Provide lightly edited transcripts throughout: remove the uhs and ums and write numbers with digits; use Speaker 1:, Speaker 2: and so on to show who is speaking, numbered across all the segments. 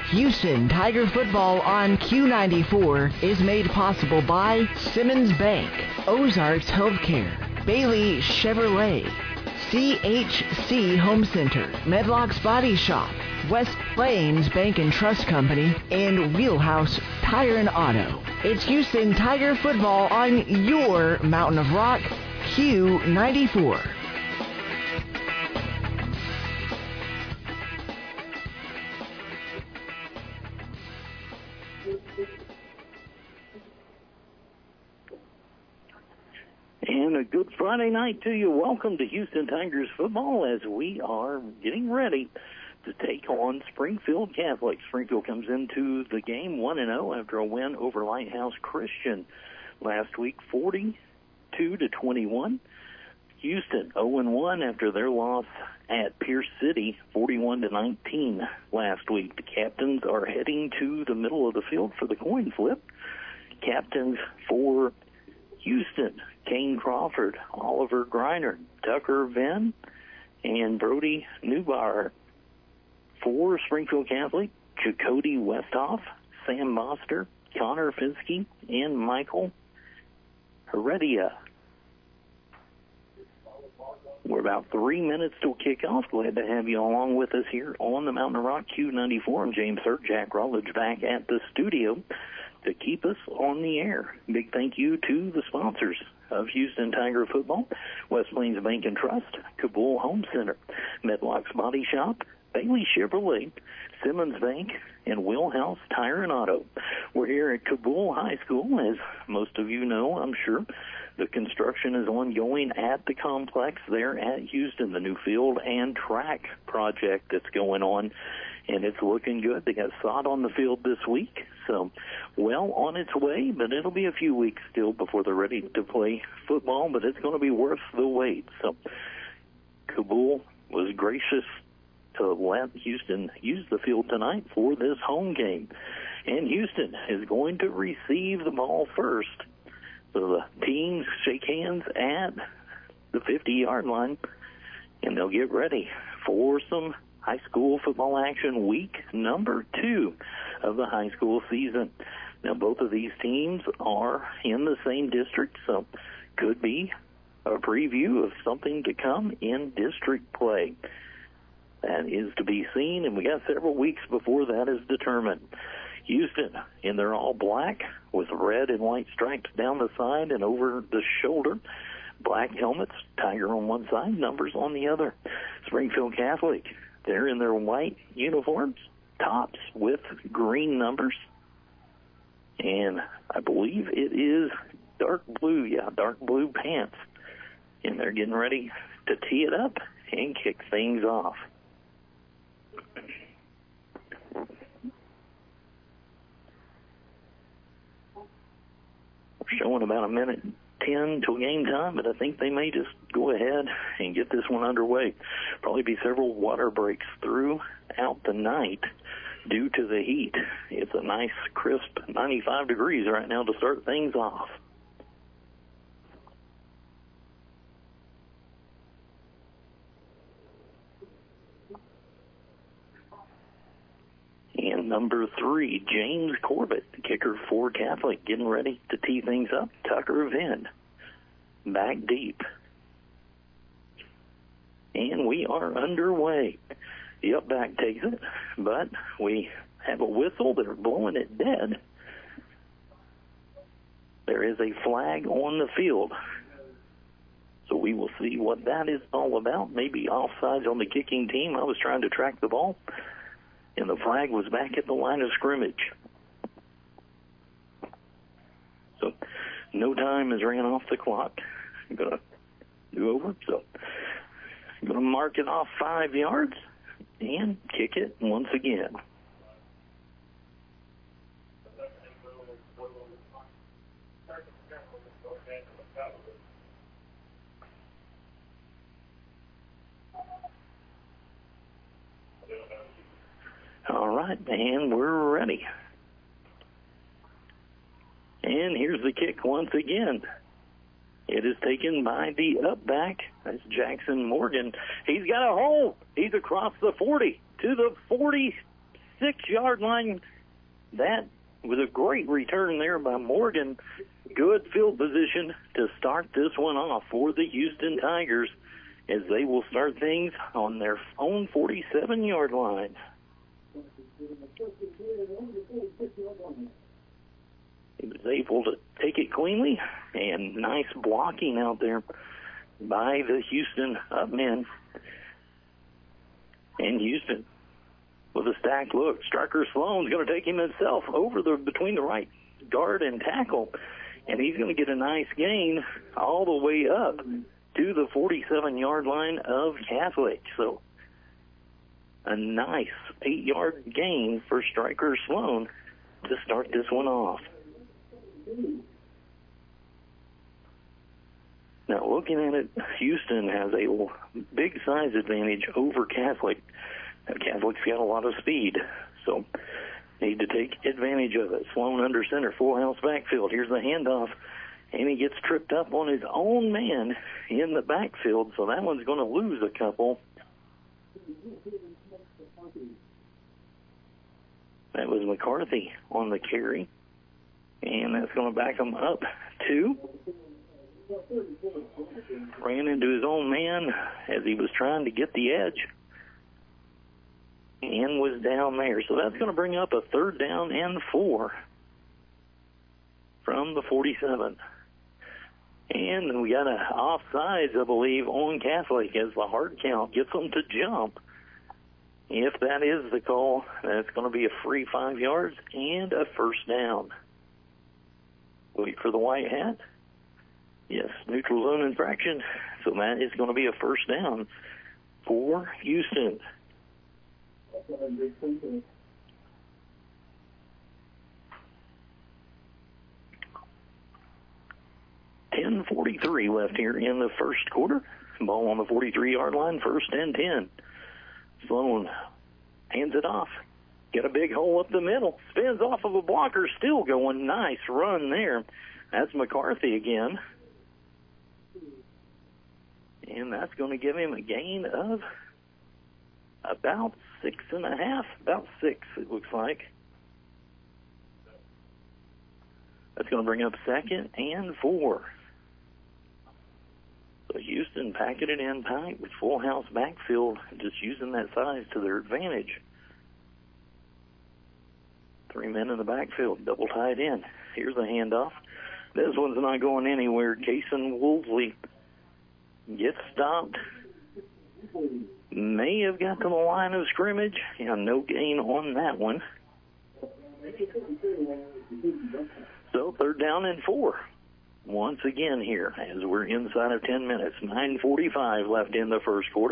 Speaker 1: Houston Tiger football on Q94 is made possible by Simmons Bank, Ozarks Healthcare, Bailey Chevrolet, CHC Home Center, Medlock's Body Shop, West Plains Bank and Trust Company, and Wheelhouse Tire and Auto. It's Houston Tiger football on your Mountain of Rock, Q94.
Speaker 2: And a good Friday night to you. Welcome to Houston Tigers football as we are getting ready to take on Springfield Catholic. Springfield comes into the game 1-0 after a win over Lighthouse Christian last week, 42-21. Houston 0-1 after their loss at Pierce City, 41-19 last week. The captains are heading to the middle of the field for the coin flip. Captains for Houston, Kane Crawford, Oliver Griner, Tucker Venn, and Brody Newbauer. For Springfield Catholic, Chakotay Westhoff, Sam Moster, Connor Finsky, and Michael Heredia. We're about 3 minutes till kickoff. Glad to have you along with us here on the Mountain of Rock Q94. I'm James Hurt, Jack Rutledge back at the studio to keep us on the air. Big thank you to the sponsors of Houston Tiger football: West Plains Bank and Trust, Kabul Home Center, Medlock's Body Shop, Bailey Chevrolet, Simmons Bank, and Wheelhouse Tire and Auto. We're here at Kabul High School. As most of you know, I'm sure, the construction is ongoing at the complex there at Houston, the new field and track project that's going on, and it's looking good. They got sod on the field this week, so well on its way, but it'll be a few weeks still before they're ready to play football, but it's going to be worth the wait. So Kabul was gracious to let Houston use the field tonight for this home game, and Houston is going to receive the ball first. So the teams shake hands at the 50-yard line, and they'll get ready for some high school football action, week number 2 of the high school season. Now, both of these teams are in the same district, so could be a preview of something to come in district play. That is to be seen, and we got several weeks before that is determined. Houston in their all black with red and white stripes down the side and over the shoulder. Black helmets, Tiger on one side, numbers on the other. Springfield Catholic, they're in their white uniforms, tops with green numbers. And I believe it is dark blue pants. And they're getting ready to tee it up and kick things off. Showing about 1:10 till game time, but I think they may just go ahead and get this one underway. Probably be several water breaks throughout the night due to the heat. It's a nice, crisp 95 degrees right now to start things off. And number 3, James Corbett, kicker for Catholic, getting ready to tee things up. Tucker Venn, back deep. And we are underway. The up back takes it, but we have a whistle. They're blowing it dead. There is a flag on the field. So we will see what that is all about. Maybe offsides on the kicking team. I was trying to track the ball, and the flag was back at the line of scrimmage. So no time has ran off the clock. I'm going to do over. So I'm going to mark it off 5 yards and kick it once again. All right, and we're ready. And here's the kick once again. It is taken by the up back. That's Jackson Morgan. He's got a hole. He's across the 40 to the 46. 6-yard line. That was a great return there by Morgan. Good field position to start this one off for the Houston Tigers as they will start things on their own 47-yard line. He was able to take it cleanly, and nice blocking out there by the Houston men. And Houston with a stacked look. Striker Sloan's going to take him himself over between the right guard and tackle, and he's going to get a nice gain all the way up to the 47-yard line of Catholic. So a nice 8-yard gain for Striker Sloan to start this one off. Now, looking at it, Houston has a big size advantage over Catholic. Catholic's got a lot of speed, so need to take advantage of it. Sloan under center, full house backfield. Here's the handoff, and he gets tripped up on his own man in the backfield, so that one's going to lose a couple. That was McCarthy on the carry, and that's going to back him up 2. Ran into his own man as he was trying to get the edge and was down there. So that's going to bring up a 3rd down and 4 from the 47. And we got an offsides, I believe, on Catholic as the hard count gets them to jump. If that is the call, that's going to be a free 5 yards and a 1st down. Wait for the white hat. Yes, neutral zone infraction. So that is going to be a 1st down for Houston. 10:43 left here in the first quarter. Ball on the 43-yard line, 1st and 10. Sloan hands it off. Get a big hole up the middle. Spins off of a blocker, still going. Nice run there. That's McCarthy again. And that's going to give him a gain of about 6.5, about 6, it looks like. That's going to bring up 2nd and 4. So Houston packing it in tight with full house backfield, just using that size to their advantage. 3 men in the backfield, double tied in. Here's a handoff. This one's not going anywhere. Jason Woolsey gets stopped. May have got to the line of scrimmage. Yeah, no gain on that one. So 3rd down and 4. Once again here as we're inside of 10 minutes. 9:45 left in the first quarter.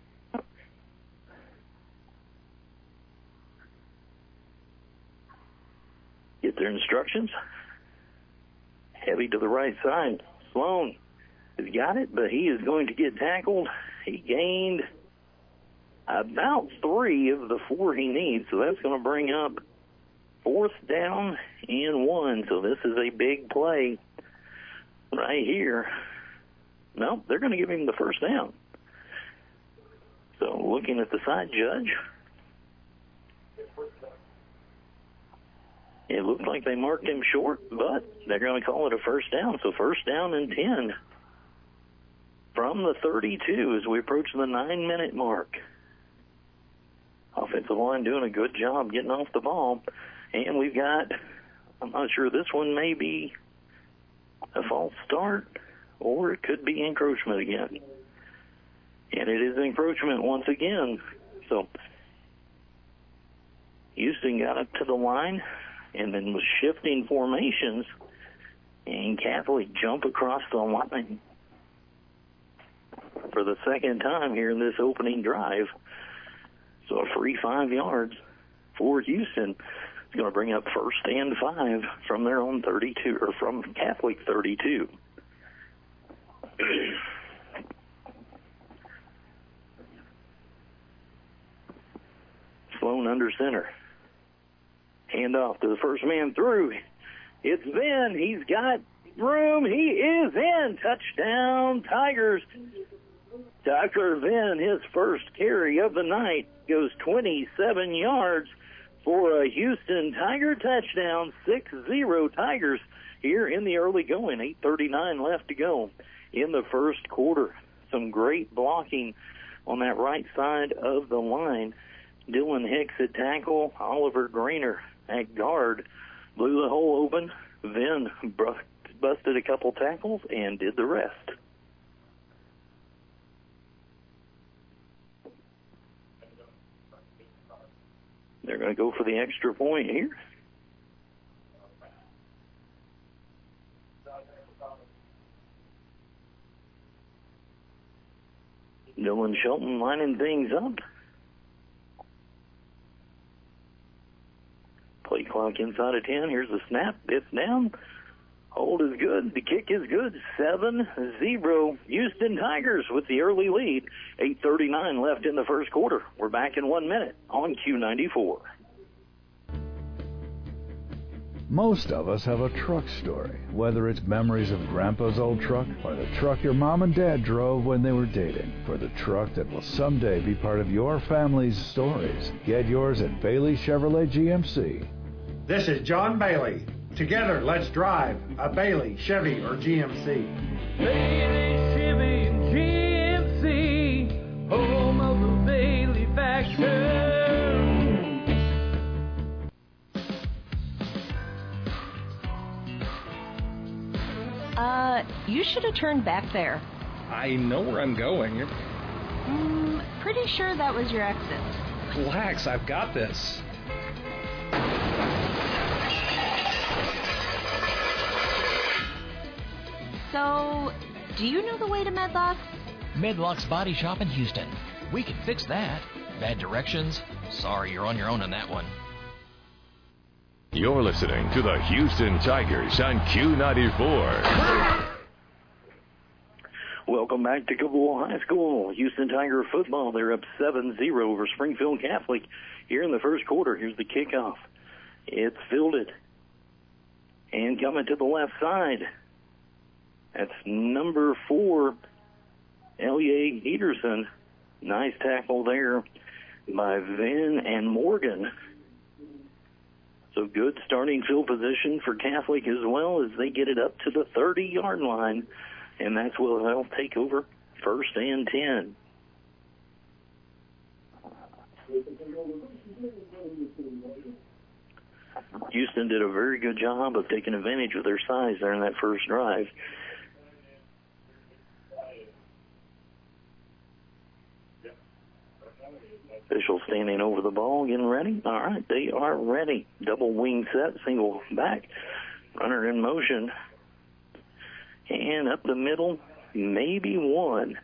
Speaker 2: Get their instructions. Heavy to the right side. Sloan has got it, but he is going to get tackled. He gained about 3 of the 4 he needs, so that's going to bring up 4th down and 1. So this is a big play right here. Nope, they're going to give him the 1st down. So looking at the side judge, it looked like they marked him short, but they're going to call it a 1st down. So 1st down and 10 from the 32 as we approach the 9-minute mark. Offensive line doing a good job getting off the ball. And we've got, I'm not sure, this one may be a false start or it could be encroachment again. And it is encroachment once again. So Houston got up to the line and then was shifting formations, and Catholic jump across the line for the 2nd time here in this opening drive. So a free 5 yards for Houston. It's going to bring up 1st and 5 from their own 32, or from Catholic 32. Sloan under center. Hand off to the first man through. It's Ben. He's got room. He is in. Touchdown, Tigers. Tucker Venn, his first carry of the night, goes 27 yards. for a Houston Tiger touchdown, 6-0 Tigers here in the early going. 8:39 left to go in the first quarter. Some great blocking on that right side of the line. Dylan Hicks at tackle, Oliver Grainer at guard. Blew the hole open, then busted a couple tackles and did the rest. They're going to go for the extra point here. Dylan Shelton lining things up. Play clock inside of 10. Here's the snap. It's down. Hold is good. The kick is good. 7-0 Houston Tigers with the early lead. 8:39 left in the first quarter. We're back in 1 minute on Q94.
Speaker 3: Most of us have a truck story, whether it's memories of Grandpa's old truck or the truck your mom and dad drove when they were dating. For the truck that will someday be part of your family's stories, get yours at Bailey Chevrolet GMC.
Speaker 4: This is John Bailey. Together, let's drive a Bailey, Chevy, or GMC.
Speaker 5: Bailey, Chevy, and GMC, home of the Bailey factor.
Speaker 6: You should have turned back there.
Speaker 7: I know where I'm going.
Speaker 6: Pretty sure that was your exit.
Speaker 7: Relax, I've got this.
Speaker 6: So, do you know the way to Medlock?
Speaker 8: Medlock's Body Shop in Houston. We can fix that. Bad directions? Sorry, you're on your own on that one.
Speaker 9: You're listening to the Houston Tigers on Q94.
Speaker 2: Welcome back to Cabell High School. Houston Tiger football. They're up 7-0 over Springfield Catholic here in the first quarter. Here's the kickoff. It's fielded. And coming to the left side. That's number 4, Elye Peterson. Nice tackle there by Vin and Morgan. So good starting field position for Catholic as well as they get it up to the 30-yard line. And that's where they'll take over 1st and 10. Houston did a very good job of taking advantage of their size there in that first drive. Official standing over the ball, getting ready. All right, they are ready. Double wing set, single back. Runner in motion. And up the middle, maybe one.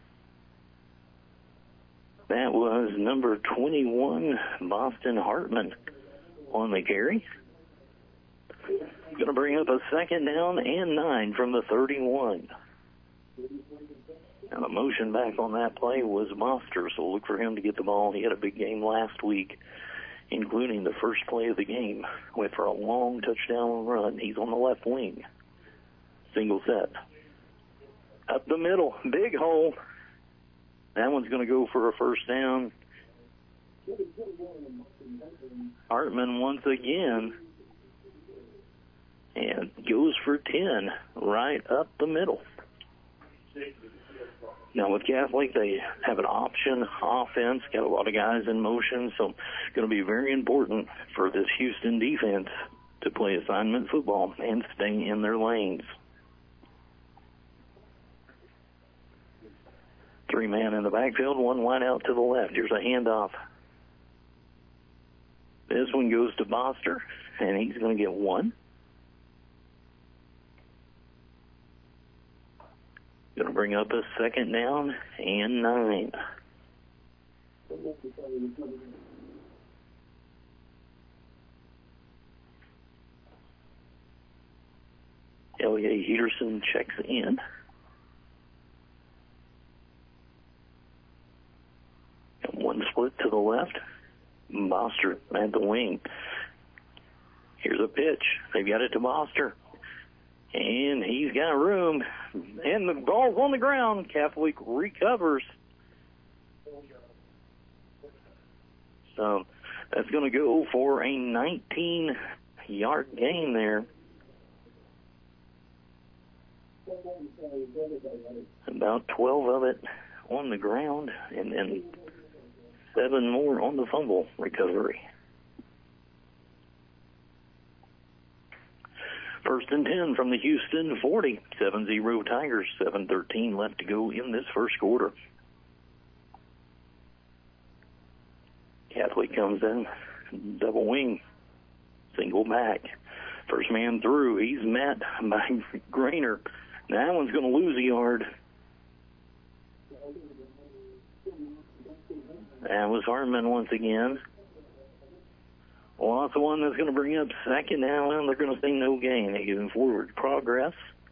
Speaker 2: That was number 21, Boston Hartman, on the carry. Going to bring up a 2nd down and 9 from the 31. Now the motion back on that play was Monster, so look for him to get the ball. He had a big game last week, including the first play of the game. Went for a long touchdown run. He's on the left wing. Single set. Up the middle, big hole. That one's going to go for a 1st down. Hartman once again. And goes for 10, right up the middle. Now with Catholic, they have an option offense, got a lot of guys in motion, so going to be very important for this Houston defense to play assignment football and stay in their lanes. 3-man in the backfield, 1 wide out to the left. Here's a handoff. This one goes to Boster, and he's going to get 1. Going to bring up a 2nd down and 9. Elye Peterson checks in. And 1 split to the left. Boster at the wing. Here's a pitch. They've got it to Boster. And he's got room. And the ball's on the ground. Catholic recovers. So That's going to go for a 19-yard gain there. About 12 of it on the ground, and then 7 more on the fumble recovery. First and 10 from the Houston 40. 7-0 Tigers, 7:13 left to go in this first quarter. Catholic comes in, double wing, single back. First man through, he's met by Grainer. That one's going to lose a yard. That was Hartman once again. Well, that's the one that's going to bring up second down, and they're going to say no gain. They give him forward progress.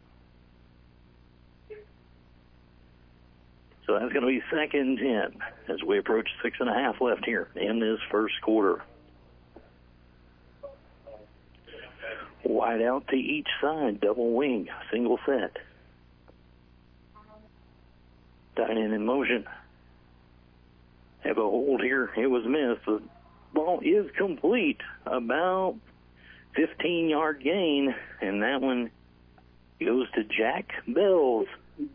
Speaker 2: So that's going to be 2nd and 10 as we approach 6.5 left here in this first quarter. Wide out to each side, double wing, single set. Tight end in motion. Have a hold here. It was missed. The ball is complete. About 15-yard gain, and that one goes to Jack Bells.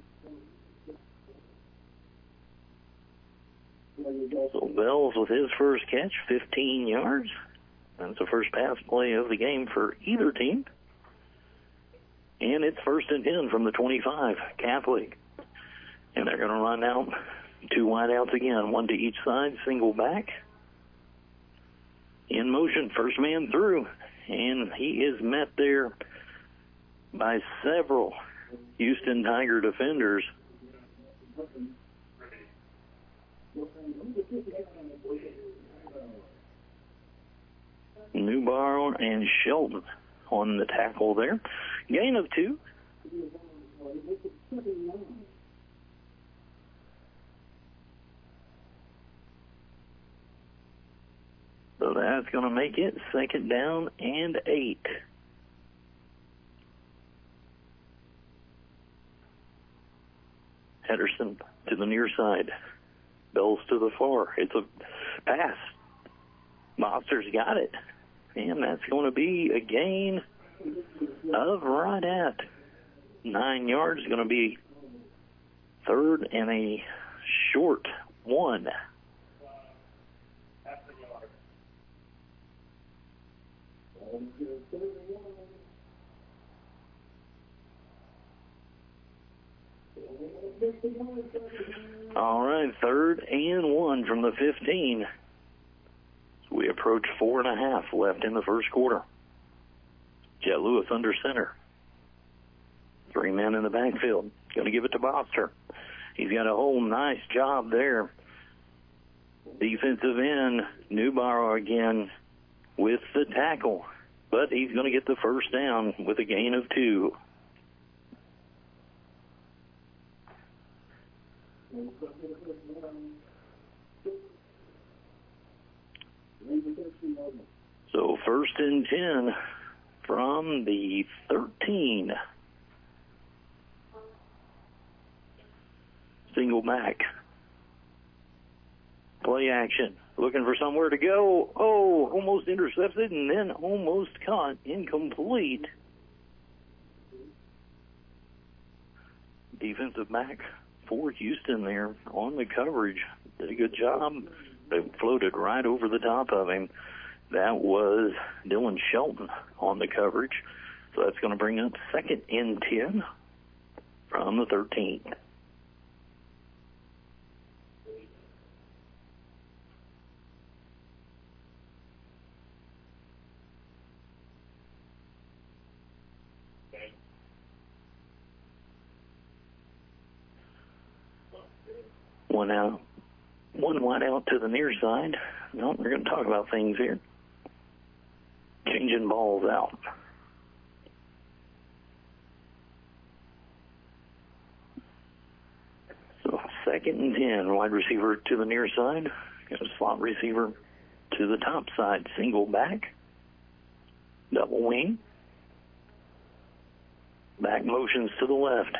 Speaker 2: So Bells with his first catch, 15 yards. That's the first pass play of the game for either team. And it's 1st and 10 from the 25, Catholic. And they're going to run out 2 wideouts again, 1 to each side, single back. In motion, first man through. And he is met there by several Houston Tiger defenders. Newbauer and Shelton on the tackle there. Gain of 2. So that's going to make it 2nd down and 8. Henderson to the near side. Bells to the far. It's a pass. Monsters got it. And that's going to be a gain of right at 9 yards. Going to be 3rd and a short 1. All right, 3rd and 1 from the 15. So we approach 4.5 left in the first quarter. Jet Lewis under center. 3 men in the backfield. Going to give it to Boster. He's got a whole nice job there. Defensive end, Newbauer again with the tackle. But he's going to get the first down with a gain of 2. So 1st and 10 from the 13. Single back. Play action. Looking for somewhere to go. Oh, almost intercepted and then almost caught. Incomplete. Defensive back for Houston there on the coverage. Did a good job. They floated right over the top of him. That was Dylan Shelton on the coverage. So that's going to bring up 2nd and 10 from the 13. One out. One wide out to the near side. No, we're going to talk about things here. Changing balls out. So 2nd and 10. Wide receiver to the near side. Got a slot receiver to the top side. Single back. Double wing. Back motions to the left.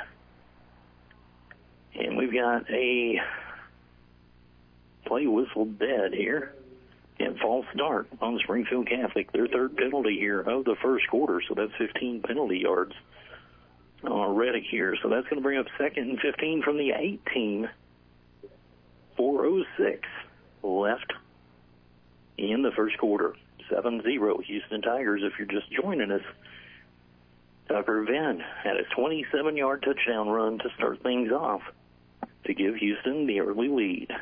Speaker 2: And we've got a play whistle dead here. And false start on Springfield Catholic, their third penalty here of the first quarter, so that's 15 penalty yards already here. So that's going to bring up 2nd and 15 from the 18. 4:06 left in the first quarter. 7-0 Houston Tigers if you're just joining us. Tucker Venn had a 27-yard touchdown run to start things off to give Houston the early lead.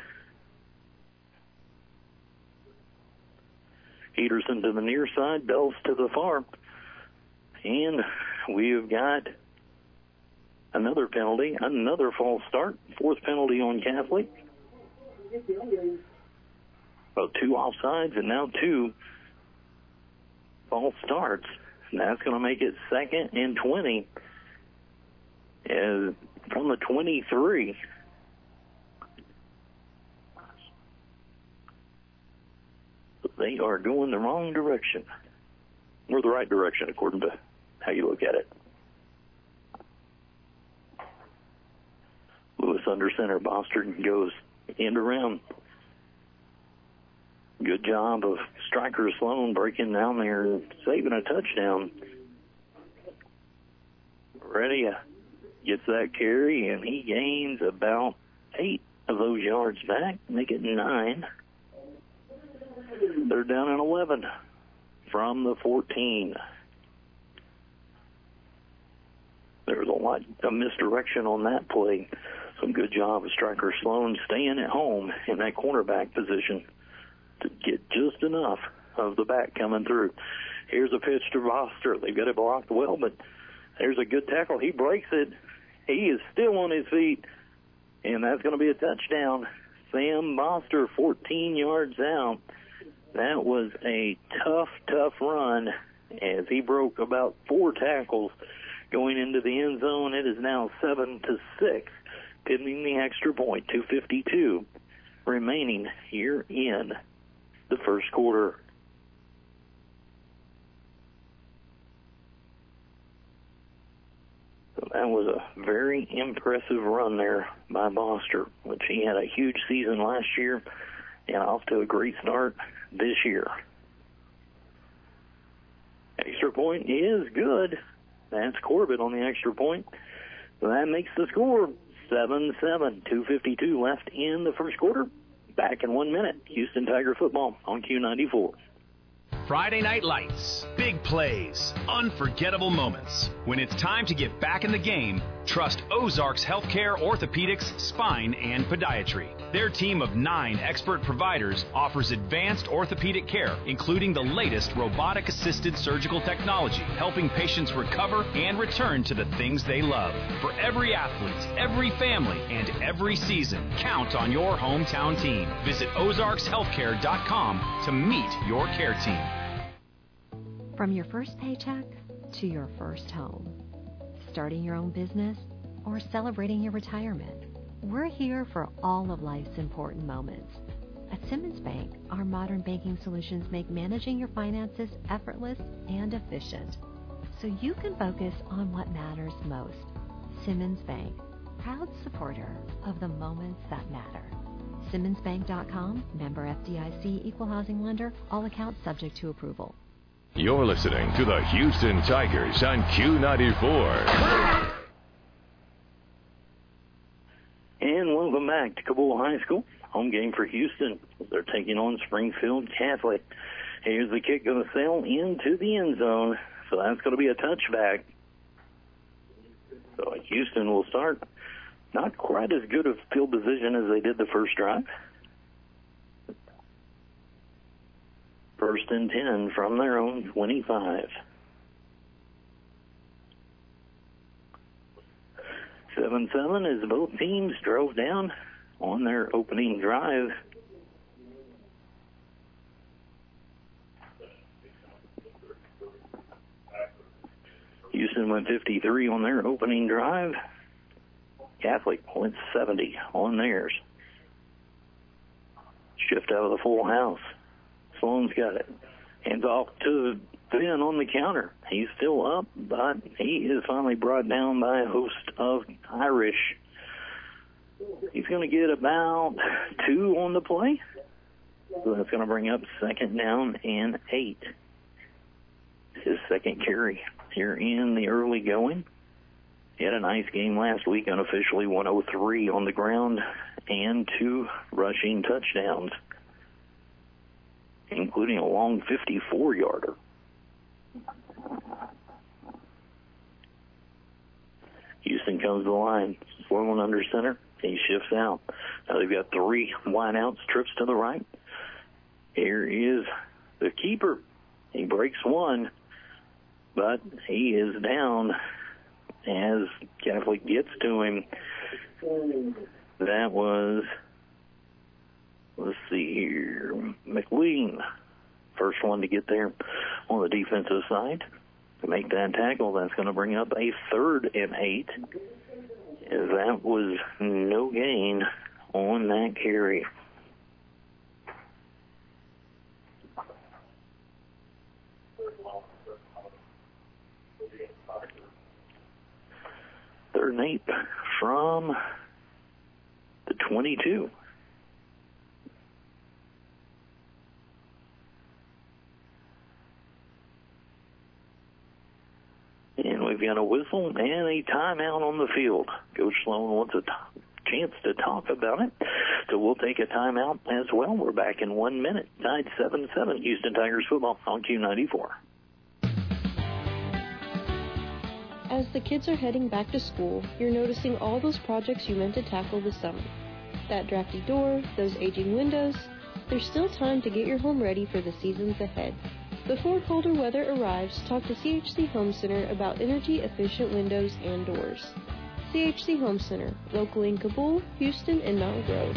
Speaker 2: Peterson to the near side, Bells to the far. And we've got another penalty, another false start, 4th penalty on Catholic. So 2 offsides and now 2 false starts. And that's going to make it 2nd and 20 from the 23. They are going the wrong direction, or the right direction, according to how you look at it. Lewis under center. Bostard goes end around. Good job of striker Sloan breaking down there and saving a touchdown. Reddy gets that carry, and he gains about 8 of those yards back, make it 9. They're down and 11 from the 14. There was a lot of misdirection on that play. Some good job of striker Sloan staying at home in that cornerback position to get just enough of the back coming through. Here's a pitch to Voster. They've got it blocked well, but there's a good tackle. He breaks it. He is still on his feet, and that's going to be a touchdown. Sam Voster, 14 yards out. That was a tough run as he broke about 4 tackles going into the end zone. It is now 7-6, pending the extra point. 2:52 remaining here in the first quarter. So that was a very impressive run there by Boster, which he had a huge season last year and off to a great start this year. Extra point is good. That's Corbett on the extra point. So that makes the score 7-7. 2:52 left in the first quarter. Back in 1 minute. Houston Tiger football on Q94.
Speaker 10: Friday Night Lights. Big plays. Unforgettable moments. When it's time to get back in the game, trust Ozarks Healthcare Orthopedics, Spine, and Podiatry. Their team of 9 expert providers offers advanced orthopedic care, including the latest robotic-assisted surgical technology, helping patients recover and return to the things they love. For every athlete, every family, and every season, count on your hometown team. Visit ozarkshealthcare.com to meet your care team.
Speaker 11: From your first paycheck to your first home, starting your own business, or celebrating your retirement, we're here for all of life's important moments. At Simmons Bank, our modern banking solutions make managing your finances effortless and efficient, so you can focus on what matters most. Simmons Bank, proud supporter of the moments that matter. SimmonsBank.com, member FDIC, equal housing lender, all accounts subject to approval.
Speaker 9: You're listening to the Houston Tigers on Q94.
Speaker 2: And welcome back to Cabul High School. Home game for Houston. They're taking on Springfield Catholic. Here's the kick going to sail into the end zone. So that's going to be a touchback. So Houston will start not quite as good of field position as they did the first drive. 1st and 10 from their own 25. 7-7 as both teams drove down on their opening drive. Houston went 53 on their opening drive. Catholic went 70 on theirs. Shift out of the full house. Sloan's got it. Hands off to Finn on the counter. He's still up, but he is finally brought down by a host of Irish. He's going to get about 2 on the play. So that's going to bring up 2nd down and 8. His second carry here in the early going. He had a nice game last week, unofficially 103 on the ground and 2 rushing touchdowns, including a long 54-yarder. Houston comes to the line. Sloan under center. He shifts out. Now they've got 3 wideouts, trips to the right. Here is the keeper. He breaks one, but he is down as Catholic gets to him. That was, let's see here, McLean. First one to get there on the defensive side to make that tackle. That's going to bring up a 3rd and 8. As that was no gain on that carry. Third and 8 from the 22. And we've got a whistle and a timeout on the field. Coach Sloan wants a chance to talk about it, so we'll take a timeout as well. We're back in 1 minute. Tied 7-7, Houston Tigers football on Q94.
Speaker 12: As the kids are heading back to school, you're noticing all those projects you meant to tackle this summer. That drafty door, those aging windows. There's still time to get your home ready for the seasons ahead. Before colder weather arrives, talk to CHC Home Center about energy-efficient windows and doors. CHC Home Center, locally in Kabul, Houston, and Mountain Grove.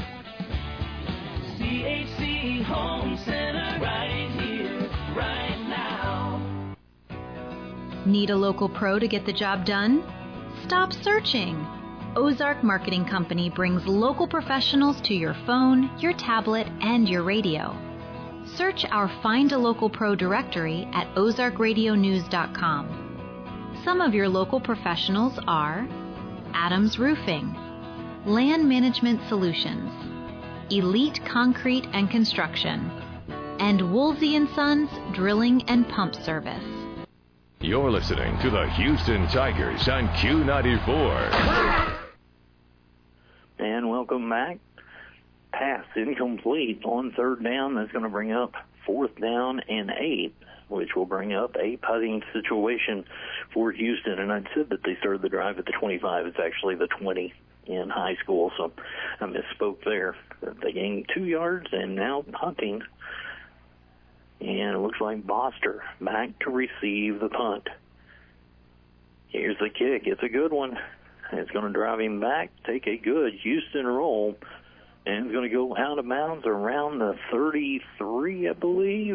Speaker 5: CHC Home Center, right here, right now.
Speaker 6: Need a local pro to get the job done? Stop searching. Ozark Marketing Company brings local professionals to your phone, your tablet, and your radio. Search our Find a Local Pro directory at ozarkradionews.com. Some of your local professionals are Adams Roofing, Land Management Solutions, Elite Concrete and Construction, and Woolsey & Sons Drilling and Pump Service.
Speaker 9: You're listening to the Houston Tigers on Q94.
Speaker 2: And welcome back. Pass incomplete on 3rd down. That's going to bring up 4th down and 8, which will bring up a punting situation for Houston. And I said that they started the drive at the 25. It's actually the 20 in high school, so I misspoke there. They gained 2 yards and now punting. And it looks like Boster back to receive the punt. Here's the kick. It's a good one. It's going to drive him back, take a good Houston roll. And it's going to go out of bounds around the 33, I believe.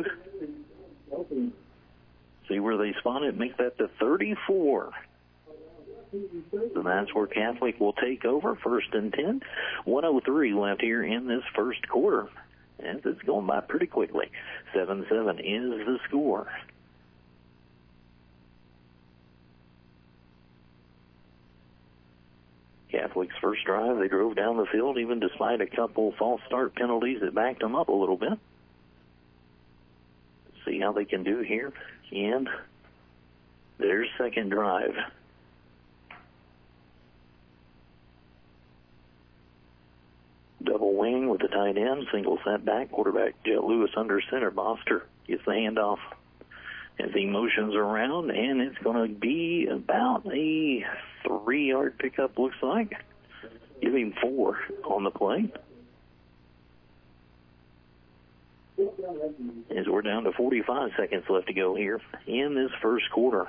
Speaker 2: See where they spawn it, make that the 34. So that's where Catholic will take over, 1st and 10. 1:03 left here in this first quarter. And it's going by pretty quickly. 7-7 is the score. Catholic's first drive, they drove down the field, even despite a couple false start penalties that backed them up a little bit. See how they can do here. And their second drive. Double wing with the tight end, single setback, quarterback Jet Lewis under center. Boster gets the handoff as he motions around, and it's going to be about a 3-yard pickup, looks like. Give him 4 on the play. As we're down to 45 seconds left to go here in this first quarter.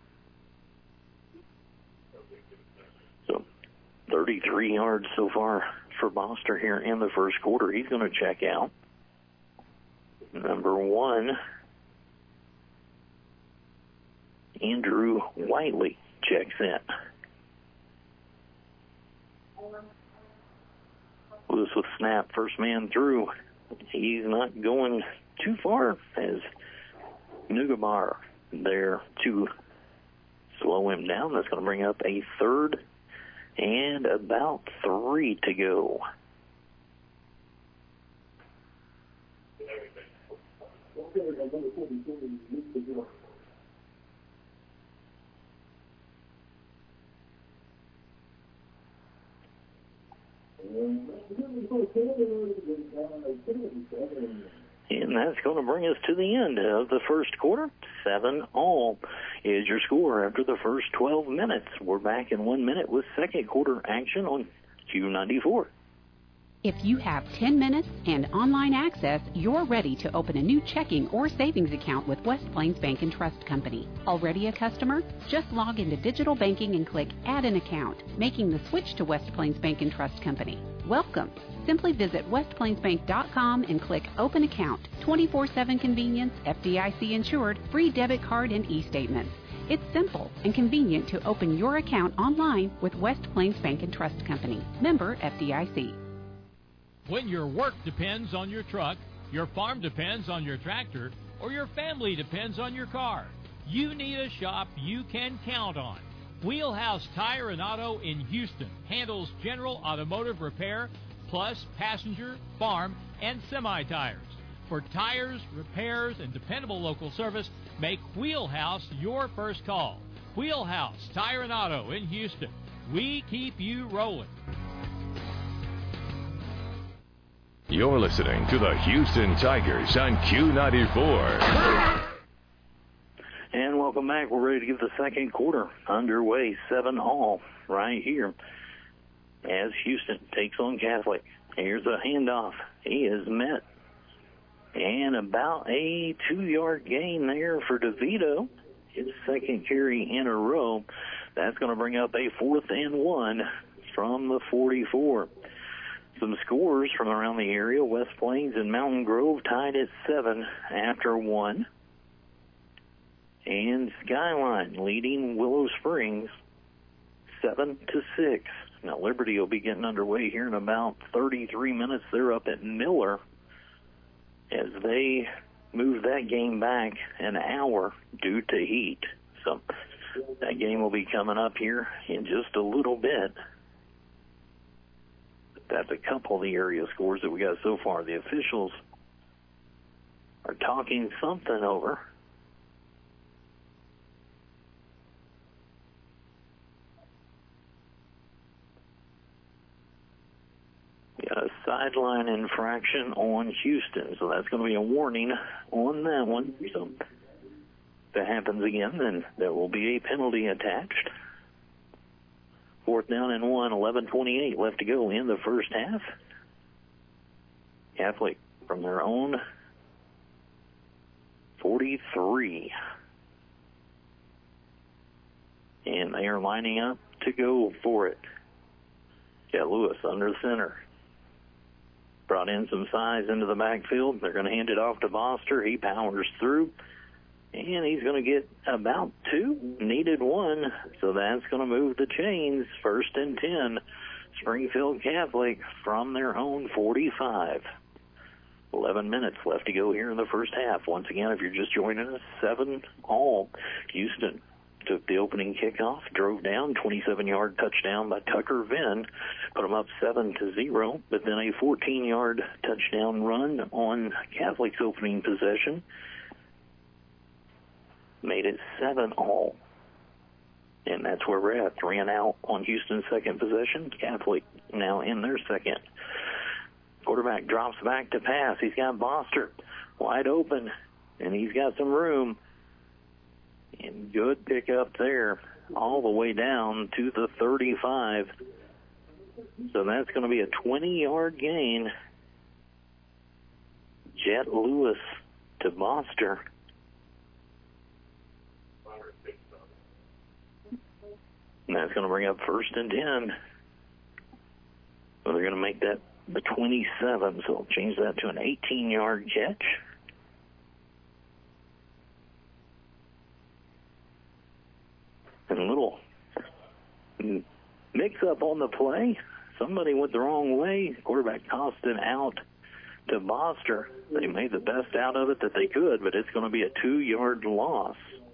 Speaker 2: So 33 yards so far for Boster here in the first quarter. He's going to check out. Number 1, Andrew Whiteley checks in. Lewis with snap, first man through. He's not going too far as Nugabar there to slow him down. That's going to bring up a 3rd and about 3 to go. And that's going to bring us to the end of the first quarter. 7-all is your score after the first 12 minutes. We're back in 1 minute with second quarter action on Q94.
Speaker 13: If you have 10 minutes and online access, you're ready to open a new checking or savings account with West Plains Bank and Trust Company. Already a customer? Just log into digital banking and click Add an Account, making the switch to West Plains Bank and Trust Company. Welcome. Simply visit westplainsbank.com and click Open Account. 24/7 convenience, FDIC insured, free debit card and e-statements. It's simple and convenient to open your account online with West Plains Bank and Trust Company. Member FDIC.
Speaker 14: When your work depends on your truck, your farm depends on your tractor, or your family depends on your car, you need a shop you can count on. Wheelhouse Tire and Auto in Houston handles general automotive repair, plus passenger, farm, and semi-tires. For tires, repairs, and dependable local service, make Wheelhouse your first call. Wheelhouse Tire and Auto in Houston. We keep you rolling.
Speaker 9: You're listening to the Houston Tigers on Q94.
Speaker 2: And welcome back. We're ready to get the second quarter underway. 7-all right here as Houston takes on Catholic. Here's a handoff. He is met. And about a 2-yard gain there for DeVito. His second carry in a row. That's going to bring up a 4th and 1 from the 44. Some scores from around the area. West Plains and Mountain Grove tied at 7 after 1. And Skyline leading Willow Springs 7-6. Now Liberty will be getting underway here in about 33 minutes. They're up at Miller as they move that game back an hour due to heat. So that game will be coming up here in just a little bit. That's a couple of the area scores that we got so far. The officials are talking something over. We got a sideline infraction on Houston, so that's going to be a warning on that one. So if that happens again, then there will be a penalty attached. 4th down and 1, 11:28 left to go in the first half. Catholic from their own 43. And they are lining up to go for it. Got Lewis under center. Brought in some size into the backfield. They're going to hand it off to Boster. He powers through. And he's going to get about 2, needed 1, so that's going to move the chains. 1st and 10, Springfield Catholic from their own 45. 11 minutes left to go here in the first half. Once again, if you're just joining us, 7-all. Houston took the opening kickoff, drove down, 27-yard touchdown by Tucker Venn, put them up 7-0, but then a 14-yard touchdown run on Catholic's opening possession. Made it 7-all. And that's where we're at. 3 and out on Houston's second possession. Catholic now in their second. Quarterback drops back to pass. He's got Boster wide open, and he's got some room. And good pickup there all the way down to the 35. So that's going to be a 20-yard gain. Jet Lewis to Boster. And that's going to bring up 1st and 10. So they're going to make that the 27, so I'll change that to an 18-yard catch. And a little mix-up on the play. Somebody went the wrong way. Quarterback tossed it out to Boster. They made the best out of it that they could, but it's going to be a 2-yard loss.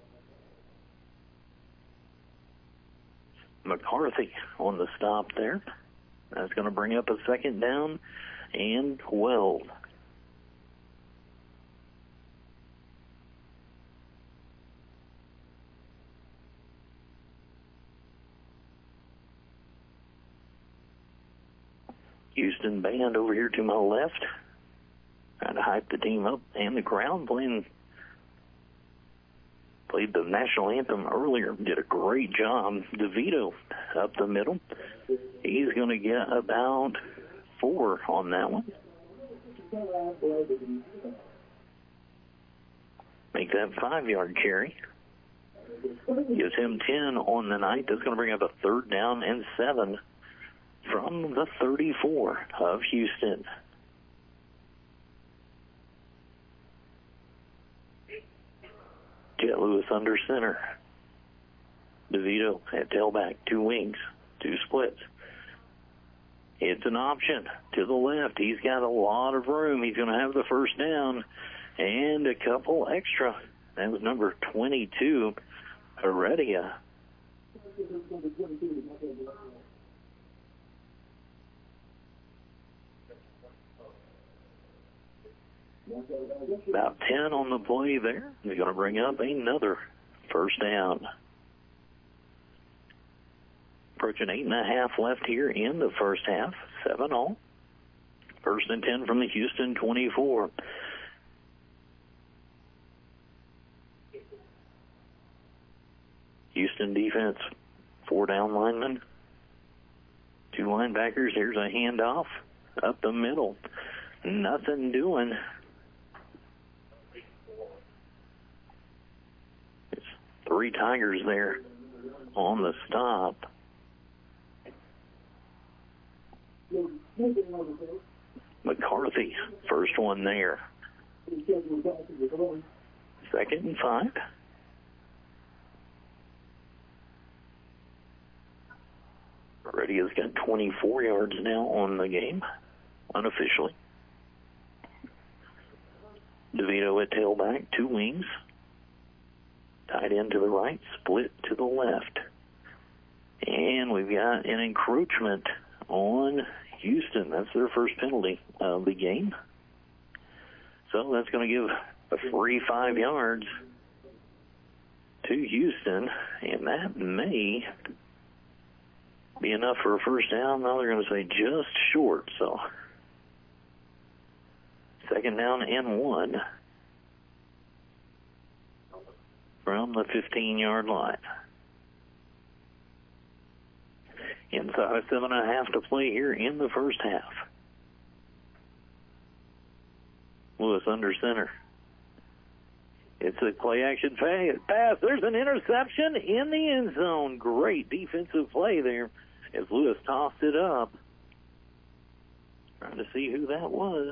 Speaker 2: McCarthy on the stop there. That's going to bring up a 2nd down and 12. Houston band over here to my left, trying to hype the team up, and the crowd played the national anthem earlier. Did a great job. DeVito up the middle. He's going to get about 4 on that one. Make that 5-yard carry. Gives him 10 on the night. That's going to bring up a 3rd down and 7 from the 34 of Houston. Jet Lewis under center. DeVito at tailback, 2 wings, 2 splits. It's an option to the left. He's got a lot of room. He's going to have the 1st down and a couple extra. That was number 22, Heredia. About 10 on the play there. He's going to bring up another 1st down. Approaching 8.5 left here in the first half. 7 all. 1st and 10 from the Houston 24. Houston defense, 4 down linemen, 2 linebackers. Here's a handoff up the middle. Nothing doing. It's 3 Tigers there on the stop. McCarthy, first one there. 2nd and 5. Heredia's got 24 yards now on the game, unofficially. DeVito at tailback, 2 wings. Tight end to the right, split to the left. And we've got an encroachment on Houston. That's their first penalty of the game. So that's going to give a free 5 yards to Houston, and that may be enough for a 1st down. Now they're going to say just short. So 2nd down and 1 from the 15-yard line. Inside of 7.5 to play here in the first half. Lewis under center. It's a play-action pass. There's an interception in the end zone. Great defensive play there as Lewis tossed it up. Trying to see who that was.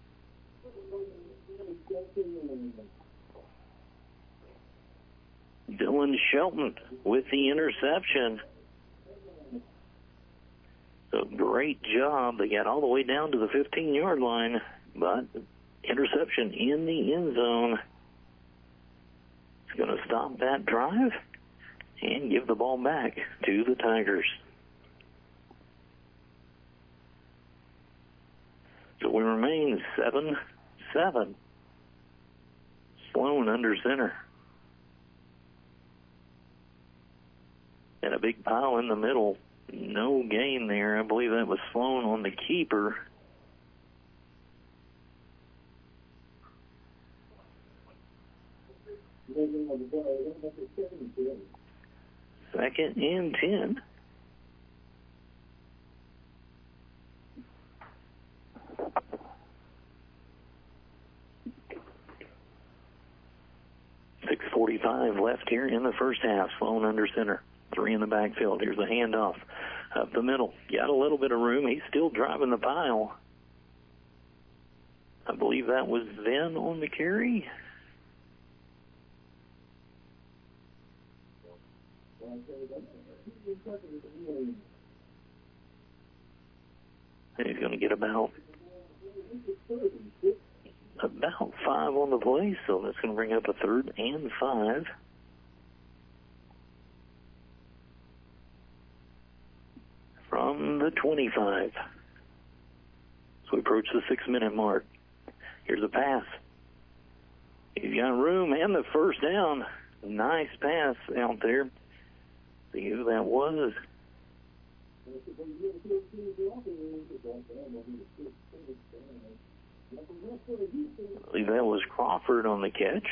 Speaker 2: Dylan Shelton with the interception. So great job. They got all the way down to the 15-yard line, but interception in the end zone. It's going to stop that drive and give the ball back to the Tigers. So we remain 7-7. Sloan under center. And a big pile in the middle. No gain there. I believe that was Sloan on the keeper. Second and 10. .6:45 left here in the first half. Sloan under center. 3 in the backfield. Here's the handoff up the middle. Got a little bit of room. He's still driving the pile. I believe that was Venn on the carry. And he's going to get about 5 on the play, so that's going to bring up a 3rd and 5. From the 25. So we approach the 6-minute mark. Here's a pass. He's got room and the 1st down. Nice pass out there. See who that was. I believe that was Crawford on the catch.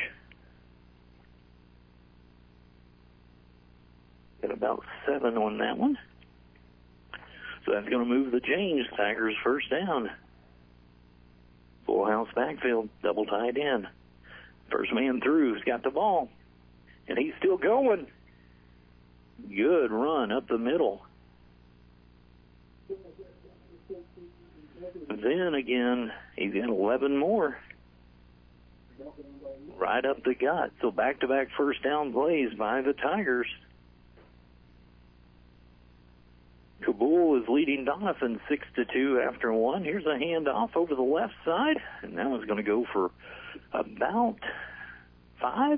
Speaker 2: Got about 7 on that one. So that's going to move the James Tigers first down. Full house backfield, double tight end. First man through has got the ball. And he's still going. Good run up the middle. Then again, he's got 11 more. Right up the gut. So back-to-back first down plays by the Tigers. Kabul is leading Donovan 6-2 after 1. Here's a handoff over the left side, and that one's going to go for about 5.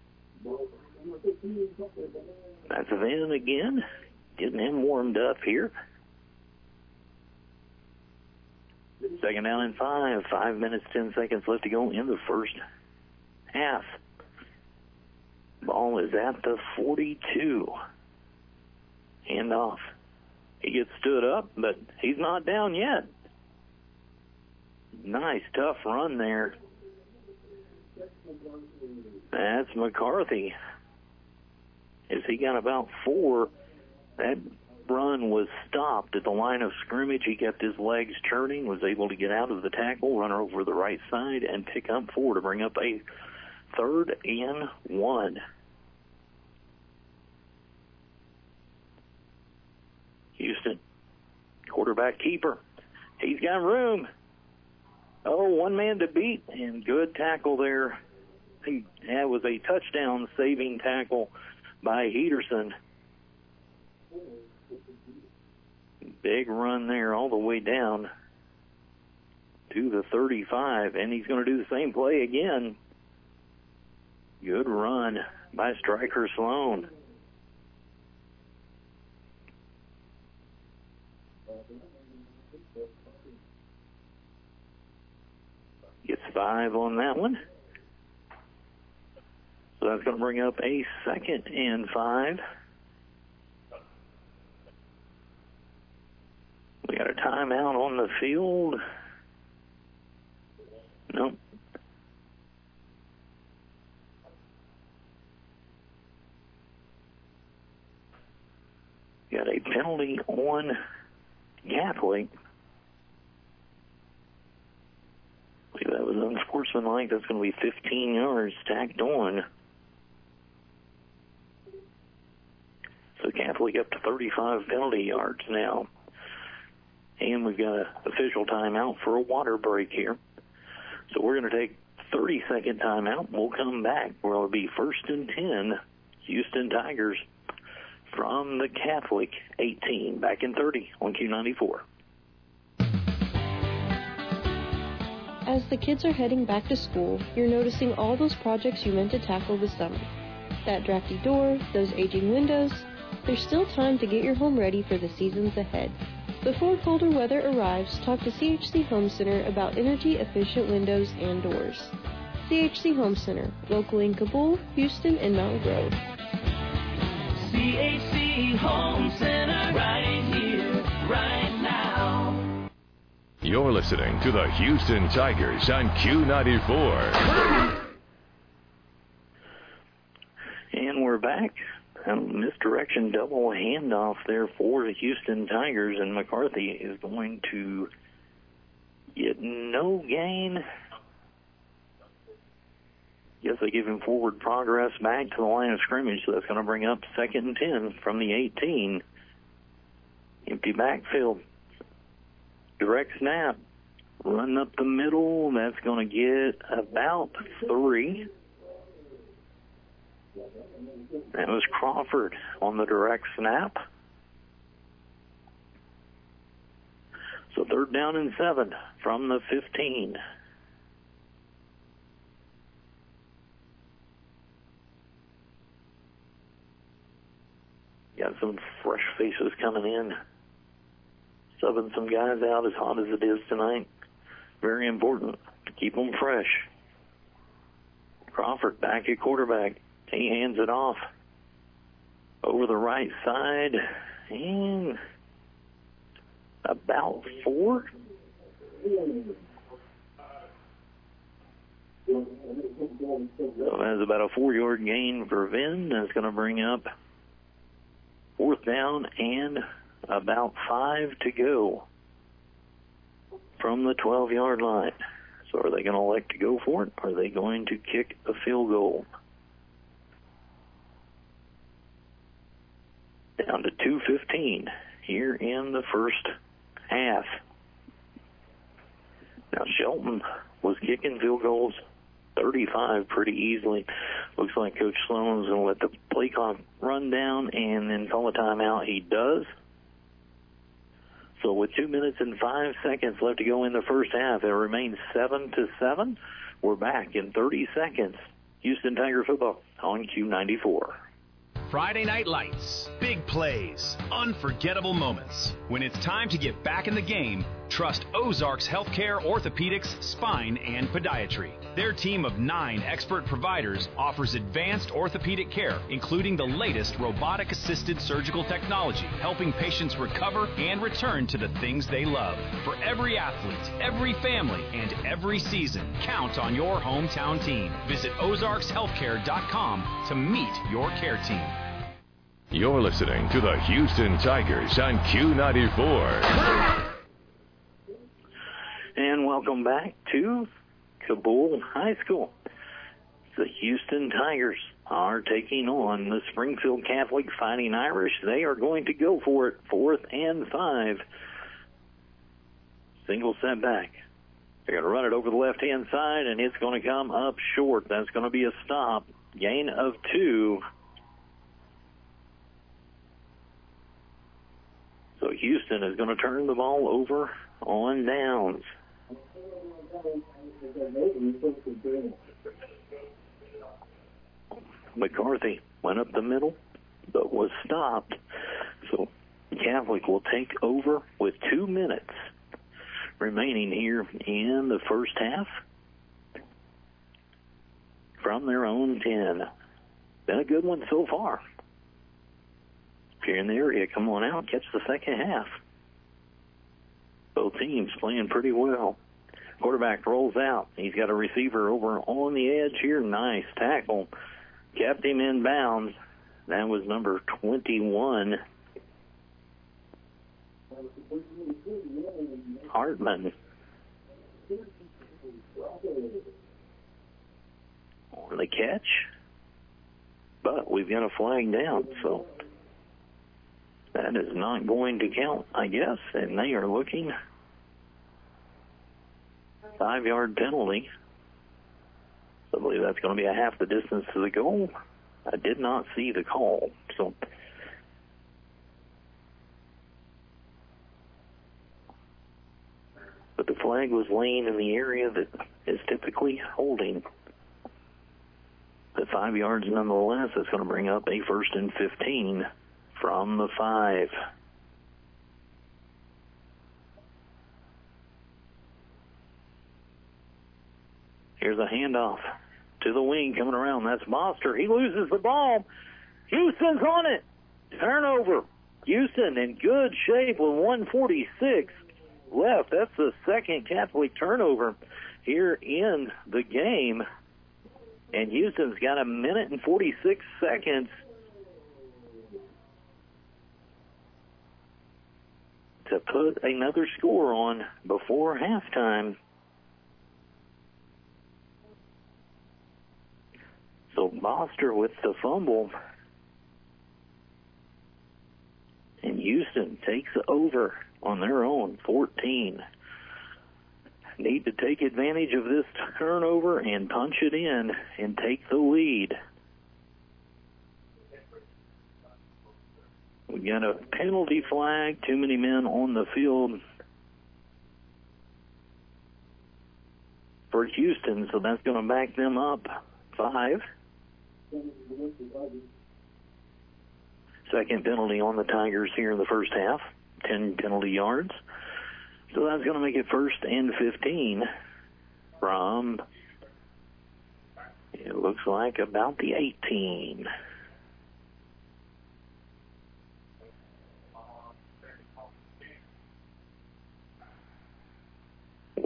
Speaker 2: That's Van again, getting him warmed up here. Second down and 5. 5 minutes, 10 seconds left to go in the first half. Ball is at the 42. Handoff. He gets stood up, but he's not down yet. Nice, tough run there. That's McCarthy. As he got about 4, that run was stopped at the line of scrimmage. He kept his legs churning, was able to get out of the tackle, run over the right side, and pick up 4 to bring up a 3rd and 1. Houston, quarterback keeper. He's got room. Oh, one man to beat, and good tackle there. That was a touchdown-saving tackle by Hederson. Big run there all the way down to the 35, and he's going to do the same play again. Good run by Striker Sloan. Gets 5 on that one. So that's going to bring up a 2nd and 5. We got a timeout on the field. Nope. Got a penalty on Catholic. I believe that was unsportsmanlike. That's going to be 15 yards tacked on. So Catholic up to 35 penalty yards now. And we've got an official timeout for a water break here. So we're going to take 30-second timeout. We'll come back where it'll be 1st and 10, Houston Tigers from the Catholic 18. Back in 30 on Q94.
Speaker 12: As the kids are heading back to school, you're noticing all those projects you meant to tackle this summer. That drafty door, those aging windows. There's still time to get your home ready for the seasons ahead. Before colder weather arrives, talk to CHC Home Center about energy-efficient windows and doors. CHC Home Center, locally in Kabul, Houston, and Mountain Grove.
Speaker 5: CHC Home Center, right here, right now.
Speaker 9: You're listening to the Houston Tigers on Q94.
Speaker 2: And we're back. Misdirection double handoff there for the Houston Tigers, and McCarthy is going to get no gain. Guess they give him forward progress back to the line of scrimmage, so that's going to bring up 2nd and 10 from the 18. Empty backfield. Direct snap. Run up the middle. That's going to get about 3. That was Crawford on the direct snap. So 3rd down and 7 from the 15. Got some fresh faces coming in. Subbing some guys out as hot as it is tonight. Very important to keep them fresh. Crawford back at quarterback. He hands it off over the right side, and about 4. So that's about a 4-yard gain for Venn. That's going to bring up 4th down and about 5 to go from the 12-yard line. So are they going to elect to go for it? Or are they going to kick a field goal? Down to 2:15 here in the first half. Now Shelton was kicking field goals 35 pretty easily. Looks like Coach Sloan's going to let the play clock run down and then call a timeout. He does. So with 2 minutes and 5 seconds left to go in the first half, it remains 7-7. We're back in 30 seconds. Houston Tiger football on Q94.
Speaker 10: Friday Night Lights. Big plays. Unforgettable moments. When it's time to get back in the game, trust Ozarks Healthcare Orthopedics, Spine, and Podiatry. Their team of 9 expert providers offers advanced orthopedic care, including the latest robotic-assisted surgical technology, helping patients recover and return to the things they love. For every athlete, every family, and every season, count on your hometown team. Visit ozarkshealthcare.com to meet your care team.
Speaker 9: You're listening to the Houston Tigers on Q94.
Speaker 2: And welcome back to Cabul High School. The Houston Tigers are taking on the Springfield Catholic Fighting Irish. They are going to go for it, 4th and 5. Single setback. They're going to run it over the left-hand side, and it's going to come up short. That's going to be a stop. Gain of 2. So Houston is going to turn the ball over on downs. McCarthy went up the middle, but was stopped. So Catholic will take over with 2 minutes remaining here in the first half from their own 10. Been a good one so far. If you're in the area, come on out, catch the second half. Both teams playing pretty well. Quarterback rolls out. He's got a receiver over on the edge here. Nice tackle. Kept him in bounds. That was number 21. Hartman. On the catch. But we've got a flag down, so that is not going to count, I guess. And they are looking 5-yard penalty. I believe that's going to be a half the distance to the goal. I did not see the call. So but the flag was laying in the area that is typically holding. The 5 yards nonetheless. That's going to bring up a 1st and 15 from the 5. Here's a handoff to the wing coming around. That's Monster. He loses the ball. Houston's on it. Turnover. Houston in good shape with 1:46 left. That's the second Catholic turnover here in the game. And Houston's got 1 minute and 46 seconds to put another score on before halftime. So Boster with the fumble. And Houston takes over on their own, 14. Need to take advantage of this turnover and punch it in and take the lead. We got a penalty flag, too many men on the field for Houston, so that's going to back them up 5. Second penalty on the Tigers here in the first half, 10 penalty yards. So that's going to make it 1st and 15 from, it looks like, about the 18.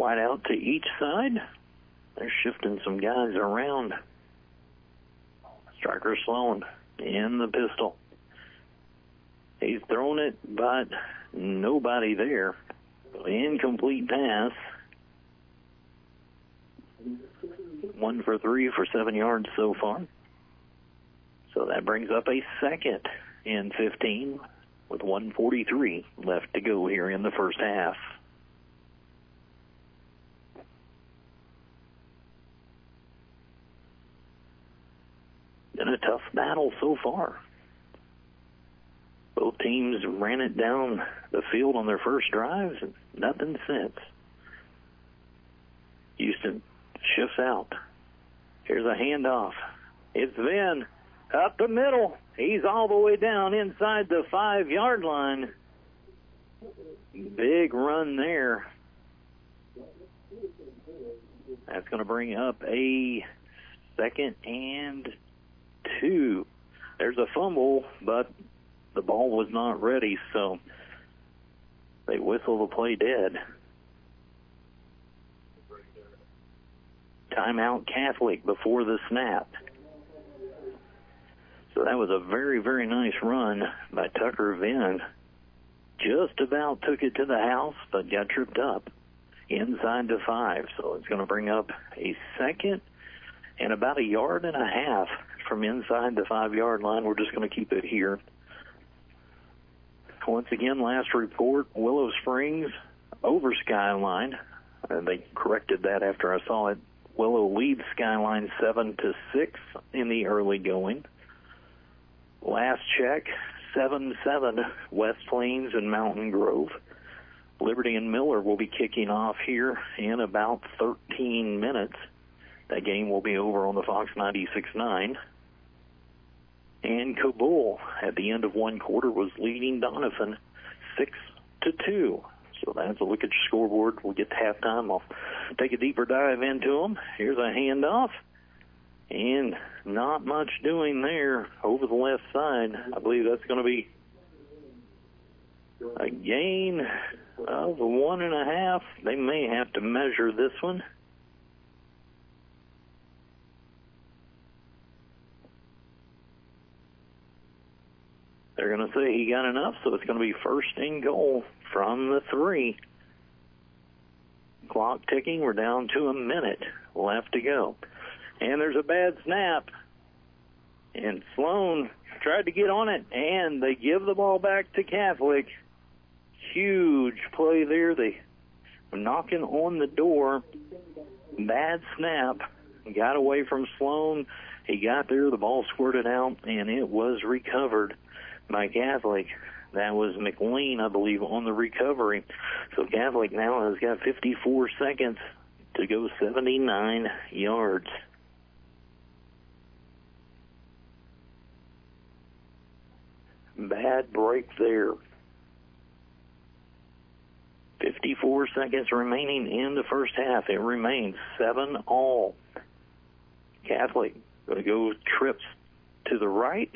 Speaker 2: Wide out to each side. They're shifting some guys around. Striker Sloan in the pistol. He's thrown it, but nobody there. Incomplete pass. 1 for 3 for 7 yards so far. So that brings up a 2nd and 15 with 1:43 left to go here in the first half. Been a tough battle so far. Both teams ran it down the field on their first drives, and nothing since. Houston shifts out. Here's a handoff. It's Venn up the middle. He's all the way down inside the 5-yard line. Big run there. That's going to bring up a 2nd and 2. There's a fumble, but the ball was not ready, so they whistle the play dead. Timeout Catholic before the snap. So that was a very, very nice run by Tucker Venn. Just about took it to the house, but got tripped up inside the 5. So it's going to bring up a 2nd and about 1.5 yards from inside the 5-yard line. We're just going to keep it here. Once again, last report, Willow Springs over Skyline. They corrected that after I saw it. Willow leads Skyline 7-6 in the early going. Last check, 7-7, West Plains and Mountain Grove. Liberty and Miller will be kicking off here in about 13 minutes. That game will be over on the Fox 96.9. And Kabul, at the end of one quarter, was leading Donovan 6-2. So that's a look at your scoreboard. We'll get to halftime. I'll take a deeper dive into them. Here's a handoff. And not much doing there over the left side. I believe that's going to be a gain of 1.5. They may have to measure this one. They're going to say he got enough, so it's going to be 1st and goal from the 3. Clock ticking. We're down to a minute left to go. And there's a bad snap. And Sloan tried to get on it, and they give the ball back to Catholic. Huge play there. They were knocking on the door. Bad snap. Got away from Sloan. He got there. The ball squirted out, and it was recovered by Catholic. That was McLean, I believe, on the recovery. So Catholic now has got 54 seconds to go 79 yards. Bad break there. 54 seconds remaining in the first half. It remains 7-all. Catholic going to go trips to the right.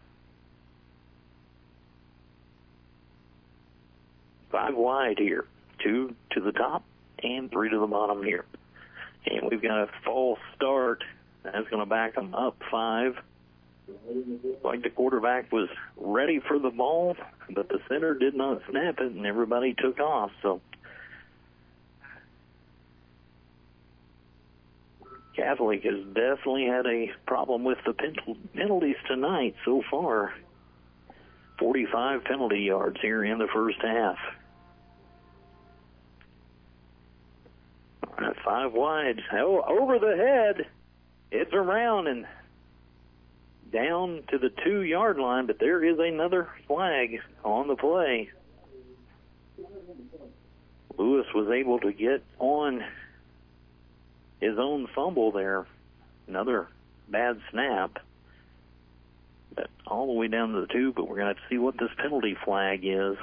Speaker 2: 5 wide here. 2 to the top and 3 to the bottom here. And we've got a false start. That's going to back them up 5. Like the quarterback was ready for the ball, but the center did not snap it, and everybody took off. So Catholic has definitely had a problem with the penalties tonight so far. 45 penalty yards here in the first half. All right, 5 wide. Oh, over the head. It's around and down to the 2-yard line, but there is another flag on the play. Lewis was able to get on his own fumble there. Another bad snap. But all the way down to the 2, but we're going to have to see what this penalty flag is.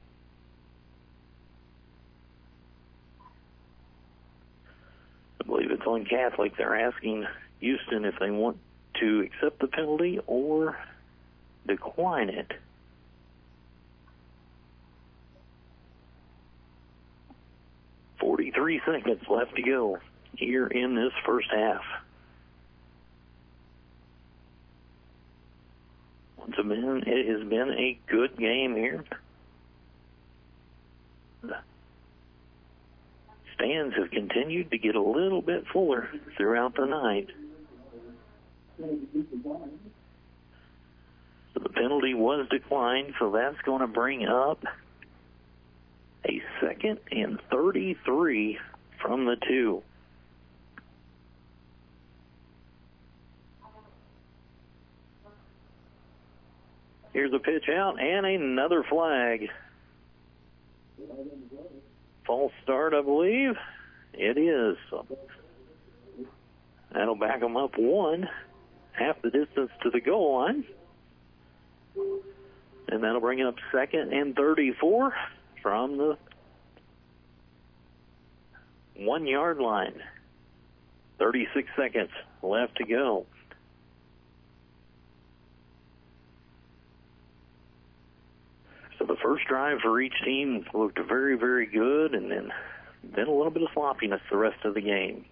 Speaker 2: I believe it's on Catholic. They're asking Houston if they want to accept the penalty or decline it. 33 seconds left to go here in this first half. Once again, it has been a good game here. The stands have continued to get a little bit fuller throughout the night. So the penalty was declined, so that's going to bring up a 2nd and 33 from the 2. Here's a pitch out and another flag. False start, I believe. It is. That'll back them up 1, half the distance to the goal line. And that'll bring it up 2nd and 34 from the 1-yard line. 36 seconds left to go. So the first drive for each team looked very, very good, and then a little bit of sloppiness the rest of the game.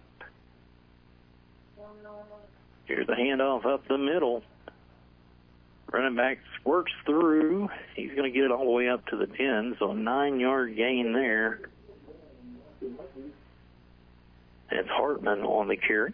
Speaker 2: Here's the handoff up the middle. Running back squirts through. He's going to get it all the way up to the 10, so a 9-yard gain there. It's Hartman on the carry.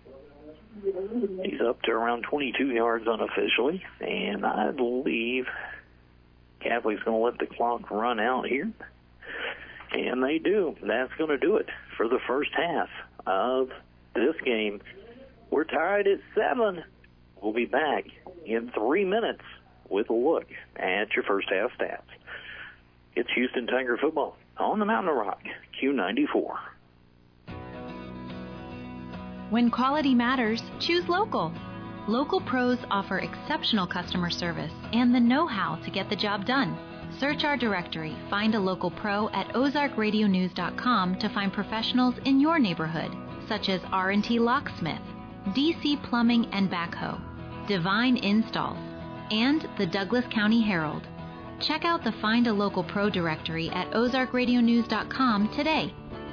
Speaker 2: He's up to around 22 yards unofficially, and I believe Cavali's going to let the clock run out here. And they do. That's going to do it for the first half of this game. We're tied at 7. We'll be back in 3 minutes with a look at your first half stats. It's Houston Tiger football on the Mountain of Rock, Q94.
Speaker 6: When quality matters, choose local. Local pros offer exceptional customer service and the know-how to get the job done. Search our directory, find a local pro at ozarkradionews.com to find professionals in your neighborhood, such as R&T Locksmith, DC Plumbing and Backhoe, Divine Installs, and the Douglas County Herald. Check out the Find a Local Pro directory at ozarkradionews.com today.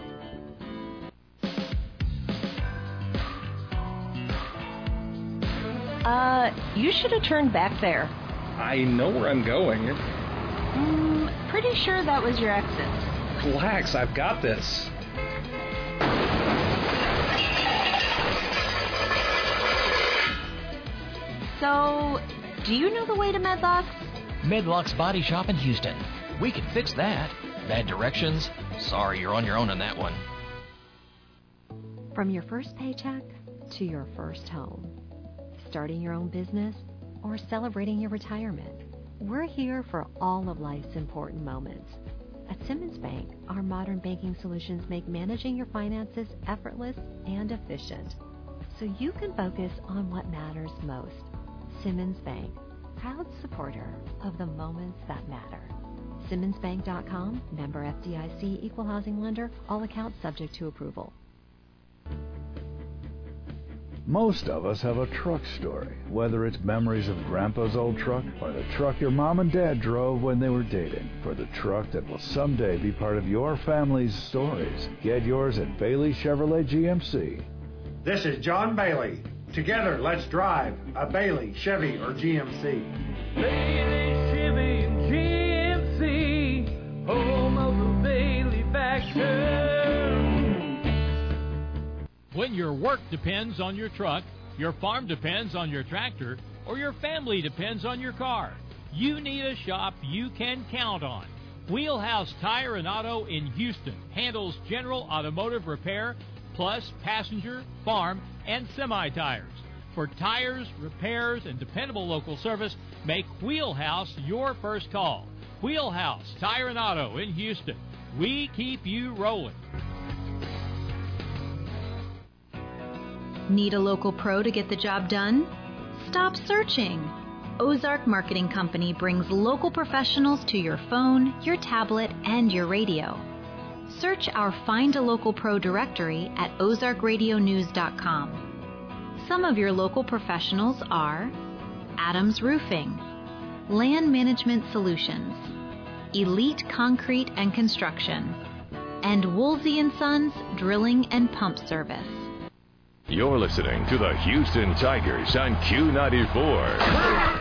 Speaker 15: You should have turned back there.
Speaker 7: I know where I'm going.
Speaker 15: Pretty sure that was your exit.
Speaker 7: Relax, I've got this.
Speaker 15: So, do you know the way to Medlocks?
Speaker 8: Medlocks Body Shop in Houston. We can fix that. Bad directions? Sorry, you're on your own on that one.
Speaker 11: From your first paycheck to your first home. Starting your own business or celebrating your retirement. We're here for all of life's important moments. At Simmons Bank, our modern banking solutions make managing your finances effortless and efficient, so you can focus on what matters most. Simmons Bank, proud supporter of the moments that matter. SimmonsBank.com, member FDIC, equal housing lender, all accounts subject to approval.
Speaker 3: Most of us have a truck story, whether it's memories of Grandpa's old truck or the truck your mom and dad drove when they were dating. For the truck that will someday be part of your family's stories, get yours at Bailey Chevrolet GMC.
Speaker 4: This is John Bailey. Together, let's drive a Bailey, Chevy, or GMC.
Speaker 5: Bailey, Chevy, and GMC, home of the Bailey factor.
Speaker 14: When your work depends on your truck, your farm depends on your tractor, or your family depends on your car, you need a shop you can count on. Wheelhouse Tire and Auto in Houston handles general automotive repair, plus passenger, farm, and semi-tires. For tires, repairs, and dependable local service, make Wheelhouse your first call. Wheelhouse Tire and Auto in Houston. We keep you rolling.
Speaker 6: Need a local pro to get the job done? Stop searching. Ozark Marketing Company brings local professionals to your phone, your tablet, and your radio. Search our Find a Local Pro directory at ozarkradionews.com. Some of your local professionals are Adams Roofing, Land Management Solutions, Elite Concrete and Construction, and Woolsey & Sons Drilling and Pump Service.
Speaker 9: You're listening to the Houston Tigers on Q94.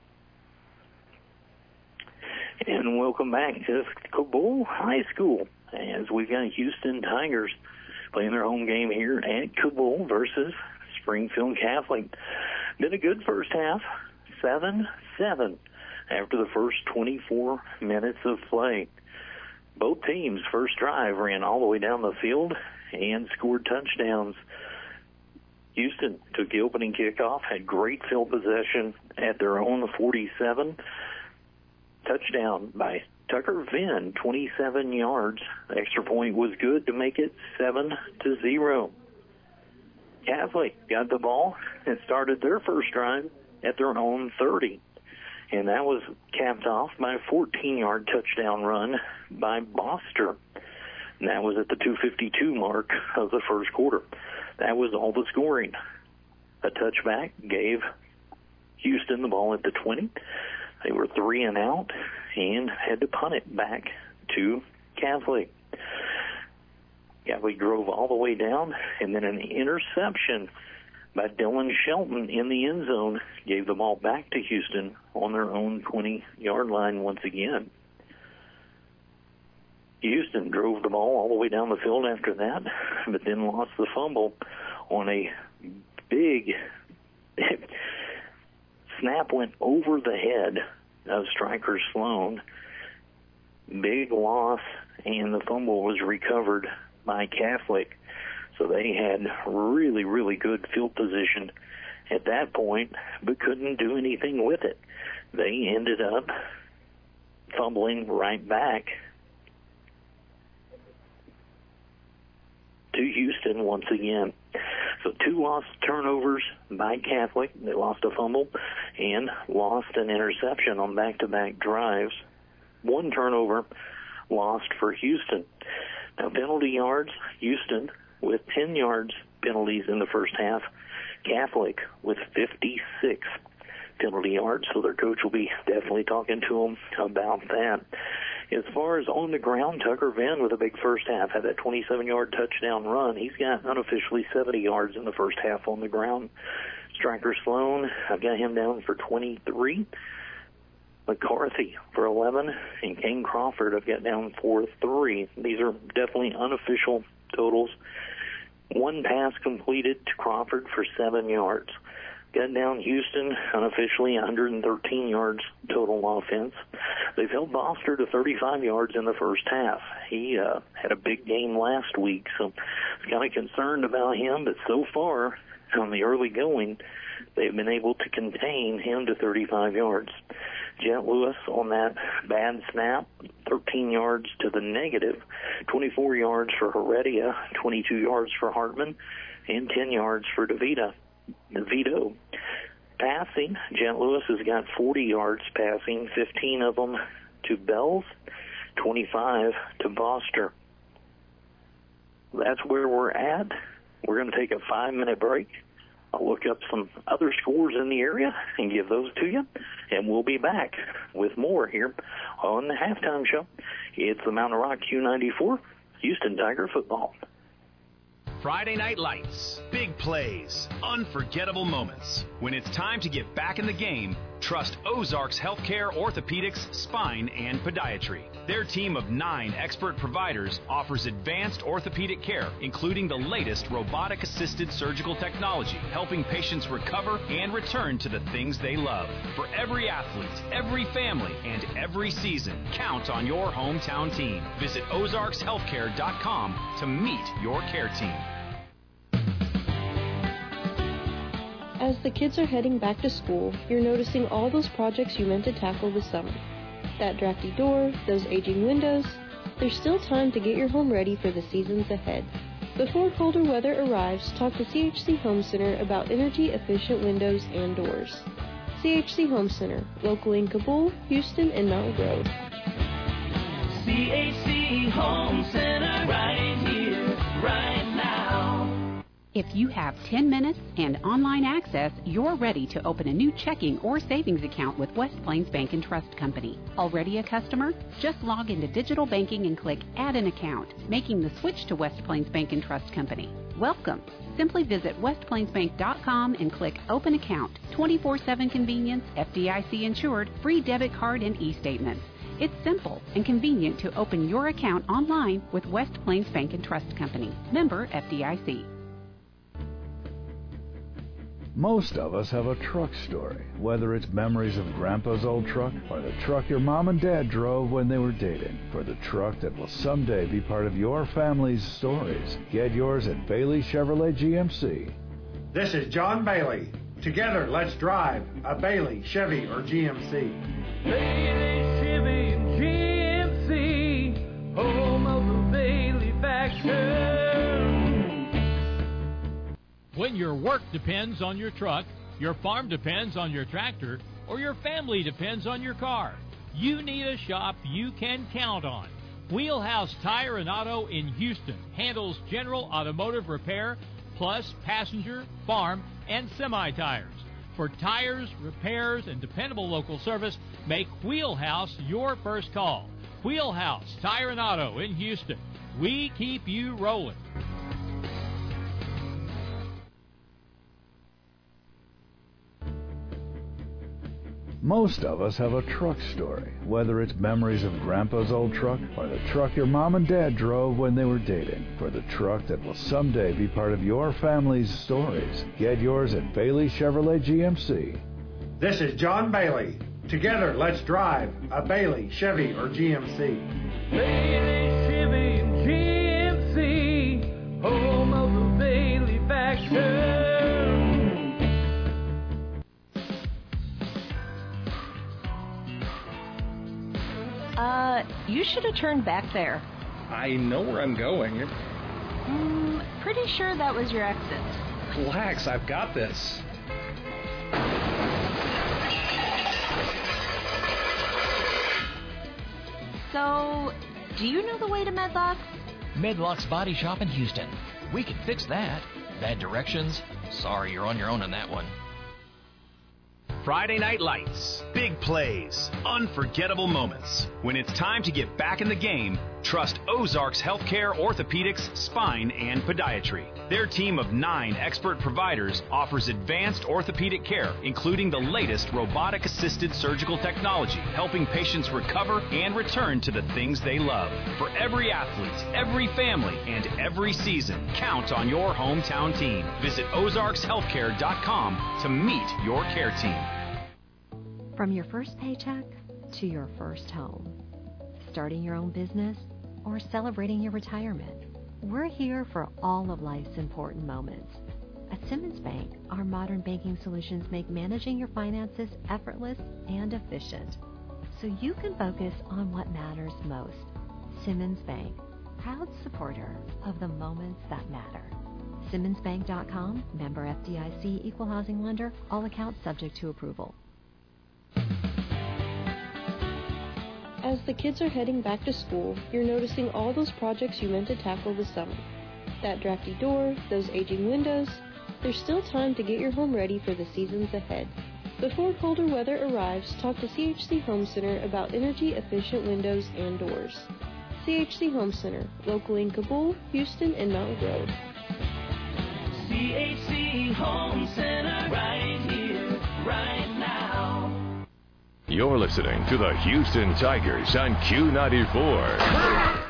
Speaker 2: And welcome back to Cabul High School as we've got Houston Tigers playing their home game here at Cabul versus Springfield Catholic. Been a good first half, 7-7 after the first 24 minutes of play. Both teams' first drive ran all the way down the field and scored touchdowns. Houston took the opening kickoff, had great field possession at their own 47. Touchdown by Tucker Venn, 27 yards. The extra point was good to make it 7-0. Catholic got the ball and started their first drive at their own 30. And that was capped off by a 14-yard touchdown run by Boster. And that was at the 2:52 mark of the first quarter. That was all the scoring. A touchback gave Houston the ball at the 20. They were 3 and out and had to punt it back to Catholic. Catholic drove all the way down, and then an interception by Dylan Shelton in the end zone gave the ball back to Houston on their own 20-yard line once again. Houston drove the ball all the way down the field after that, but then lost the fumble on a big snap went over the head of striker Sloan. Big loss, and the fumble was recovered by Catholic. So they had really, really good field position at that point, but couldn't do anything with it. They ended up fumbling right back to Houston once again. So 2 lost turnovers by Catholic. They lost a fumble and lost an interception on back-to-back drives. 1 turnover lost for Houston. Now, penalty yards, Houston with 10 yards penalties in the first half. Catholic with 56 penalty yards, so their coach will be definitely talking to them about that. As far as on the ground, Tucker Venn with a big first half had that 27-yard touchdown run. He's got unofficially 70 yards in the first half on the ground. Striker Sloan, I've got him down for 23. McCarthy for 11, and Kane Crawford I've got down for 3. These are definitely unofficial totals. 1 pass completed to Crawford for 7 yards. Got down Houston unofficially 113 yards total offense. They've held Boster to 35 yards in the first half. He had a big game last week, so I was kind of concerned about him, but so far on the early going, they've been able to contain him to 35 yards. Jet Lewis on that bad snap, 13 yards to the negative, 24 yards for Heredia, 22 yards for Hartman, and 10 yards for DeVito. Passing, Jet Lewis has got 40 yards passing, 15 of them to Bells, 25 to Boster. That's where we're at. We're going to take a 5-minute break. I'll look up some other scores in the area and give those to you, and we'll be back with more here on the Halftime Show. It's the Mountain Rock Q94, Houston Tiger football.
Speaker 10: Friday Night Lights. Big plays. Unforgettable moments. When it's time to get back in the game, trust Ozarks Healthcare Orthopedics, Spine, and Podiatry. Their team of 9 expert providers offers advanced orthopedic care, including the latest robotic-assisted surgical technology, helping patients recover and return to the things they love. For every athlete, every family, and every season, count on your hometown team. Visit ozarkshealthcare.com to meet your care team.
Speaker 12: As the kids are heading back to school, you're noticing all those projects you meant to tackle this summer. That drafty door, those aging windows. There's still time to get your home ready for the seasons ahead. Before colder weather arrives, talk to CHC Home Center about energy-efficient windows and doors. CHC Home Center, locally in Cabul, Houston, and Mountain Grove.
Speaker 5: CHC Home Center, right here, right now.
Speaker 13: If you have 10 minutes and online access, you're ready to open a new checking or savings account with West Plains Bank and Trust Company. Already a customer? Just log into digital banking and click Add an Account, making the switch to West Plains Bank and Trust Company. Welcome. Simply visit westplainsbank.com and click Open Account. 24/7 convenience, FDIC insured, free debit card and e-statements. It's simple and convenient to open your account online with West Plains Bank and Trust Company. Member FDIC.
Speaker 3: Most of us have a truck story, whether it's memories of Grandpa's old truck or the truck your mom and dad drove when they were dating. For the truck that will someday be part of your family's stories, get yours at Bailey Chevrolet GMC.
Speaker 4: This is John Bailey. Together, let's drive a Bailey, Chevy, or GMC.
Speaker 5: Bailey, Chevy, and GMC, home of the Bailey factor.
Speaker 14: When your work depends on your truck, your farm depends on your tractor, or your family depends on your car, you need a shop you can count on. Wheelhouse Tire and Auto in Houston handles general automotive repair, plus passenger, farm, and semi-tires. For tires, repairs, and dependable local service, make Wheelhouse your first call. Wheelhouse Tire and Auto in Houston. We keep you rolling.
Speaker 3: Most of us have a truck story, whether it's memories of Grandpa's old truck or the truck your mom and dad drove when they were dating. For the truck that will someday be part of your family's stories, get yours at Bailey Chevrolet GMC.
Speaker 4: This is John Bailey. Together, let's drive a Bailey, Chevy, or GMC.
Speaker 5: Bailey, Chevy, and GMC, home of the Bailey factor.
Speaker 15: You should have turned back there.
Speaker 7: I know where I'm going.
Speaker 15: Pretty sure that was your exit.
Speaker 7: Relax, I've got this.
Speaker 15: So, do you know the way to Medlocks?
Speaker 8: Medlocks Body Shop in Houston. We can fix that. Bad directions? Sorry, you're on your own on that one.
Speaker 10: Friday Night Lights. Big plays. Unforgettable moments. When it's time to get back in the game, trust Ozarks Healthcare Orthopedics, Spine, and Podiatry. Their team of 9 expert providers offers advanced orthopedic care, including the latest robotic-assisted surgical technology, helping patients recover and return to the things they love. For every athlete, every family, and every season, count on your hometown team. Visit ozarkshealthcare.com to meet your care team.
Speaker 11: From your first paycheck to your first home, starting your own business or celebrating your retirement, we're here for all of life's important moments. At Simmons Bank, our modern banking solutions make managing your finances effortless and efficient, so you can focus on what matters most. Simmons Bank, proud supporter of the moments that matter. SimmonsBank.com, member FDIC, equal housing lender, all accounts subject to approval.
Speaker 12: As the kids are heading back to school, you're noticing all those projects you meant to tackle this summer. That drafty door, those aging windows. There's still time to get your home ready for the seasons ahead. Before colder weather arrives, talk to CHC Home Center about energy-efficient windows and doors. CHC Home Center, locally in Kabul, Houston, and Mountain Grove.
Speaker 5: CHC Home Center, right here, right now.
Speaker 9: You're listening to the Houston Tigers on Q94.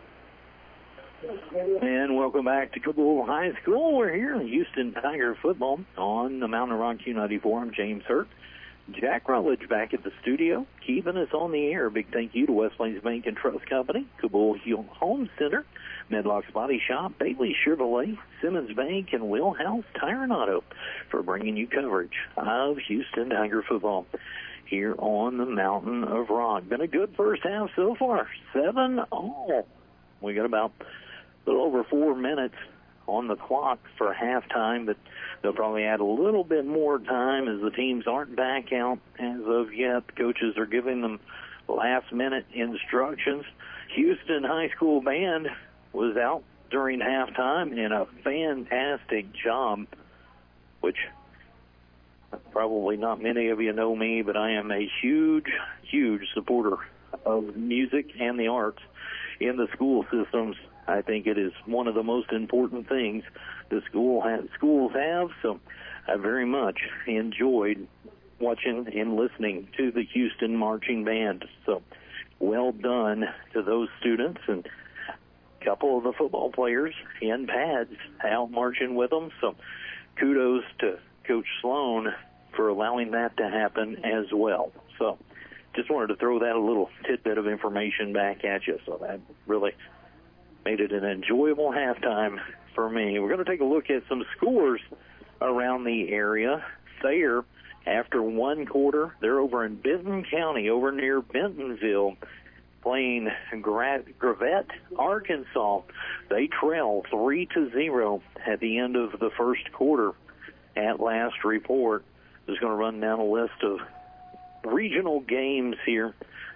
Speaker 2: And welcome back to Kabul High School. We're here in Houston Tiger football on the Mountain Rock Q94. I'm James Hurt. Jack Rutledge back at the studio, keeping us on the air. Big thank you to West Plains Bank and Trust Company, Kabul Home Center, Medlocks Body Shop, Bailey Chevrolet, Simmons Bank, and Wheelhouse Tire and Auto for bringing you coverage of Houston Tiger football here on the Mountain of Rock. Been a good first half so far, 7-all. We got about a little over 4 minutes on the clock for halftime, but they'll probably add a little bit more time as the teams aren't back out as of yet. The coaches are giving them last-minute instructions. Houston High School Band was out during halftime, and a fantastic job, which probably not many of you know me, but I am a huge, huge supporter of music and the arts in the school systems. I think it is one of the most important things the schools have, so I very much enjoyed watching and listening to the Houston Marching Band. So well done to those students, and a couple of the football players in pads out marching with them. So kudos to Coach Sloan for allowing that to happen as well. So just wanted to throw that a little tidbit of information back at you. So that really made it an enjoyable halftime for me. We're going to take a look at some scores around the area. Thayer, after one quarter, they're over in Benton County, over near Bentonville, playing Gravette, Arkansas. They trail 3-0 at the end of the first quarter at last report. Just going to run down a list of regional games here.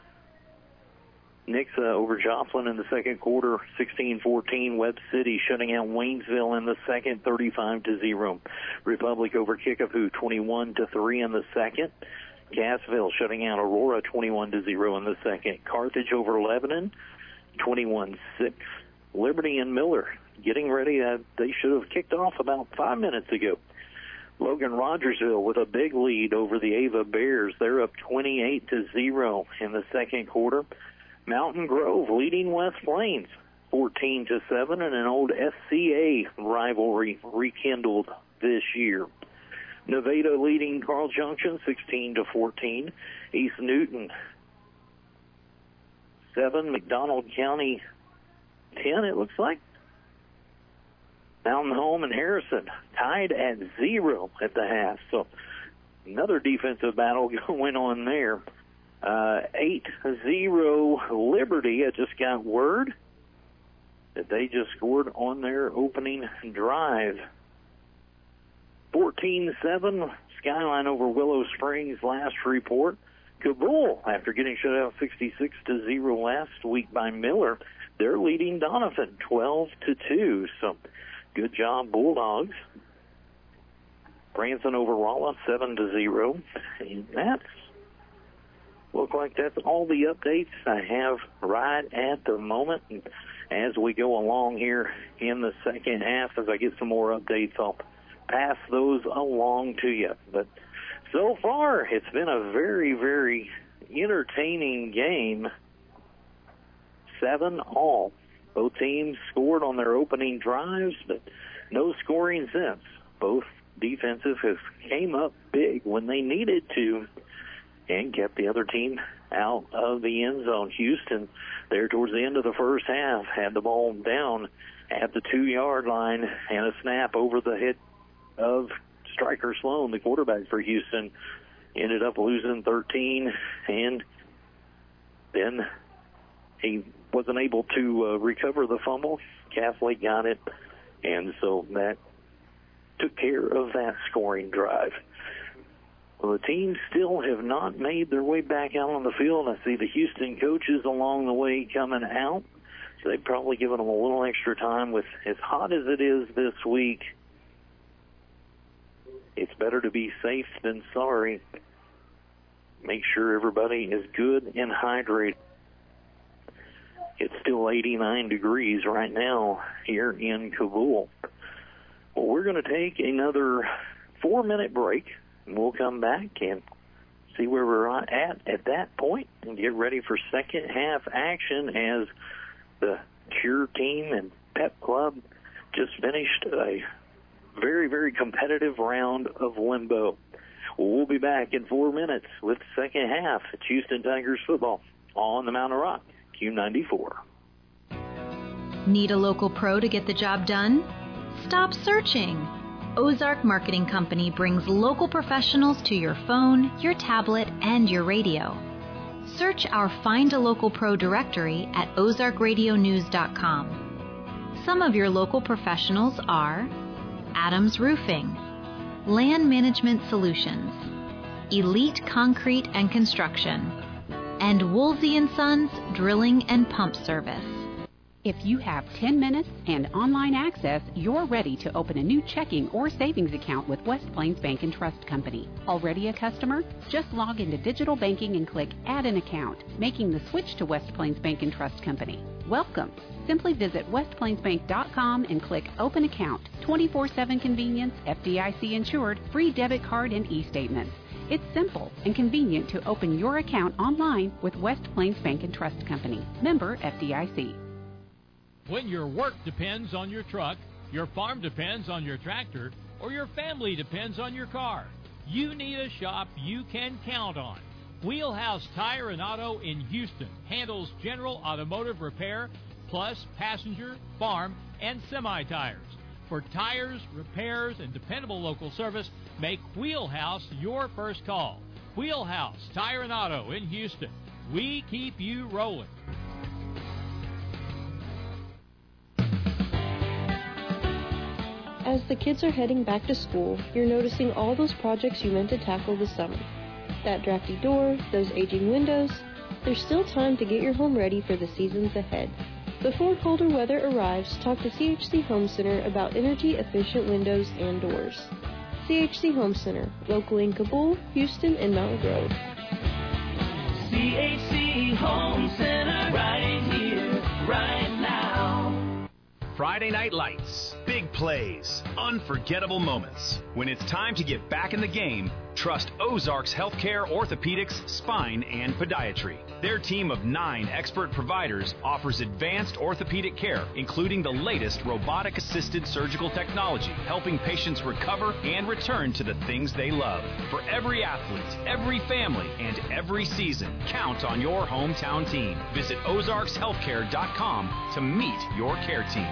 Speaker 2: Nixa over Joplin in the second quarter, 16-14. Webb City shutting out Waynesville in the second, 35-0. Republic over Kickapoo, 21-3 in the second. Cassville shutting out Aurora, 21-0 in the second. Carthage over Lebanon, 21-6. Liberty and Miller getting ready. They should have kicked off about 5 minutes ago. Logan Rogersville with a big lead over the Ava Bears. They're up 28-0 in the second quarter. Mountain Grove leading West Plains 14-7, and an old SCA rivalry rekindled this year. Nevada leading Carl Junction 16-14. East Newton 7, McDonald County 10, it looks like. Mountain Home and Harrison tied at 0 at the half. So another defensive battle going on there. 8-0 Liberty. I just got word that they just scored on their opening drive. 14-7 Skyline over Willow Springs last report. Kabul, after getting shut out 66-0 last week by Miller, they're leading Donovan 12-2. So good job, Bulldogs. Branson over Rolla 7-0. And look like that's all the updates I have right at the moment. And as we go along here in the second half, as I get some more updates, I'll pass those along to you. But so far, it's been a very, very entertaining game. 7-all. Both teams scored on their opening drives, but no scoring since. Both defensive have came up big when they needed to and kept the other team out of the end zone. Houston, there towards the end of the first half, had the ball down at the 2-yard line, and a snap over the head of Striker Sloan, the quarterback for Houston, ended up losing 13, and then he wasn't able to recover the fumble. Catholic got it, and so that took care of that scoring drive. Well, the teams still have not made their way back out on the field. I see the Houston coaches along the way coming out, so they've probably given them a little extra time. With as hot as it is this week, it's better to be safe than sorry. Make sure everybody is good and hydrated. It's still 89 degrees right now here in Kabul. Well, we're going to take another 4-minute break, and we'll come back and see where we're at that point and get ready for second half action as the Cheer team and Pep Club just finished a very, very competitive round of limbo. We'll be back in 4 minutes with the second half at Houston Tigers football on the Mountain Rock, Q94.
Speaker 6: Need a local pro to get the job done? Stop searching. Ozark Marketing Company brings local professionals to your phone, your tablet, and your radio. Search our Find a Local Pro directory at ozarkradionews.com. Some of your local professionals are Adams Roofing, Land Management Solutions, Elite Concrete and Construction, and Woolsey & Sons Drilling and Pump Service.
Speaker 13: If you have 10 minutes and online access, you're ready to open a new checking or savings account with West Plains Bank and Trust Company. Already a customer? Just log into digital banking and click Add an Account, making the switch to West Plains Bank and Trust Company. Welcome. Simply visit westplainsbank.com and click Open Account. 24/7 convenience, FDIC insured, free debit card and e-statements. It's simple and convenient to open your account online with West Plains Bank and Trust Company. Member FDIC.
Speaker 14: When your work depends on your truck, your farm depends on your tractor, or your family depends on your car, you need a shop you can count on. Wheelhouse Tire and Auto in Houston handles general automotive repair, plus passenger, farm, and semi-tires. For tires, repairs, and dependable local service, make Wheelhouse your first call. Wheelhouse Tire and Auto in Houston. We keep you rolling.
Speaker 12: As the kids are heading back to school, you're noticing all those projects you meant to tackle this summer. That drafty door, those aging windows. There's still time to get your home ready for the seasons ahead. Before colder weather arrives, talk to CHC Home Center about energy-efficient windows and doors. CHC Home Center, locally in Kabul, Houston, and Mountain Grove.
Speaker 5: CHC Home Center, right here, right now.
Speaker 10: Friday Night Lights. Big plays. Unforgettable moments. When it's time to get back in the game, trust Ozarks Healthcare Orthopedics, Spine, and Podiatry. Their team of 9 expert providers offers advanced orthopedic care, including the latest robotic-assisted surgical technology, helping patients recover and return to the things they love. For every athlete, every family, and every season, count on your hometown team. Visit ozarkshealthcare.com to meet your care team.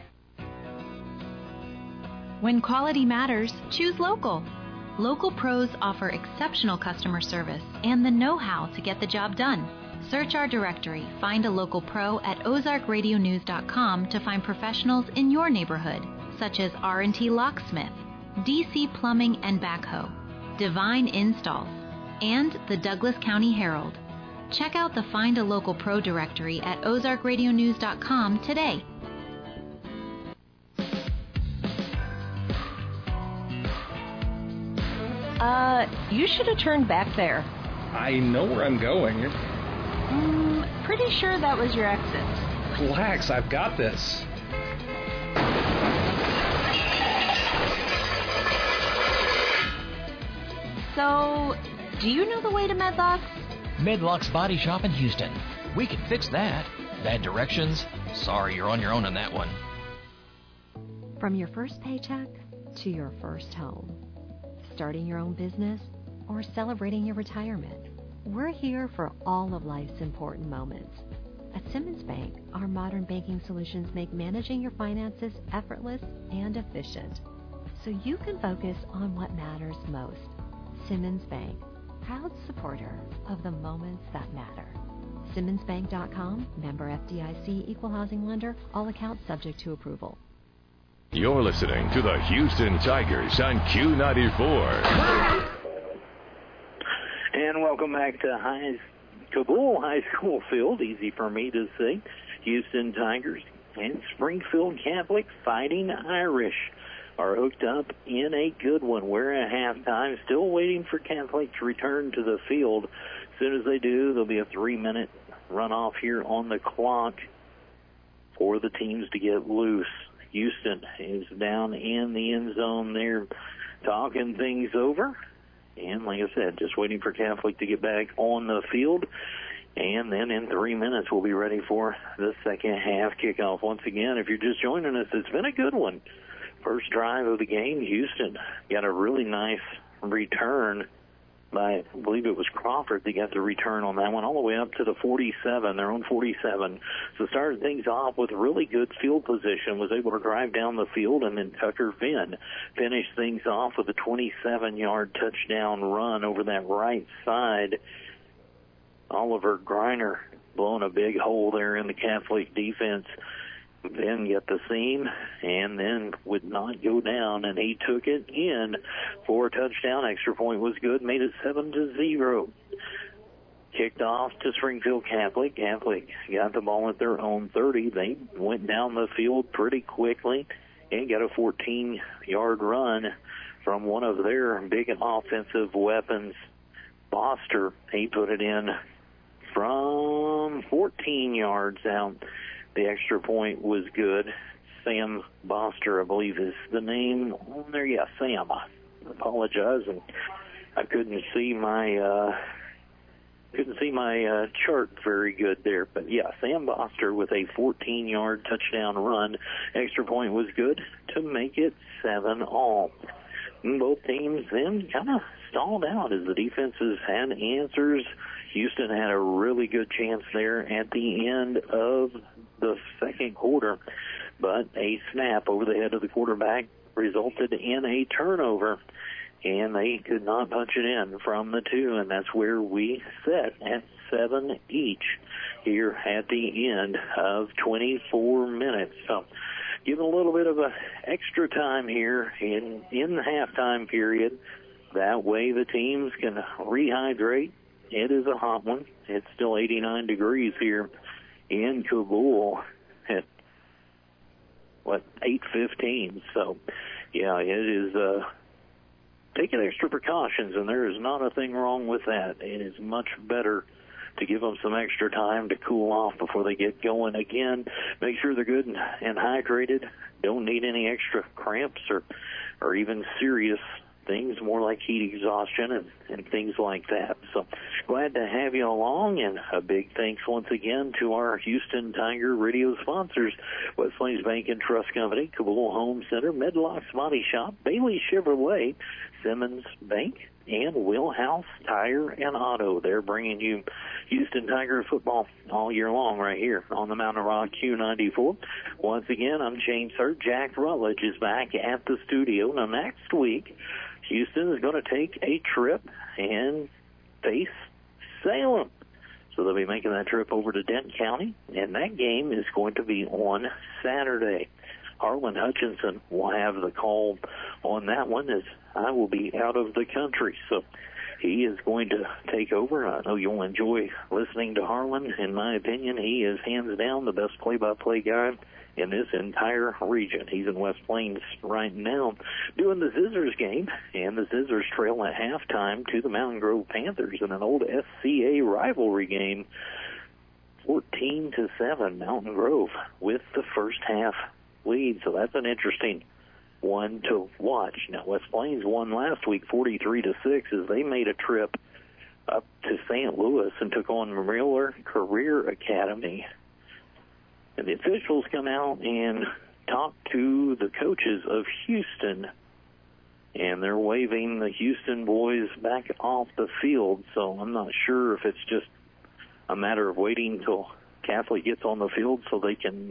Speaker 6: When quality matters, choose local. Local pros offer exceptional customer service and the know-how to get the job done. Search our directory, find a local pro at ozarkradionews.com to find professionals in your neighborhood, such as R&T Locksmith, DC Plumbing and Backhoe, Divine Installs, and the Douglas County Herald. Check out the Find a Local Pro directory at ozarkradionews.com today.
Speaker 15: You should have turned back there.
Speaker 7: I know where I'm going.
Speaker 15: Pretty sure that was your exit.
Speaker 7: Relax, I've got this.
Speaker 15: So, do you know the way to Medlocks?
Speaker 8: Medlocks Body Shop in Houston. We can fix that. Bad directions? Sorry, you're on your own on that one.
Speaker 11: From your first paycheck to your first home. Starting your own business or celebrating your retirement. We're here for all of life's important moments. At Simmons Bank, our modern banking solutions make managing your finances effortless and efficient, so you can focus on what matters most. Simmons Bank, proud supporter of the moments that matter. SimmonsBank.com, member FDIC, equal housing lender, all accounts subject to approval.
Speaker 9: You're listening to the Houston Tigers on Q94.
Speaker 2: And welcome back to Kabul High School Field. Easy for me to say. Houston Tigers and Springfield Catholic Fighting Irish are hooked up in a good one. We're at halftime, still waiting for Catholic to return to the field. As soon as they do, there'll be a 3-minute runoff here on the clock for the teams to get loose. Houston is down in the end zone there talking things over. And like I said, just waiting for Catholic to get back on the field. And then in 3 minutes, we'll be ready for the second half kickoff. Once again, if you're just joining us, it's been a good one. First drive of the game, Houston got a really nice return by, I believe it was Crawford that got the return on that one, all the way up to the 47, their own 47. So started things off with really good field position, was able to drive down the field, and then Tucker Finn finished things off with a 27-yard touchdown run over that right side. Oliver Griner blowing a big hole there in the Catholic defense. Then get the seam and then would not go down, and he took it in for a touchdown. Extra point was good, made it 7-0. kicked off to Springfield Catholic. Catholic got the ball at their own 30. They went down the field pretty quickly and got a 14-yard run from one of their big offensive weapons, Boster. He put it in from 14 yards out. The extra point was good. Sam Boster, I believe, is the name on there. Yeah, Sam. I apologize, and I couldn't see my chart very good there. But yeah, Sam Boster with a 14-yard touchdown run. Extra point was good to make it 7-all. And both teams then kind of stalled out as the defenses had answers. Houston had a really good chance there at the end of the second quarter, but a snap over the head of the quarterback resulted in a turnover, and they could not punch it in from the 2, and that's where we set at 7 each here at the end of 24 minutes. So give a little bit of a extra time here in the halftime period. That way the teams can rehydrate. It is a hot one. It's still 89 degrees here in Kabul at, 8:15. So, yeah, it is taking extra precautions, and there is not a thing wrong with that. It is much better to give them some extra time to cool off before they get going again. Make sure they're good and hydrated. Don't need any extra cramps or even serious things, more like heat exhaustion and things like that. So glad to have you along, and a big thanks once again to our Houston Tiger radio sponsors, West Plains Bank and Trust Company, Kabul Home Center, Medlock's Body Shop, Bailey Chevrolet, Simmons Bank, and Wheelhouse Tire and Auto. They're bringing you Houston Tiger football all year long right here on the Mountain Rock Q94. Once again, I'm James Hurt. Jack Rutledge is back at the studio. Now, next week, Houston is going to take a trip and face Salem. So they'll be making that trip over to Denton County, and that game is going to be on Saturday. Harlan Hutchinson will have the call on that one, as I will be out of the country. So he is going to take over. I know you'll enjoy listening to Harlan. In my opinion, he is hands down the best play-by-play guy in this entire region. He's in West Plains right now doing the Scissors game, and the Scissors trail at halftime to the Mountain Grove Panthers in an old SCA rivalry game, 14-7, Mountain Grove with the first half lead. So that's an interesting one to watch. Now, West Plains won last week 43-6 as they made a trip up to St. Louis and took on Miller Career Academy. And the officials come out and talk to the coaches of Houston, and they're waving the Houston boys back off the field. So I'm not sure if it's just a matter of waiting until Catholic gets on the field so they can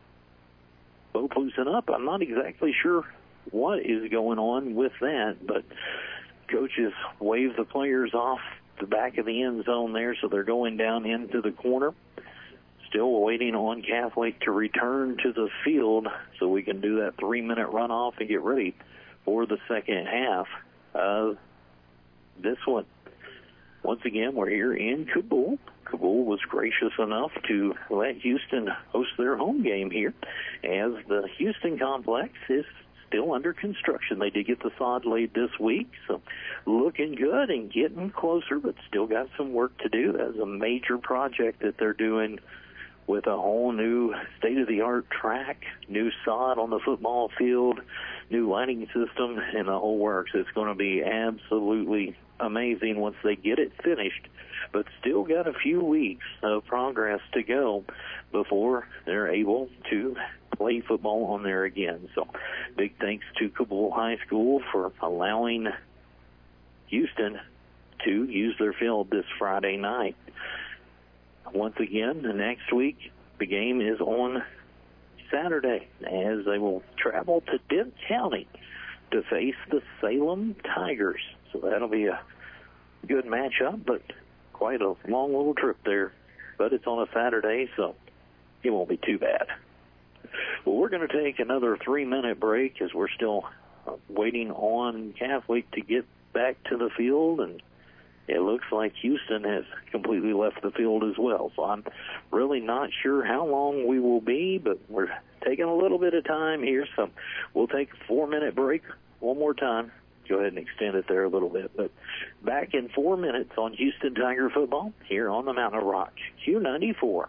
Speaker 2: both loosen up. I'm not exactly sure what is going on with that, but coaches wave the players off the back of the end zone there, so they're going down into the corner. Still waiting on Catholic to return to the field so we can do that 3-minute runoff and get ready for the second half of this one. Once again, we're here in Kabul. Kabul was gracious enough to let Houston host their home game here, as the Houston complex is still under construction. They did get the sod laid this week, so looking good and getting closer, but still got some work to do. That's a major project that they're doing with a whole new state-of-the-art track, new sod on the football field, new lighting system, and the whole works. It's going to be absolutely amazing once they get it finished, but still got a few weeks of progress to go before they're able to play football on there again. So big thanks to Kabul High School for allowing Houston to use their field this Friday night. Once again, the next week, the game is on Saturday, as they will travel to Denton County to face the Salem Tigers. So that'll be a good matchup, but quite a long little trip there. But it's on a Saturday, so it won't be too bad. Well, we're going to take another 3-minute break as we're still waiting on Catholic to get back to the field and it looks like Houston has completely left the field as well. So I'm really not sure how long we will be, but we're taking a little bit of time here. So we'll take a 4-minute break one more time. Go ahead and extend it there a little bit. But back in 4 minutes on Houston Tiger football here on the Mountain of Rock, Q94.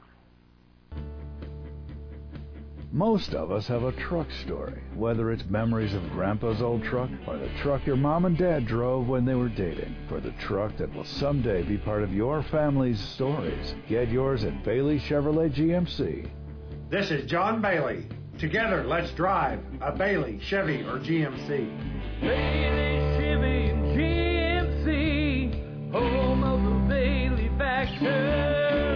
Speaker 3: Most of us have a truck story, whether it's memories of Grandpa's old truck or the truck your mom and dad drove when they were dating. For the truck that will someday be part of your family's stories, get yours at Bailey Chevrolet GMC.
Speaker 4: This is John Bailey. Together, let's drive a Bailey, Chevy, or GMC.
Speaker 5: Bailey, Chevy, and GMC, home of the Bailey factor.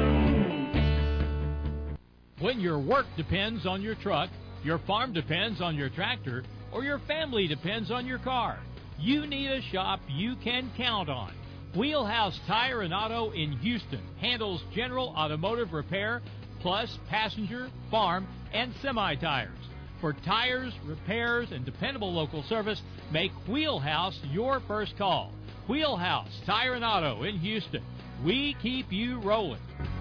Speaker 14: When your work depends on your truck, your farm depends on your tractor, or your family depends on your car, you need a shop you can count on. Wheelhouse Tire and Auto in Houston handles general automotive repair, plus passenger, farm, and semi-tires. For tires, repairs, and dependable local service, make Wheelhouse your first call. Wheelhouse Tire and Auto in Houston. We keep you rolling.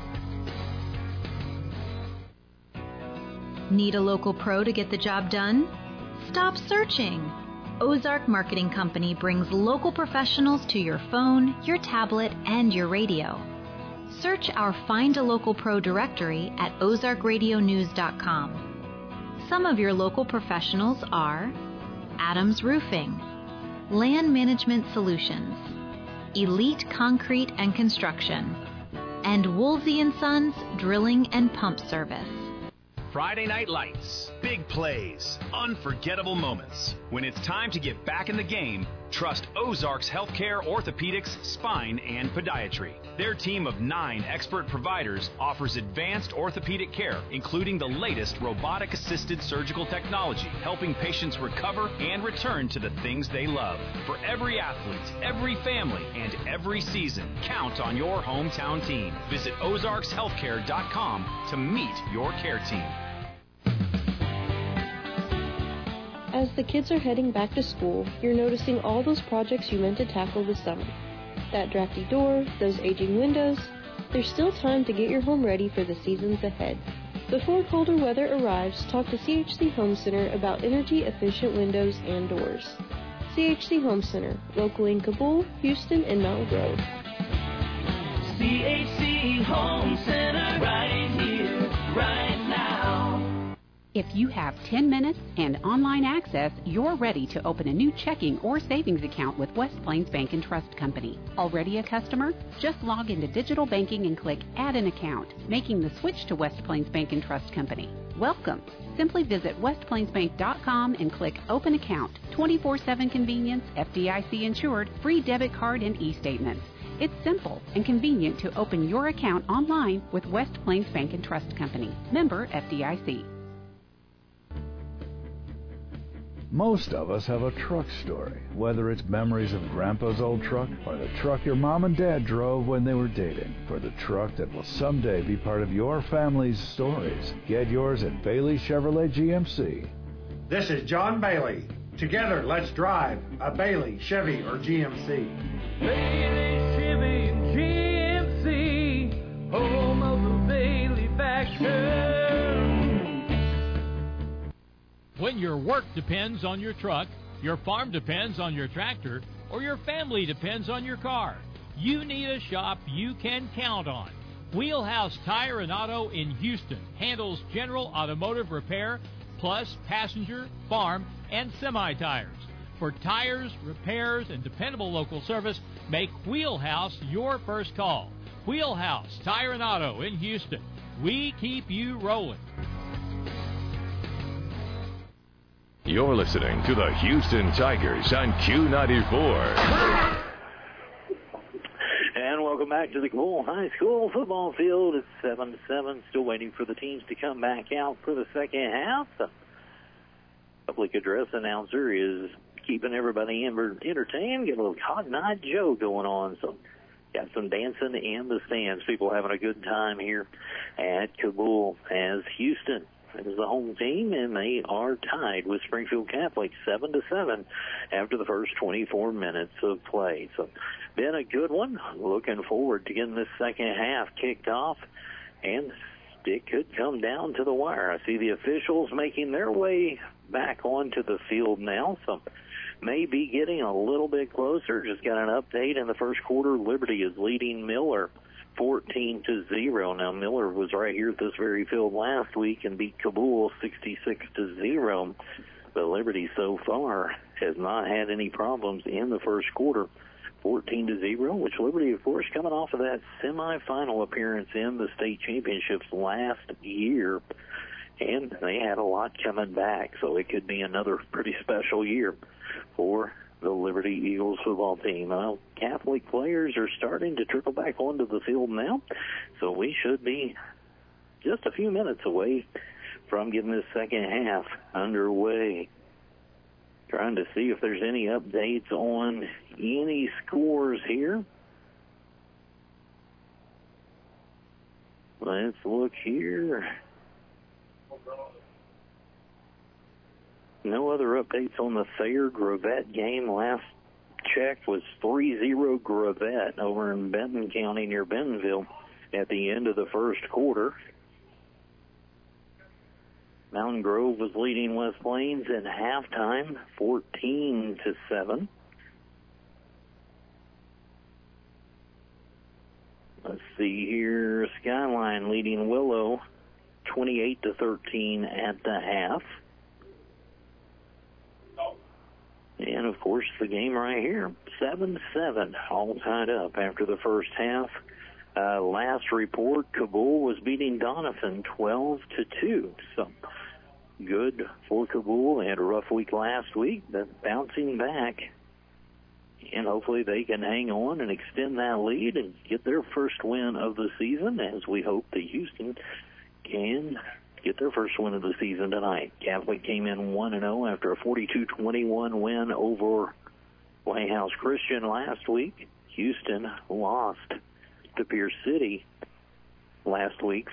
Speaker 6: Need a local pro to get the job done? Stop searching. Ozark Marketing Company brings local professionals to your phone, your tablet, and your radio. Search our Find a Local Pro directory at ozarkradionews.com. Some of your local professionals are Adams Roofing, Land Management Solutions, Elite Concrete and Construction, and Woolsey & Sons Drilling and Pump Service.
Speaker 10: Friday Night Lights. Big plays. Unforgettable moments. When it's time to get back in the game, trust Ozarks Healthcare Orthopedics, Spine, and Podiatry. Their team of 9 expert providers offers advanced orthopedic care, including the latest robotic-assisted surgical technology, helping patients recover and return to the things they love. For every athlete, every family, and every season, count on your hometown team. Visit ozarkshealthcare.com to meet your care team.
Speaker 12: As the kids are heading back to school, you're noticing all those projects you meant to tackle this summer. That drafty door, those aging windows. There's still time to get your home ready for the seasons ahead. Before colder weather arrives, talk to CHC Home Center about energy-efficient windows and doors. CHC Home Center, locally in Kabul, Houston, and Mountain Grove.
Speaker 5: CHC Home Center, right here, right now.
Speaker 13: If you have 10 minutes and online access, you're ready to open a new checking or savings account with West Plains Bank and Trust Company. Already a customer? Just log into digital banking and click Add an Account, making the switch to West Plains Bank and Trust Company. Welcome. Simply visit westplainsbank.com and click Open Account. 24/7 convenience, FDIC insured, free debit card and e-statements. It's simple and convenient to open your account online with West Plains Bank and Trust Company. Member FDIC.
Speaker 3: Most of us have a truck story, whether it's memories of Grandpa's old truck or the truck your mom and dad drove when they were dating. For the truck that will someday be part of your family's stories, get yours at Bailey Chevrolet GMC.
Speaker 4: This is John Bailey. Together, let's drive a Bailey, Chevy, or GMC.
Speaker 5: Bailey, Chevy, and GMC, home of the Bailey factor.
Speaker 14: When your work depends on your truck, your farm depends on your tractor, or your family depends on your car, you need a shop you can count on. Wheelhouse Tire and Auto in Houston handles general automotive repair, plus passenger, farm, and semi-tires. For tires, repairs, and dependable local service, make Wheelhouse your first call. Wheelhouse Tire and Auto in Houston. We keep you rolling.
Speaker 9: You're listening to the Houston Tigers on Q94.
Speaker 2: And welcome back to the Kabul High School football field. It's 7-7. Still waiting for the teams to come back out for the second half. The public address announcer is keeping everybody entertained. Get a little Cotton Eye Joe going on. So got some dancing in the stands. People having a good time here at Kabul as Houston as the home team, and they are tied with Springfield Catholic 7-7 after the first 24 minutes of play. So, been a good one. Looking forward to getting this second half kicked off, and it could come down to the wire. I see the officials making their way back onto the field now, so may be getting a little bit closer. Just got an update in the first quarter. Liberty is leading Miller 14-0. Now, Miller was right here at this very field last week and beat Kabul 66-0. But Liberty so far has not had any problems in the first quarter. 14-0, which Liberty, of course, coming off of that semifinal appearance in the state championships last year. And they had a lot coming back, so it could be another pretty special year for the Liberty Eagles football team. Well, Catholic players are starting to trickle back onto the field now, so we should be just a few minutes away from getting this second half underway. Trying to see if there's any updates on any scores here. Let's look here. No other updates on the Thayer Gravette game. Last check was 3-0 Gravette over in Benton County near Bentonville at the end of the first quarter. Mountain Grove was leading West Plains in halftime, 14-7. Let's see here. Skyline leading Willow 28-13 at the half. And, of course, the game right here, 7-7, all tied up after the first half. Last report, Kabul was beating Doniphan 12-2. So, good for Kabul. They had a rough week last week, but bouncing back. And hopefully they can hang on and extend that lead and get their first win of the season, as we hope that Houston can get their first win of the season tonight. Catholic came in 1-0 after a 42-21 win over Lighthouse Christian last week. Houston lost to Pierce City last week,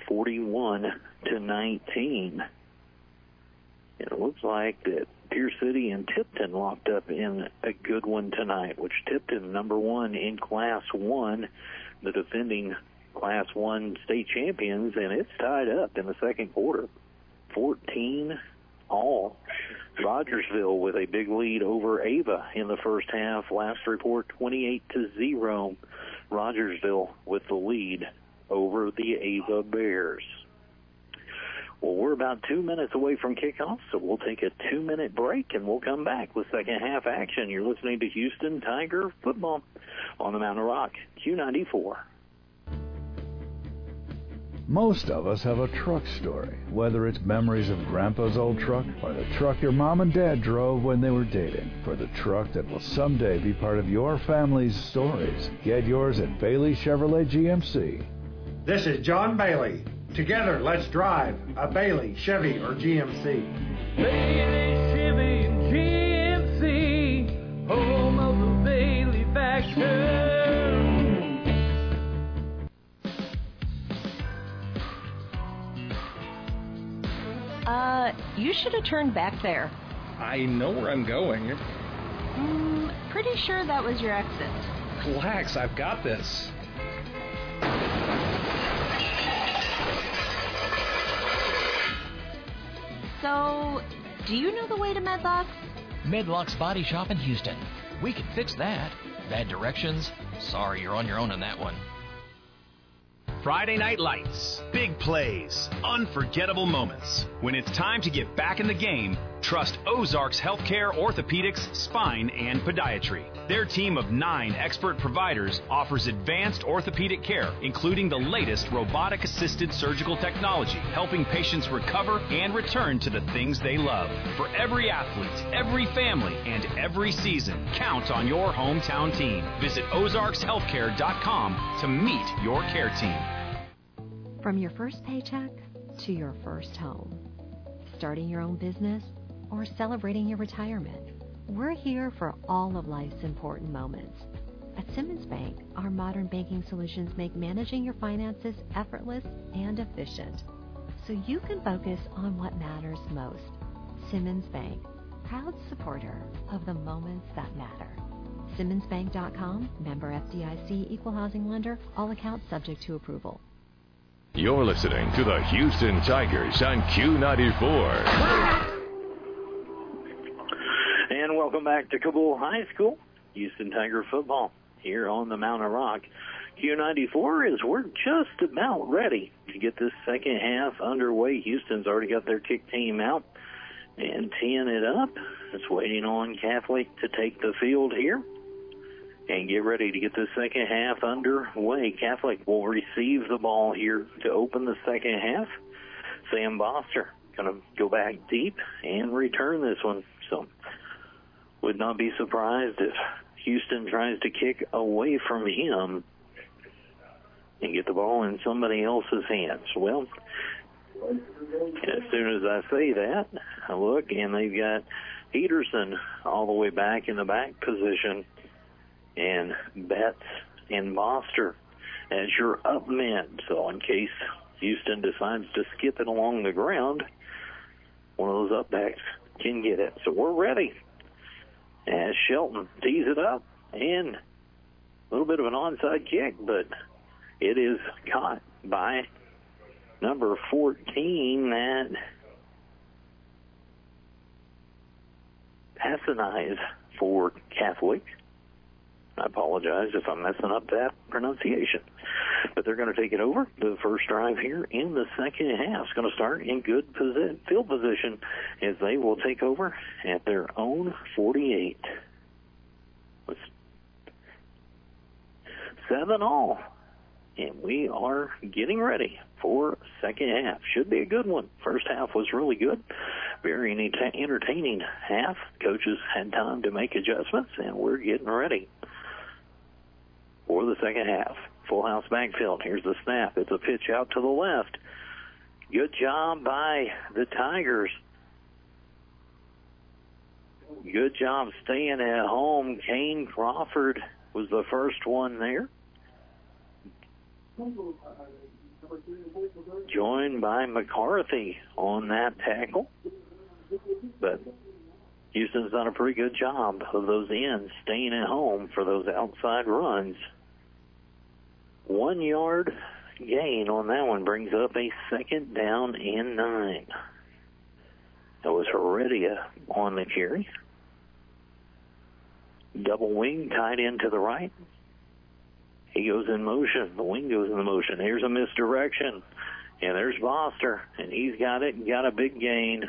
Speaker 2: 41-19. It looks like that Pierce City and Tipton locked up in a good one tonight, which Tipton, number one in Class 1, the defending Class 1 state champions, and it's tied up in the second quarter, 14 all. Rogersville with a big lead over Ava in the first half. Last report, 28-0. Rogersville with the lead over the Ava Bears. Well, we're about 2 minutes away from kickoff, so we'll take a 2-minute break, and we'll come back with second half action. You're listening to Houston Tiger Football on the Mountain Rock, Q94.
Speaker 3: Most of us have a truck story, whether it's memories of Grandpa's old truck or the truck your mom and dad drove when they were dating. For the truck that will someday be part of your family's stories, get yours at Bailey Chevrolet GMC.
Speaker 4: This is John Bailey. Together, let's drive a Bailey, Chevy, or GMC.
Speaker 5: Bailey, Chevy, and GMC, home of the Bailey factor.
Speaker 15: You should have turned back there.
Speaker 7: I know where I'm going.
Speaker 15: Pretty sure that was your exit.
Speaker 7: Relax, I've got this.
Speaker 15: So, do you know the way to Medlocks?
Speaker 8: Medlocks Body Shop in Houston. We can fix that. Bad directions? Sorry, you're on your own on that one.
Speaker 10: Friday Night Lights. Big plays. Unforgettable moments. When it's time to get back in the game, trust Ozarks Healthcare Orthopedics, Spine, and Podiatry. Their team of 9 expert providers offers advanced orthopedic care, including the latest robotic-assisted surgical technology, helping patients recover and return to the things they love. For every athlete, every family, and every season, count on your hometown team. Visit ozarkshealthcare.com to meet your care team.
Speaker 11: From your first paycheck to your first home, starting your own business or celebrating your retirement, we're here for all of life's important moments. At Simmons Bank, our modern banking solutions make managing your finances effortless and efficient. so you can focus on what matters most. Simmons Bank, proud supporter of the moments that matter. SimmonsBank.com, member FDIC, equal housing lender, all accounts subject to approval.
Speaker 9: You're listening to the Houston Tigers on Q94.
Speaker 2: And welcome back to Kabul High School, Houston Tiger football here on the Mountain Rock. Q94 is we're just about ready to get this second half underway. Houston's already got their kick team out and teeing it up. It's waiting on Catholic to take the field here and get ready to get the second half underway. Catholic will receive the ball here to open the second half. Sam Boster going to go back deep and return this one. So would not be surprised if Houston tries to kick away from him and get the ball in somebody else's hands. Well, as soon as I say that, I look, and they've got Peterson all the way back in the back position, and Betts and Boster as your up men. So in case Houston decides to skip it along the ground, one of those up backs can get it. So we're ready as Shelton tees it up, and a little bit of an onside kick, but it is caught by number 14, that Passanize for Catholic. I apologize if I'm messing up that pronunciation. But they're going to take it over. The first drive here in the second half is going to start in good field position as they will take over at their own 48. 7-all. And we are getting ready for second half. Should be a good one. First half was really good. Very entertaining half. Coaches had time to make adjustments, and we're getting ready for the second half. Full house backfield. Here's the snap. It's a pitch out to the left. Good job by the Tigers. Good job staying at home. Kane Crawford was the first one there. Joined by McCarthy on that tackle. But Houston's done a pretty good job of those ends staying at home for those outside runs. 1 yard gain on that one brings up a second down and 9. That was Heredia on the carry. Double wing tied in to the right. He goes in motion. The wing goes in motion. Here's a misdirection. And there's Boster. And he's got it and got a big gain.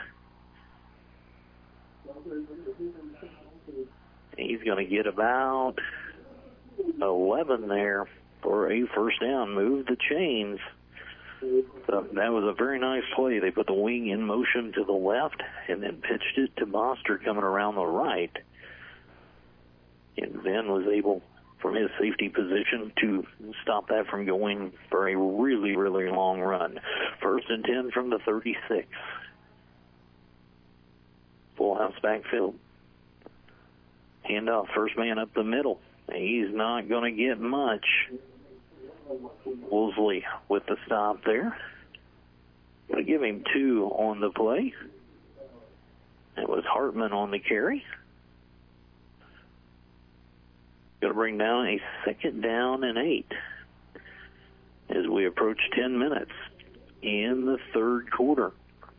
Speaker 2: He's going to get about 11 there for a first down. Move the chains. So that was a very nice play. They put the wing in motion to the left and then pitched it to Boster coming around the right. And then was able, from his safety position, to stop that from going for a really, really long run. 1st and 10 from the 36. Full house backfield. Handoff, first man up the middle. He's not going to get much. Woolsey with the stop there. Going to give him 2 on the play. It was Hartman on the carry. Going to bring down a second down and 8 as we approach 10 minutes in the third quarter.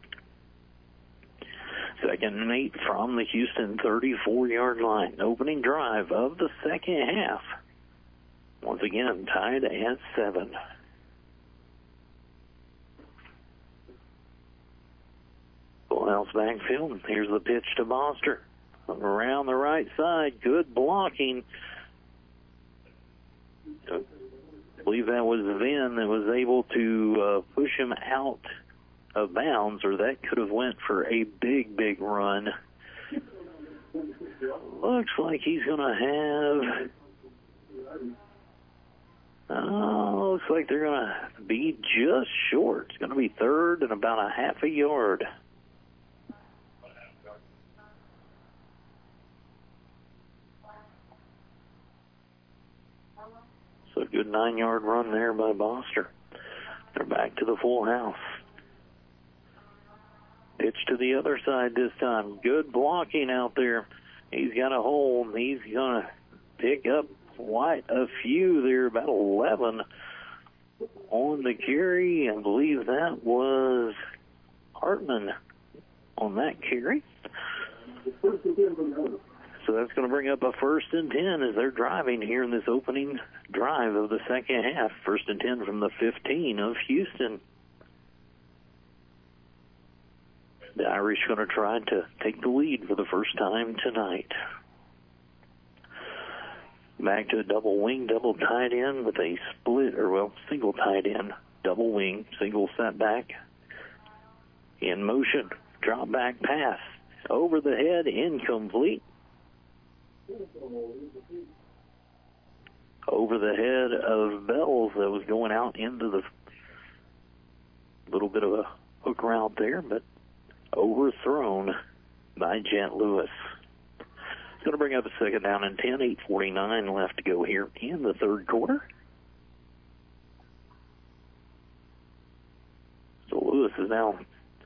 Speaker 2: Second and 8 from the Houston 34-yard line. Opening drive of the second half. Once again, tied at 7. Full house backfield. Here's the pitch to Boster. Around the right side. Good blocking. I believe that was Venn that was able to push him out of bounds, or that could have went for a big, big run. Looks like he's going to have... looks like they're going to be just short. It's going to be third and about a half a yard. So a good 9-yard run there by Boster. They're back to the full house. Pitch to the other side this time. Good blocking out there. He's got a hold. He's going to pick up quite a few there, about 11 on the carry. I believe that was Hartman on that carry. So that's going to bring up a 1st and 10 as they're driving here in this opening drive of the second half. 1st and 10 from the 15 of Houston. The Irish going to try to take the lead for the first time tonight. Back to a double wing, double tight end with a split, single tight end, double wing, single setback. In motion, drop back pass. Over the head, incomplete. Over the head of Bells that was going out into the little bit of a hook route there, but overthrown by Jet Lewis. It's going to bring up a 2nd down and 10, 8:49 left to go here in the third quarter. So Lewis is now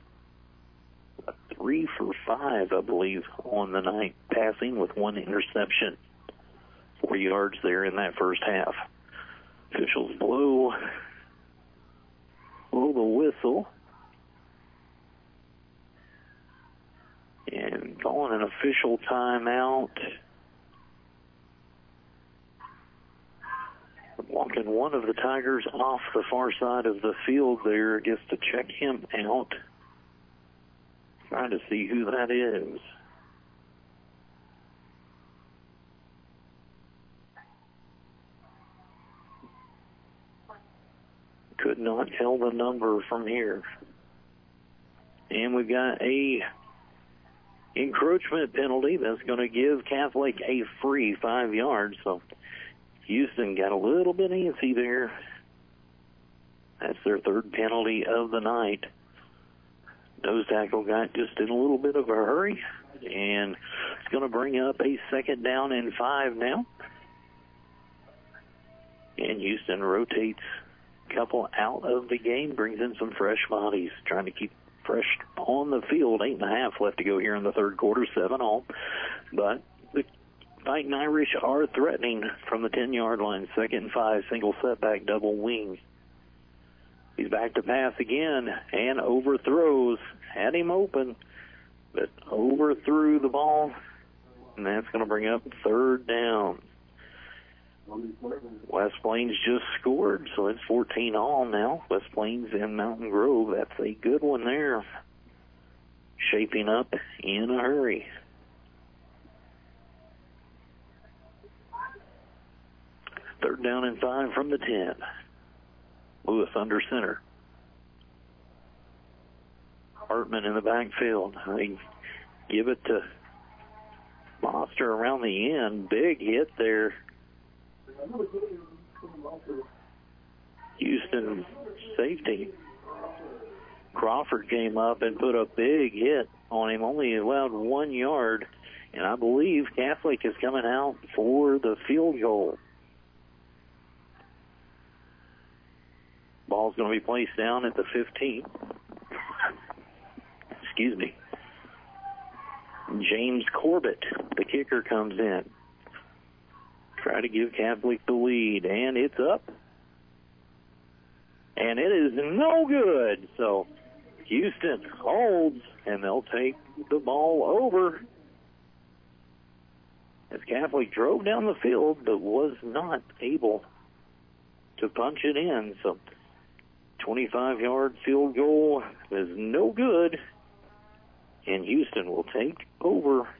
Speaker 2: 3 for 5, I believe, on the night, passing with 1 interception. 4 yards there in that first half. Officials blow the whistle. And calling an official timeout. Walking one of the Tigers off the far side of the field there, just to check him out. Trying to see who that is. Could not tell the number from here. And we've got a encroachment penalty that's going to give Catholic a free 5 yards. So Houston got a little bit antsy there. That's their 3rd penalty of the night. Nose tackle got just in a little bit of a hurry, and it's going to bring up a 2nd down and 5 now. And Houston rotates a couple out of the game, brings in some fresh bodies, trying to keep fresh on the field. 8.5 left to go here in the third quarter, 7-all. But the Fighting Irish are threatening from the 10-yard line. 2nd and 5, single setback, double wing. He's back to pass again and overthrows. Had him open, but overthrew the ball. And that's going to bring up 3rd down. West Plains just scored, so it's 14-all now. West Plains and Mountain Grove. That's a good one there. Shaping up in a hurry. Third down and 5 from the 10. Lewis under center. Hartman in the backfield. They give it to Monster around the end. Big hit there. Houston safety. Crawford came up and put a big hit on him, only allowed 1 yard. And I believe Catholic is coming out for the field goal. Ball's going to be placed down at the 15. Excuse me. James Corbett, the kicker, comes in. Try to give Catholic the lead, and it's up. And it is no good. So Houston holds, and they'll take the ball over. As Catholic drove down the field, but was not able to punch it in. So 25-yard field goal is no good, and Houston will take over.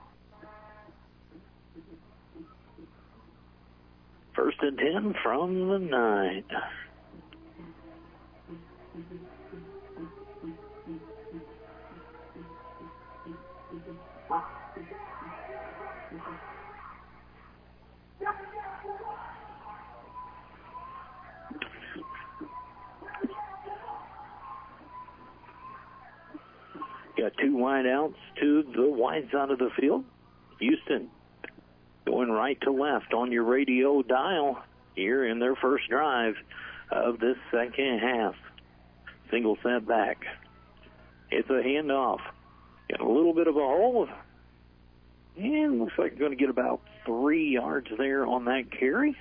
Speaker 2: 1st and 10 from the 9. Got 2 wideouts to the wide side of the field. Houston going right to left on your radio dial here in their first drive of this second half. Single setback. It's a handoff. Got a little bit of a hole. And looks like you're going to get about 3 yards there on that carry.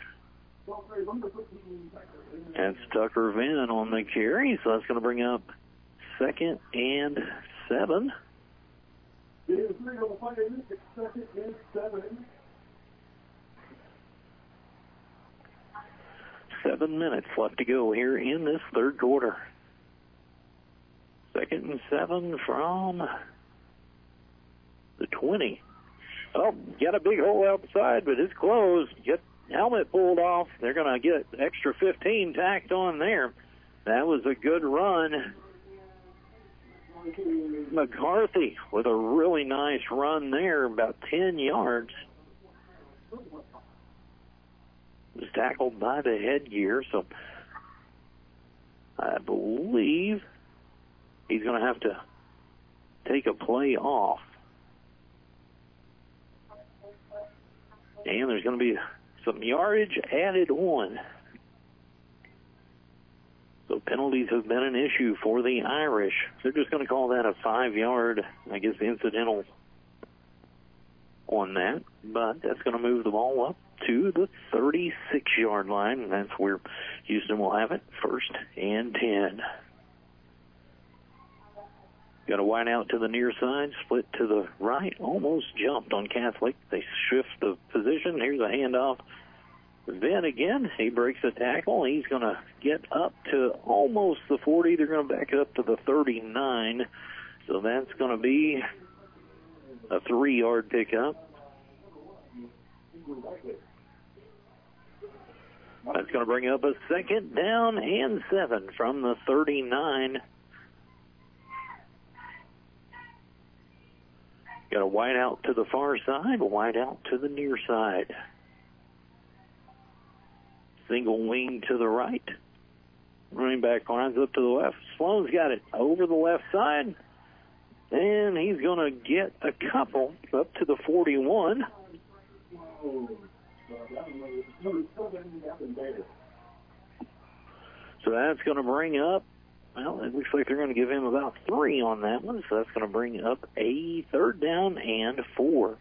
Speaker 2: That's Tucker Venn on the carry, so that's going to bring up 2nd and 7. 7 minutes left to go here in this third quarter. 2nd and 7 from the 20. Oh, got a big hole outside, but it's closed. Get helmet pulled off. They're going to get extra 15 tacked on there. That was a good run. McCarthy with a really nice run there, about 10 yards. Was tackled by the headgear, so I believe he's going to have to take a play off. And there's going to be some yardage added on. So penalties have been an issue for the Irish. They're just going to call that a 5-yard, I guess, incidental on that. But that's going to move the ball up to the 36-yard line, and that's where Houston will have it, 1st and 10. Got a wide out to the near side, split to the right, almost jumped on Catholic. They shift the position. Here's a handoff. Then again, he breaks a tackle. He's going to get up to almost the 40. They're going to back it up to the 39. So that's going to be a 3-yard pickup. That's going to bring up a 2nd down and 7 from the 39. Got a wide out to the far side, a wide out to the near side. Single wing to the right. Running back lines up to the left. Sloan's got it over the left side. And he's going to get a couple up to the 41. So that's going to bring up, well, it looks like they're going to give him about 3 on that one. So that's going to bring up a 3rd down and 4.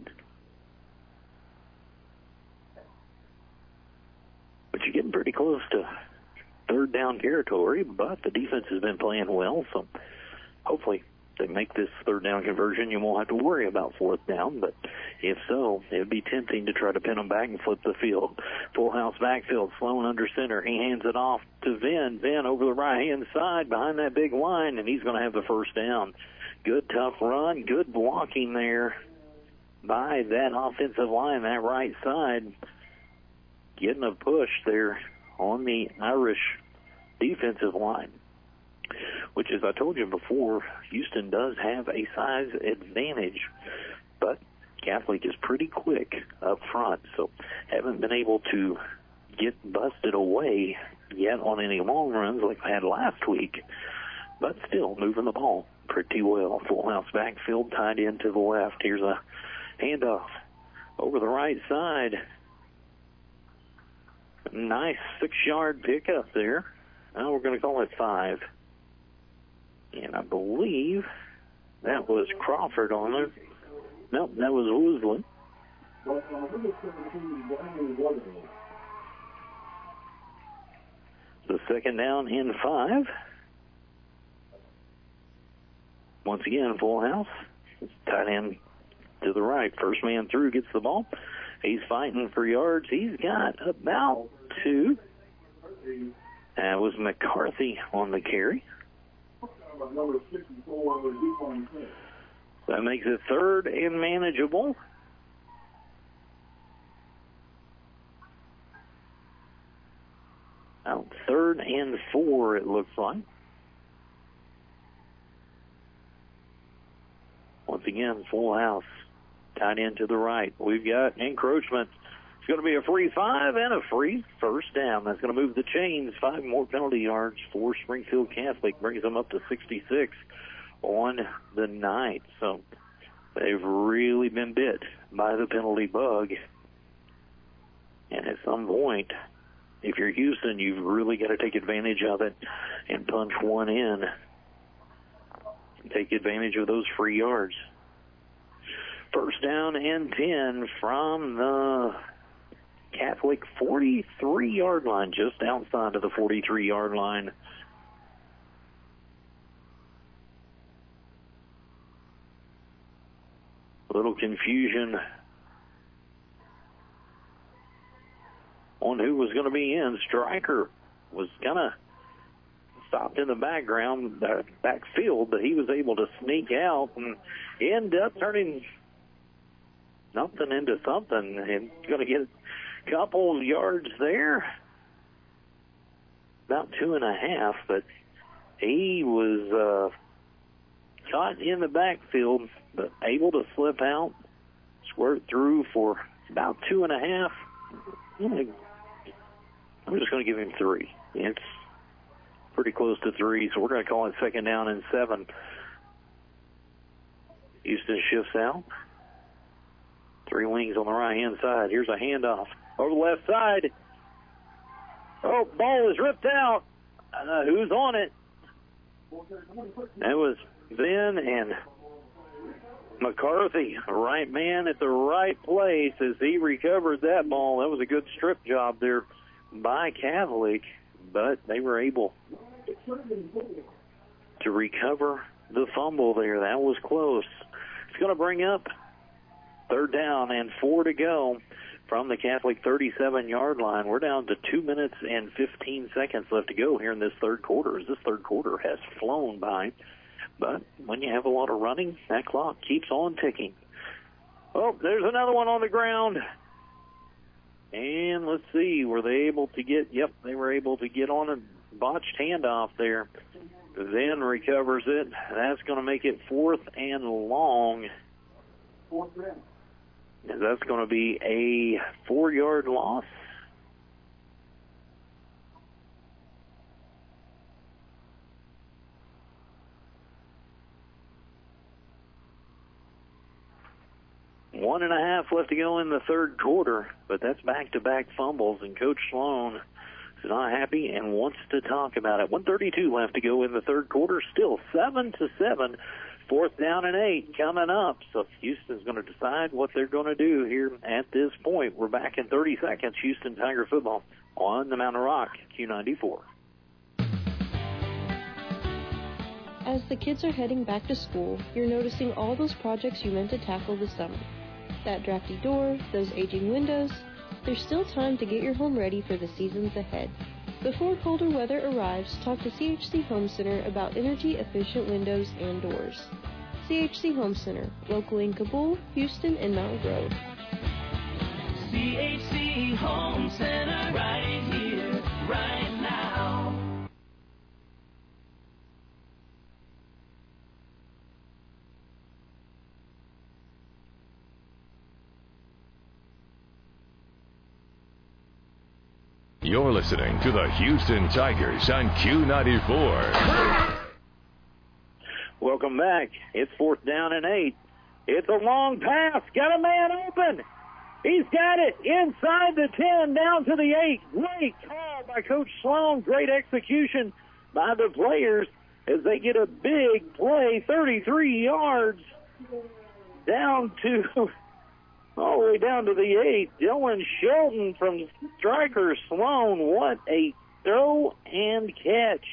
Speaker 2: But you're getting pretty close to 3rd down territory, but the defense has been playing well, so hopefully they make this 3rd down conversion. You won't have to worry about 4th down, but if so, it would be tempting to try to pin them back and flip the field. Full house backfield, Sloan under center. He hands it off to Venn. Venn over the right-hand side behind that big line, and he's going to have the 1st down. Good, tough run, good blocking there by that offensive line, that right side. Getting a push there on the Irish defensive line, which, as I told you before, Houston does have a size advantage, but Catholic is pretty quick up front, so haven't been able to get busted away yet on any long runs like I had last week, but still moving the ball pretty well. Full house backfield tied in to the left. Here's a handoff over the right side. Nice 6-yard pickup there. Now we're going to call it 5. And I believe that was Crawford on there. Nope, that was Woosland. The 2nd down and 5. Once again, full house. Tight end to the right. First man through gets the ball. He's fighting for yards. He's got about 2. That was McCarthy on the carry. That makes it 3rd and manageable. Out 3rd and 4, it looks like. Once again, full house. Tight end to the right. We've got encroachment. It's going to be a free 5 and a free 1st down. That's going to move the chains. 5 more penalty yards for Springfield Catholic. Brings them up to 66 on the night. So they've really been bit by the penalty bug. And at some point, if you're Houston, you've really got to take advantage of it and punch one in. take advantage of those free yards. First down and 10 from the Catholic 43-yard line, just outside of the 43-yard line. A little confusion on who was going to be in. Stryker was kind of stopped in the backfield, but he was able to sneak out and end up turning nothing into something and going to get a couple of yards there. About 2.5, but he was caught in the backfield, but able to slip out, squirt through for about 2.5. I'm just going to give him 3. It's pretty close to 3, so we're going to call it second down and 7. Houston shifts out. 3 wings on the right-hand side. Here's a handoff over the left side. Oh, ball is ripped out. Who's on it? That was Ben and McCarthy, right man at the right place as he recovered that ball. That was a good strip job there by Catholic, but they were able to recover the fumble there. That was close. It's going to bring up third down and 4 to go from the Catholic 37-yard line. We're down to 2 minutes and 15 seconds left to go here in this third quarter, as this third quarter has flown by. But when you have a lot of running, that clock keeps on ticking. Oh, there's another one on the ground. And let's see, were they able to get, yep, they were able to get on a botched handoff there. Then recovers it. That's going to make it 4th and long. That's going to be a 4-yard loss. One and a half left to go in the third quarter, but that's back-to-back fumbles, and Coach Sloan is not happy and wants to talk about it. 1:32 left to go in the third quarter, still 7-7. 4th down and 8 coming up, so Houston's going to decide what they're going to do here at this point. We're back in 30 seconds. Houston Tiger football on the Mountain Rock, Q94.
Speaker 12: As the kids are heading back to school, you're noticing all those projects you meant to tackle this summer. That drafty door, those aging windows. There's still time to get your home ready for the seasons ahead. Before colder weather arrives, talk to CHC Home Center about energy-efficient windows and doors. CHC Home Center, locally in Kabul, Houston, and Mountain Grove.
Speaker 5: CHC Home Center, right here, right now.
Speaker 9: You're listening to the Houston Tigers on Q94.
Speaker 2: Welcome back. It's 4th down and 8. It's a long pass. Got a man open. He's got it inside the 10, down to the 8. Great call by Coach Sloan. Great execution by the players as they get a big play, 33 yards, down to... all the way down to the 8. Dylan Shelton from Stryker Sloan. What a throw and catch.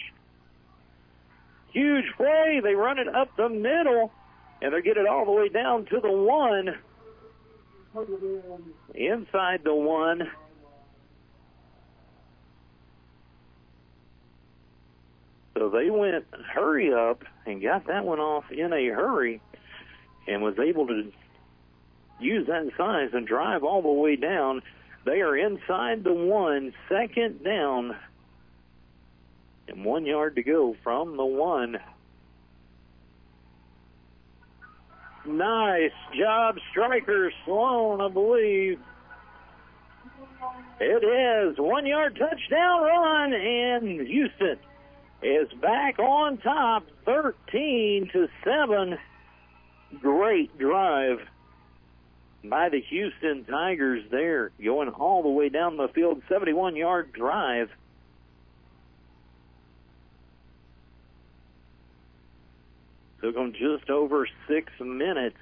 Speaker 2: Huge play. They run it up the middle, and they get it all the way down to the 1. Inside the 1. So they went hurry up and got that one off in a hurry and was able to use that size and drive all the way down. They are inside the 1, 2nd down, and 1 yard to go from the 1. Nice job, Stryker Sloan, I believe. It is 1 yard touchdown run, and Houston is back on top, 13-7. Great drive by the Houston Tigers there, going all the way down the field, 71-yard drive. Took them just over 6 minutes.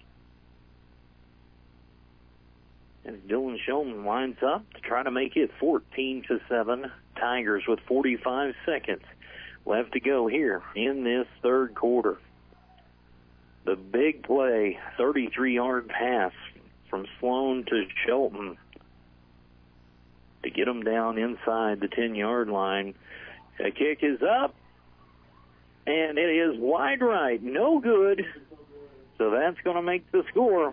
Speaker 2: As Dylan Shelton winds up to try to make it 14-7. Tigers with 45 seconds left to go here in this third quarter. The big play, 33-yard pass from Sloan to Shelton to get them down inside the 10-yard line. The kick is up, and it is wide right. No good. So that's going to make the score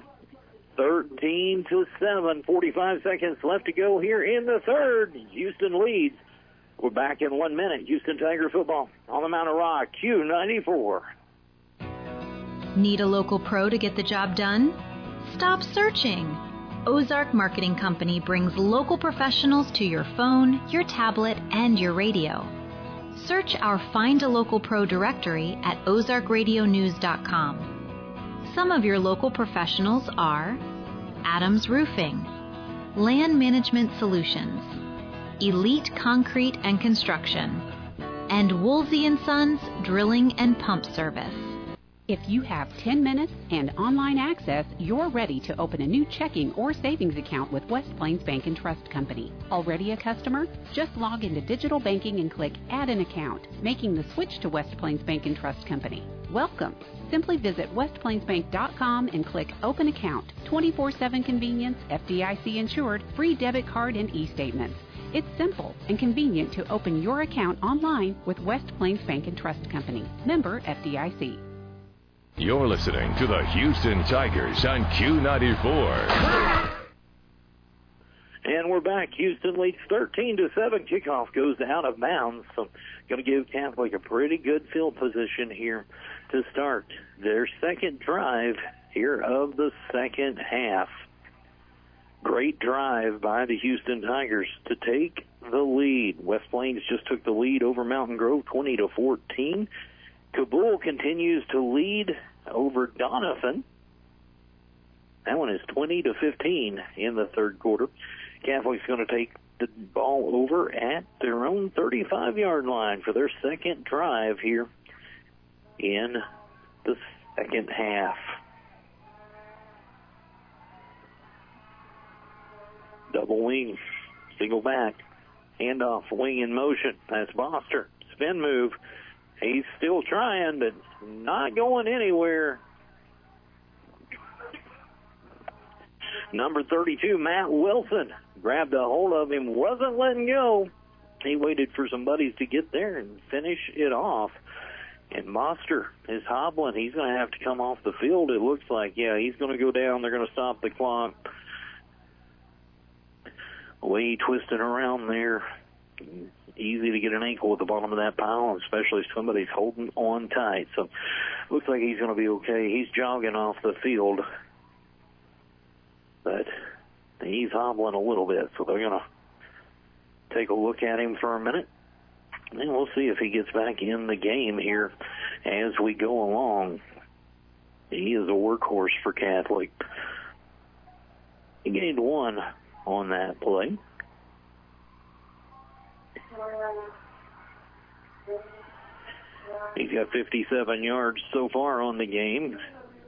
Speaker 2: 13-7. 45 seconds left to go here in the third. Houston leads. We're back in 1 minute. Houston Tiger football on the Mountain Rock, Q94.
Speaker 6: Need a local pro to get the job done? Stop searching. Ozark Marketing Company brings local professionals to your phone, your tablet, and your radio. Search our Find a Local Pro directory at ozarkradionews.com. Some of your local professionals are Adams Roofing, Land Management Solutions, Elite Concrete and Construction, and Woolsey & Sons Drilling and Pump Service.
Speaker 13: If you have 10 minutes and online access, you're ready to open a new checking or savings account with West Plains Bank and Trust Company. Already a customer? Just log into digital banking and click Add an Account, making the switch to West Plains Bank and Trust Company. Welcome. Simply visit westplainsbank.com and click Open Account. 24/7 convenience, FDIC insured, free debit card and e-statements. It's simple and convenient to open your account online with West Plains Bank and Trust Company. Member FDIC.
Speaker 9: You're listening to the Houston Tigers on Q94.
Speaker 2: And we're back. Houston leads 13-7. Kickoff goes out of bounds. So going to give Catholic a pretty good field position here to start their second drive here of the second half. Great drive by the Houston Tigers to take the lead. West Plains just took the lead over Mountain Grove 20-14. Kabul continues to lead over Doniphan. That one is 20-15 in the third quarter. Catholic's going to take the ball over at their own 35-yard line for their second drive here in the second half. Double wing, single back, handoff, wing in motion. That's Boster. Spin move. He's still trying, but not going anywhere. Number 32, Matt Wilson, grabbed a hold of him, wasn't letting go. He waited for some buddies to get there and finish it off. And Boster is hobbling. He's going to have to come off the field, it looks like. Yeah, he's going to go down. They're going to stop the clock. Way twisting around there. Easy to get an ankle at the bottom of that pile, especially if somebody's holding on tight. So looks like he's going to be okay. He's jogging off the field, but he's hobbling a little bit. So they're going to take a look at him for a minute, and we'll see if he gets back in the game here as we go along. He is a workhorse for Catholic. He gained one on that play. He's got 57 yards so far on the game.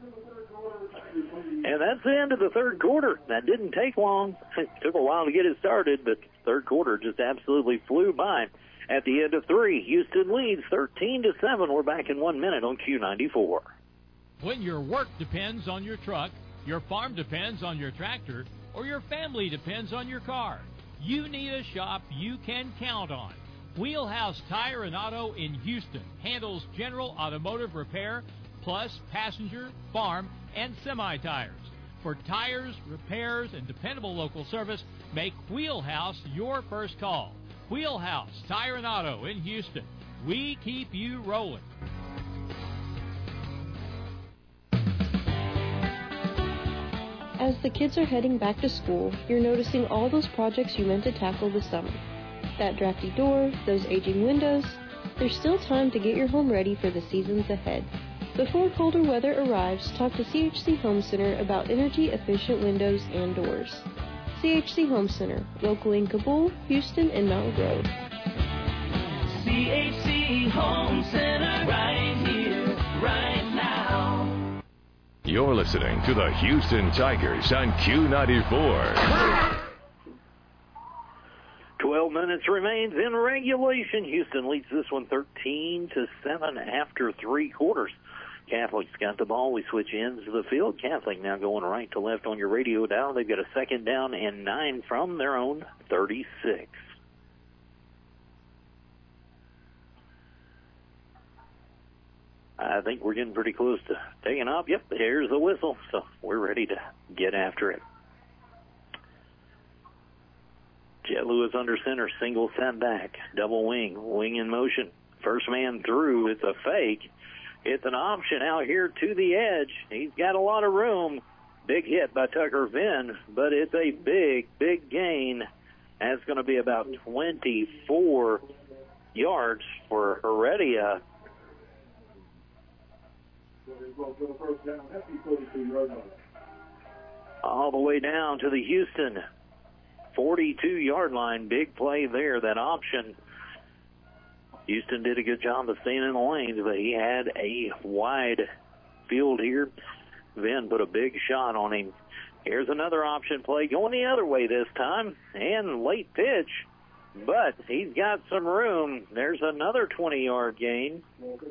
Speaker 2: And that's the end of the third quarter. That didn't take long. It took a while to get it started, but third quarter just absolutely flew by. At the end of three, Houston leads 13-7. We're back in 1 minute on Q94.
Speaker 14: When your work depends on your truck, your farm depends on your tractor, or your family depends on your car, you need a shop you can count on. Wheelhouse Tire and Auto in Houston handles general automotive repair, plus passenger, farm, and semi-tires. For tires, repairs, and dependable local service, make Wheelhouse your first call. Wheelhouse Tire and Auto in Houston. We keep you rolling.
Speaker 12: As the kids are heading back to school, you're noticing all those projects you meant to tackle this summer. That drafty door, those aging windows. There's still time to get your home ready for the seasons ahead. Before colder weather arrives, talk to CHC Home Center about energy-efficient windows and doors. CHC Home Center, locally in Kabul, Houston, and Mountain Grove.
Speaker 5: CHC Home Center, right here, right now.
Speaker 9: You're listening to the Houston Tigers on Q94.
Speaker 2: 12 minutes remains in regulation. Houston leads this one 13-7 after 3 quarters. Catholic's got the ball. We switch ends of the field. Catholic now going right to left on your radio dial. They've got a 2nd down and 9 from their own 36. I think we're getting pretty close to taking off. Yep, here's the whistle, so we're ready to get after it. Jet Lewis under center, single set back, double wing in motion. First man through, it's a fake. It's an option out here to the edge. He's got a lot of room. Big hit by Tucker Venn, but it's a big gain. That's going to be about 24 yards for Heredia. All the way down to the Houston 42-yard line. Big play there, that option. Houston did a good job of staying in the lanes, but he had a wide field here. Venn put a big shot on him. Here's another option play going the other way this time, and late pitch, but he's got some room. There's another 20-yard gain.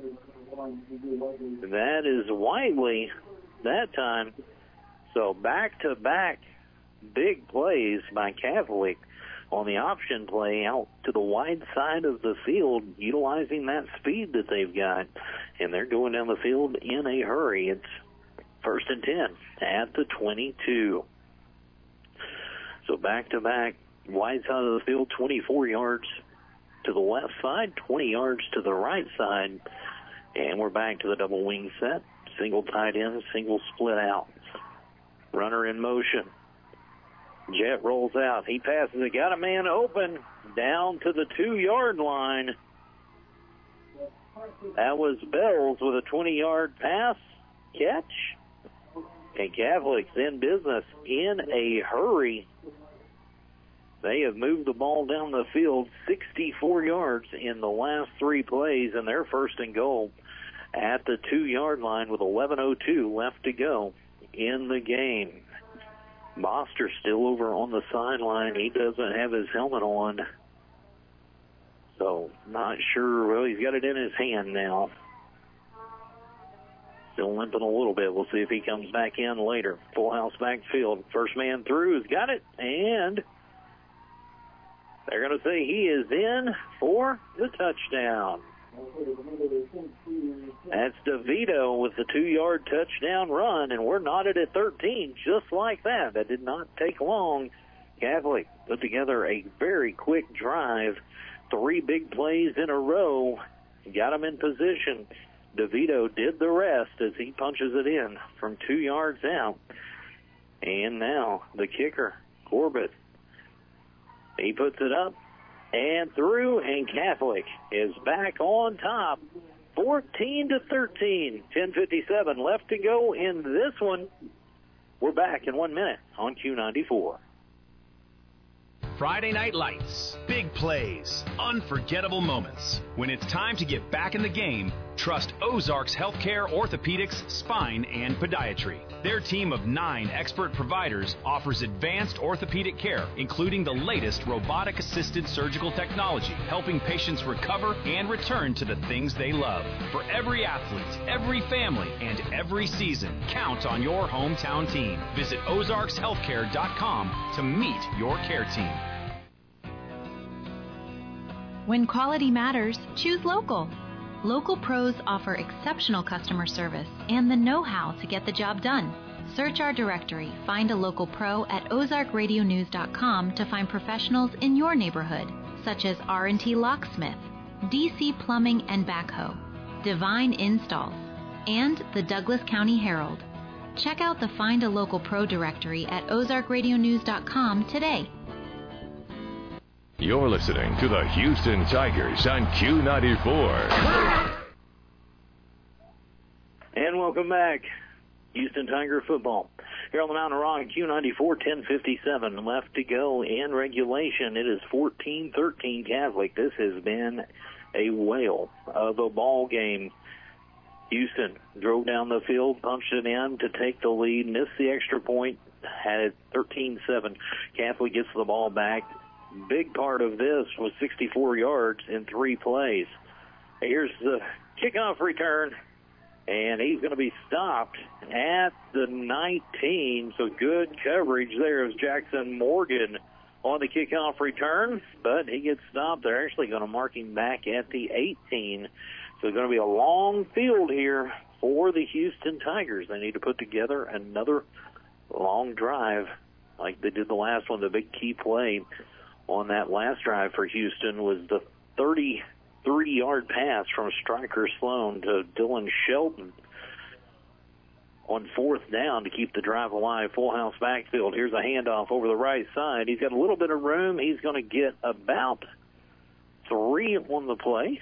Speaker 2: That is Wiley that time. So back-to-back big plays by Catholic on the option play out to the wide side of the field, utilizing that speed that they've got. And they're going down the field in a hurry. It's 1st and 10 at the 22. So back-to-back, wide side of the field, 24 yards to the left side, 20 yards to the right side. And we're back to the double wing set. Single tight end, single split out. Runner in motion. Jet rolls out. He passes it. Got a man open down to the 2-yard line. That was Bells with a 20-yard pass catch. And Catholic's in business in a hurry. They have moved the ball down the field 64 yards in the last 3 plays, and they're 1st and goal at the 2-yard line with 11:02 left to go in the game. Boster still over on the sideline. He doesn't have his helmet on, so not sure. Well, he's got it in his hand now. Still limping a little bit. We'll see if he comes back in later. Full house backfield. First man through has got it, and they're going to say he is in for the touchdown. That's DeVito with the 2-yard touchdown run, and we're knotted at 13 just like that. That did not take long. Catholic put together a very quick drive. 3 big plays in a row. Got him in position. DeVito did the rest as he punches it in from 2 yards out. And now the kicker, Corbett. He puts it up and through, and Catholic is back on top. 14-13, 10:57 left to go in this one. We're back in 1 minute on Q94.
Speaker 10: Friday Night Lights. Big plays. Unforgettable moments. When it's time to get back in the game, trust Ozarks Healthcare Orthopedics, Spine, and Podiatry. Their team of 9 expert providers offers advanced orthopedic care, including the latest robotic-assisted surgical technology, helping patients recover and return to the things they love. For every athlete, every family, and every season, count on your hometown team. Visit ozarkshealthcare.com to meet your care team.
Speaker 6: When quality matters, choose local. Local pros offer exceptional customer service and the know-how to get the job done. Search our directory, find a local pro at ozarkradionews.com to find professionals in your neighborhood, such as R&T Locksmith, DC Plumbing and Backhoe, Divine Installs, and the Douglas County Herald. Check out the Find a Local Pro directory at ozarkradionews.com today.
Speaker 9: You're listening to the Houston Tigers on Q94.
Speaker 2: And welcome back. Houston Tiger football. Here on the Mountain Rock, Q94, 10:57 left to go in regulation. It is 14-13 Catholic. This has been a whale of a ball game. Houston drove down the field, punched it in to take the lead, missed the extra point, had it 13-7. Catholic gets the ball back. Big part of this was 64 yards in 3 plays. Here's the kickoff return, and he's going to be stopped at the 19. So good coverage there of Jackson Morgan on the kickoff return, but he gets stopped. They're actually going to mark him back at the 18. So it's going to be a long field here for the Houston Tigers. They need to put together another long drive like they did the last one. The big key play on that last drive for Houston was the 33-yard pass from Striker Sloan to Dylan Shelton on 4th down to keep the drive alive. Full house backfield. Here's a handoff over the right side. He's got a little bit of room. He's going to get about 3 on the play.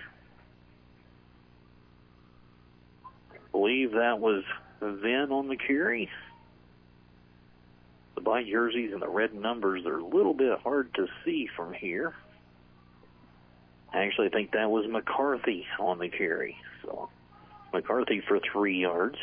Speaker 2: I believe that was Venn on the carry. The black jerseys and the red numbers are a little bit hard to see from here. I actually think that was McCarthy on the carry. So McCarthy for 3 yards.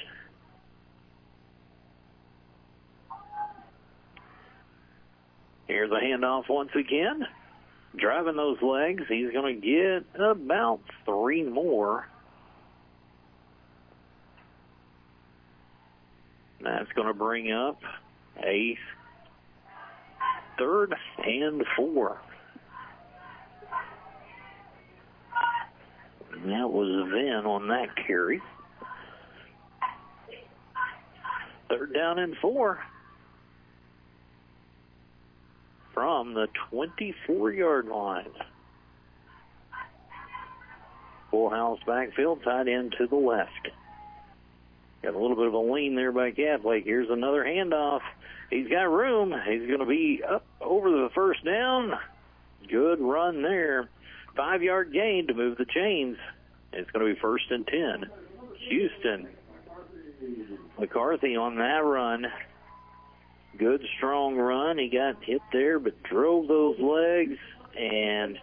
Speaker 2: Here's a handoff once again. Driving those legs, he's going to get about 3 more. That's going to bring up a 3rd and 4. And that was Venn on that carry. 3rd down and 4 from the 24-yard line. Full house backfield, tied in to the left. Got a little bit of a lean there by Catholic. Here's another handoff. He's got room. He's going to be up over the 1st down. Good run there. 5-yard gain to move the chains. It's going to be 1st and 10. Houston. McCarthy on that run. Good, strong run. He got hit there, but drove those legs and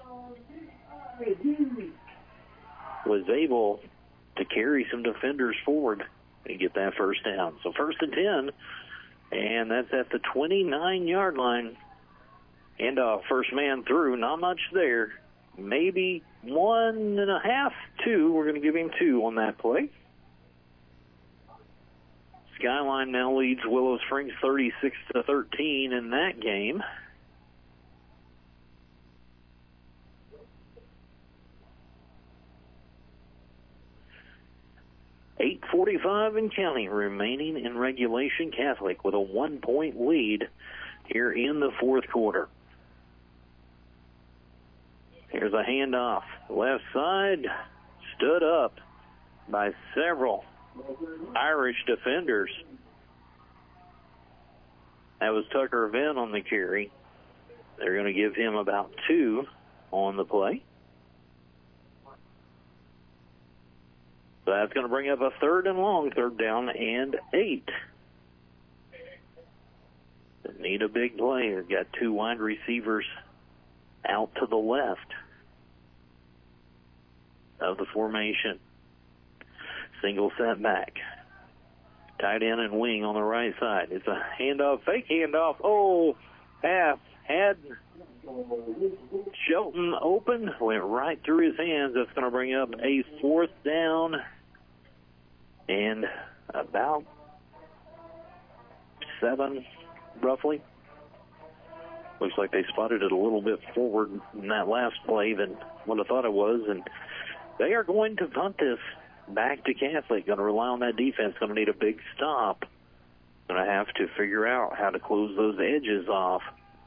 Speaker 2: was able to carry some defenders forward and get that 1st down. So 1st and 10, and that's at the 29-yard line. And first man through, not much there. Maybe 1.5, 2. We're going to give him 2 on that play. Skyline now leads Willow Springs 36-13 in that game. .45 and counting remaining in regulation. Catholic with a 1-point lead here in the 4th quarter. Here's a handoff. Left side, stood up by several Irish defenders. That was Tucker Venn on the carry. They're going to give him about 2 on the play. So that's going to bring up a 3rd and long, 3rd down and 8. They need a big play. They've got 2 wide receivers out to the left of the formation. Single setback. Tight end and wing on the right side. It's a handoff, fake handoff. Oh, half had Shelton open, went right through his hands. That's going to bring up a 4th down and about 7, roughly. Looks like they spotted it a little bit forward in that last play than what I thought it was, and they are going to punt this back to Catholic. Going to rely on that defense. Going to need a big stop. Going to have to figure out how to close those edges off.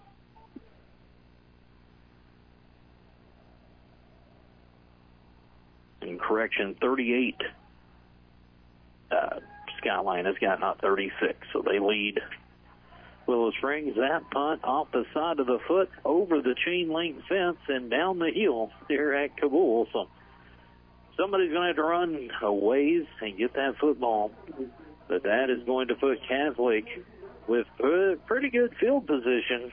Speaker 2: In correction, 38. Skyline has got not 36, so they lead Willow Springs. That punt off the side of the foot, over the chain link fence, and down the hill there at Kabul. So somebody's going to have to run a ways and get that football. But that is going to put Catholic with pretty good field position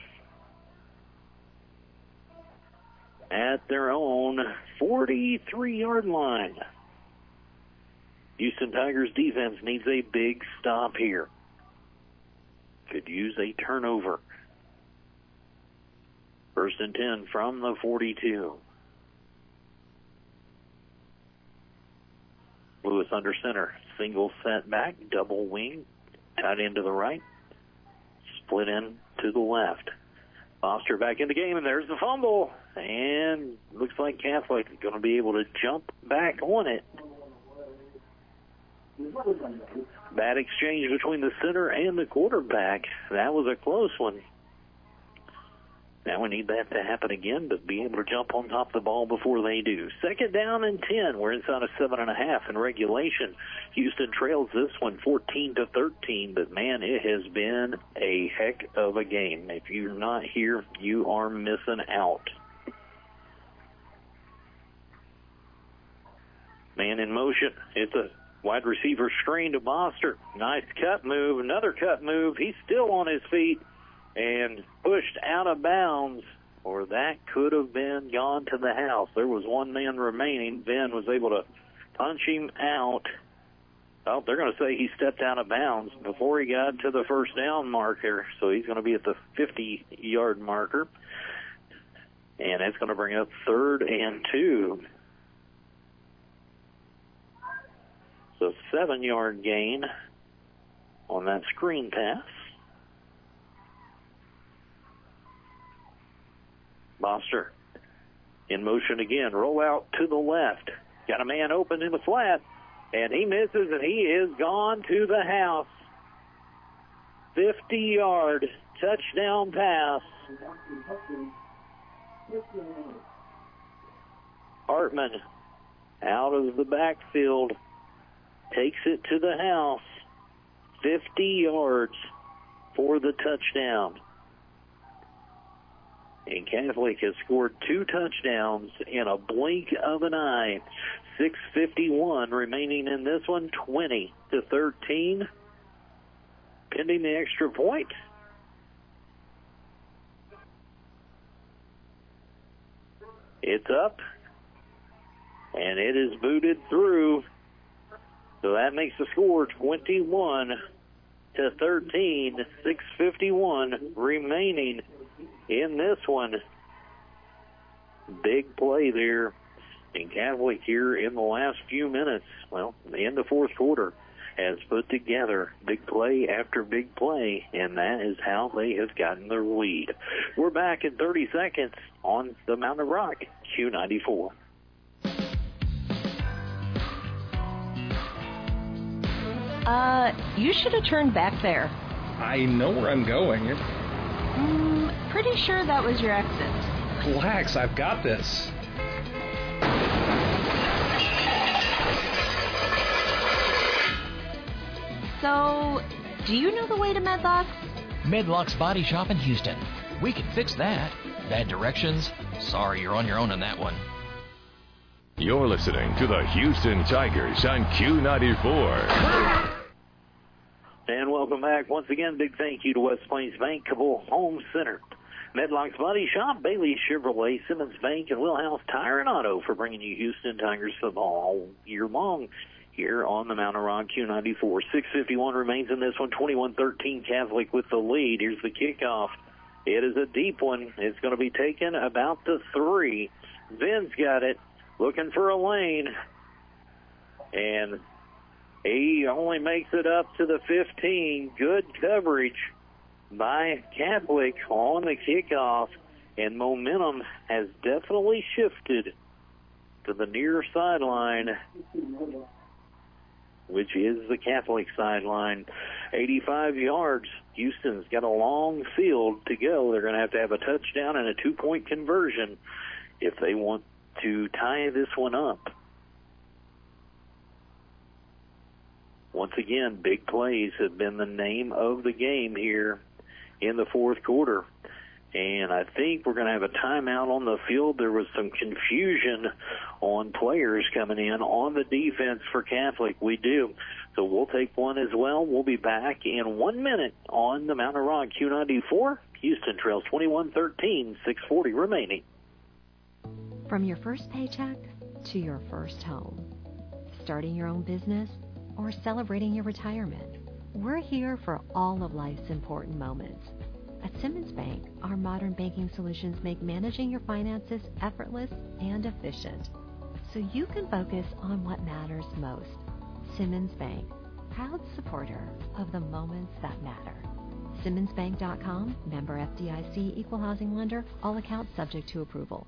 Speaker 2: at their own 43-yard line. Houston Tigers defense needs a big stop here. Could use a turnover. 1st and 10 from the 42. Lewis under center. Single set back, double wing, tight end to the right, split in to the left. Foster back in the game, and there's the fumble. And looks like Catholic is going to be able to jump back on it. Bad exchange between the center and the quarterback. That was a close one. Now we need that to happen again, but be able to jump on top of the ball before they do. 2nd down and 10. We're inside of 7.5 in regulation. Houston trails this one 14-13, but man, it has been a heck of a game. If you're not here, you are missing out. Man in motion. It's a wide receiver screen to Boster. Nice cut move. Another cut move. He's still on his feet and pushed out of bounds, or that could have been gone to the house. There was one man remaining. Ben was able to punch him out. Oh, they're going to say he stepped out of bounds before he got to the 1st down marker, so he's going to be at the 50-yard marker. And that's going to bring up 3rd and 2. So 7-yard gain on that screen pass. Boster in motion again. Roll out to the left. Got a man open in the flat, and he misses, and he is gone to the house. 50-yard touchdown pass. Hartman out of the backfield takes it to the house. 50 yards for the touchdown. And Catholic has scored 2 touchdowns in a blink of an eye. 6:51 remaining in this one, 20-13. Pending the extra point. It's up, and it is booted through. So that makes the score 21-13. 6:51 remaining in this one. Big play there. And Catholic here in the last few minutes, well, in the 4th quarter, has put together big play after big play, and that is how they have gotten their lead. We're back in 30 seconds on the Mountain Rock Q94.
Speaker 15: You should have turned back there.
Speaker 7: I know where I'm going.
Speaker 15: Pretty sure that was your exit.
Speaker 7: Relax, I've got this.
Speaker 15: So, do you know the way to Medlocks?
Speaker 8: Medlocks Body Shop in Houston. We can fix that. Bad directions? Sorry, you're on your own on that one.
Speaker 9: You're listening to the Houston Tigers on Q94.
Speaker 2: And welcome back. Once again, big thank you to West Plains Bankable Home Center, Medlocks Body Shop, Bailey Chevrolet, Simmons Bank, and Wheelhouse Tire and Auto for bringing you Houston Tigers football all year long here on the Mountain Rock Q94. 6:51 remains in this one, 21-13 Catholic with the lead. Here's the kickoff. It is a deep one. It's going to be taken about the 3. Ben's got it, looking for a lane, and he only makes it up to the 15. Good coverage by Catholic on the kickoff, and momentum has definitely shifted to the near sideline, which is the Catholic sideline. 85 yards. Houston's got a long field to go. They're going to have a touchdown and a 2-point conversion if they want to tie this one up. Once again, big plays have been the name of the game here in the 4th quarter. And I think we're going to have a timeout on the field. There was some confusion on players coming in on the defense for Catholic. We do. So we'll take one as well. We'll be back in 1 minute on the Mountain Rock Q94. Houston trails 21-13, 6:40 remaining.
Speaker 11: From your first paycheck to your first home, starting your own business or celebrating your retirement. We're here for all of life's important moments. At Simmons Bank, our modern banking solutions make managing your finances effortless and efficient, so you can focus on what matters most. Simmons Bank, proud supporter of the moments that matter. SimmonsBank.com, member FDIC, equal housing lender, all accounts subject to approval.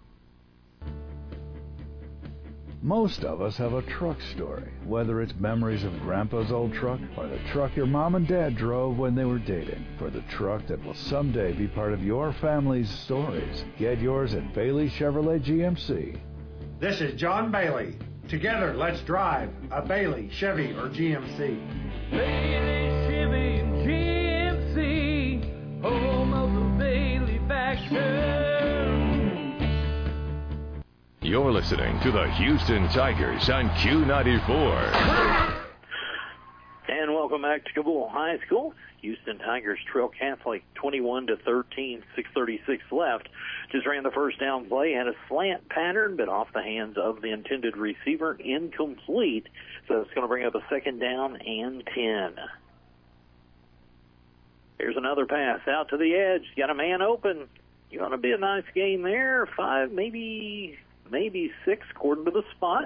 Speaker 3: Most of us have a truck story, whether it's memories of Grandpa's old truck or the truck your mom and dad drove when they were dating. For the truck that will someday be part of your family's stories, get yours at Bailey Chevrolet GMC.
Speaker 4: This is John Bailey. Together, let's drive a Bailey, Chevy, or GMC.
Speaker 5: Bailey, Chevy, and GMC, home of the Bailey factor.
Speaker 9: You're listening to the Houston Tigers on Q94.
Speaker 2: And welcome back to Kabul High School. Houston Tigers trail Catholic 21-13, 6:36 left. Just ran the first down play, had a slant pattern, but off the hands of the intended receiver, incomplete. So it's going to bring up a second down and 10. Here's another pass out to the edge. Got a man open. You want to be a nice game there. 5, maybe 6, according to the spot.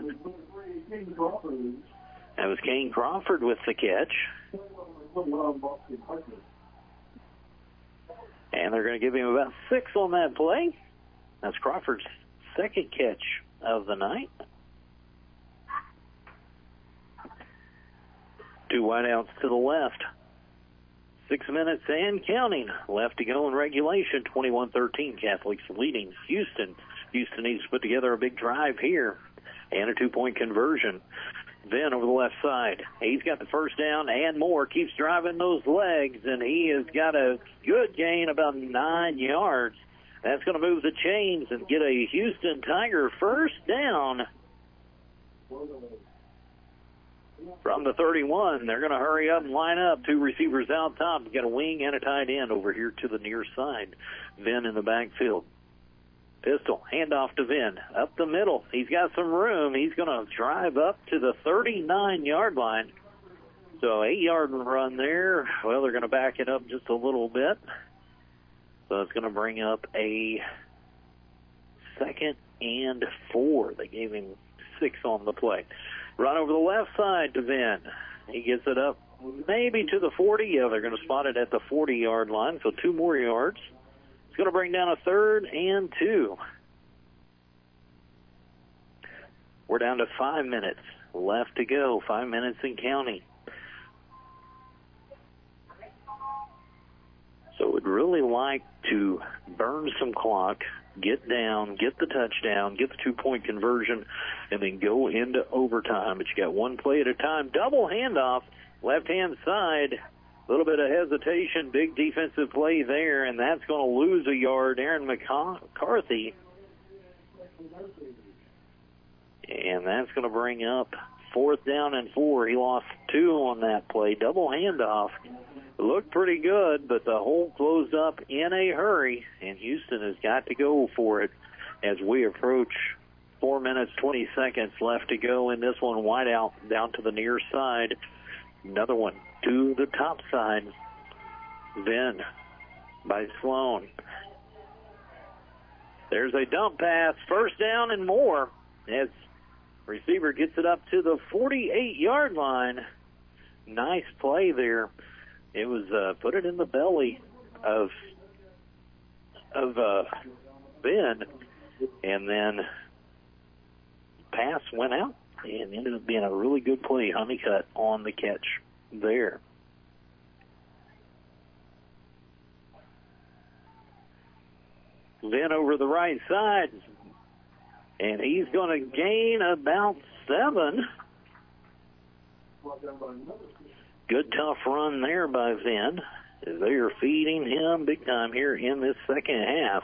Speaker 2: That was Kane Crawford with the catch. And they're going to give him about 6 on that play. That's Crawford's second catch of the night. 2 wideouts to the left. 6 minutes and counting left to go in regulation. 21-13, Catholics leading Houston. Houston needs to put together a big drive here and a 2-point conversion. Then over the left side, he's got the first down and more, keeps driving those legs, and he has got a good gain, about 9 yards. That's going to move the chains and get a Houston Tiger first down from the 31. They're going to hurry up and line up. 2 receivers out top. You got a wing and a tight end over here to the near side. Vin in the backfield. Pistol, handoff to Vin. Up the middle. He's got some room. He's going to drive up to the 39-yard line. So 8-yard run there. Well, they're going to back it up just a little bit. So it's going to bring up a 2nd and 4. They gave him 6 on the play. Run over the left side to Vin. He gets it up maybe to the 40. Yeah, they're going to spot it at the 40-yard line, so 2 more yards. It's going to bring down a 3rd and 2. We're down to 5 minutes left to go. 5 minutes and counting. So we'd really like to burn some clock, get down, get the touchdown, get the 2-point conversion, and then go into overtime. But you got 1 play at a time. Double handoff, left-hand side. A little bit of hesitation, big defensive play there, and that's going to lose a yard. Aaron McCarthy. And that's going to bring up 4th down and 4. He lost 2 on that play. Double handoff. Looked pretty good, but the hole closed up in a hurry, and Houston has got to go for it as we approach 4 minutes, 20 seconds left to go in this one. Wide out down to the near side. Another one to the top side. Then by Sloan. There's a dump pass. First down and more as receiver gets it up to the 48-yard line. Nice play there. It was put it in the belly of Ben, and then pass went out and ended up being a really good play. Honeycutt on the catch there. Then over the right side, and he's going to gain about 7. Good tough run there by Vin. They are feeding him big time here in this second half.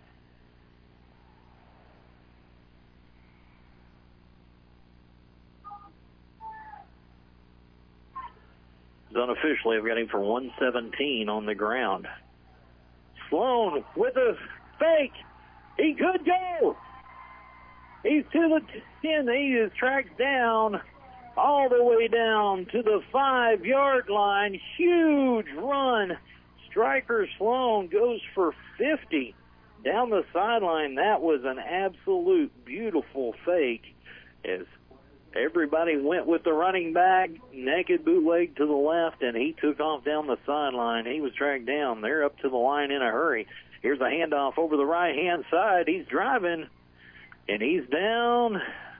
Speaker 2: Unofficially, I've got him for 117 on the ground. Sloan with a fake. He could go. He's to the 10. He is tracked down all the way down to the 5-yard line. Huge run. Striker Sloan goes for 50 down the sideline. That was an absolute beautiful fake as everybody went with the running back, naked bootleg to the left, and he took off down the sideline. He was tracked down. They're up to the line in a hurry. Here's a handoff over the right-hand side. He's driving, and he's down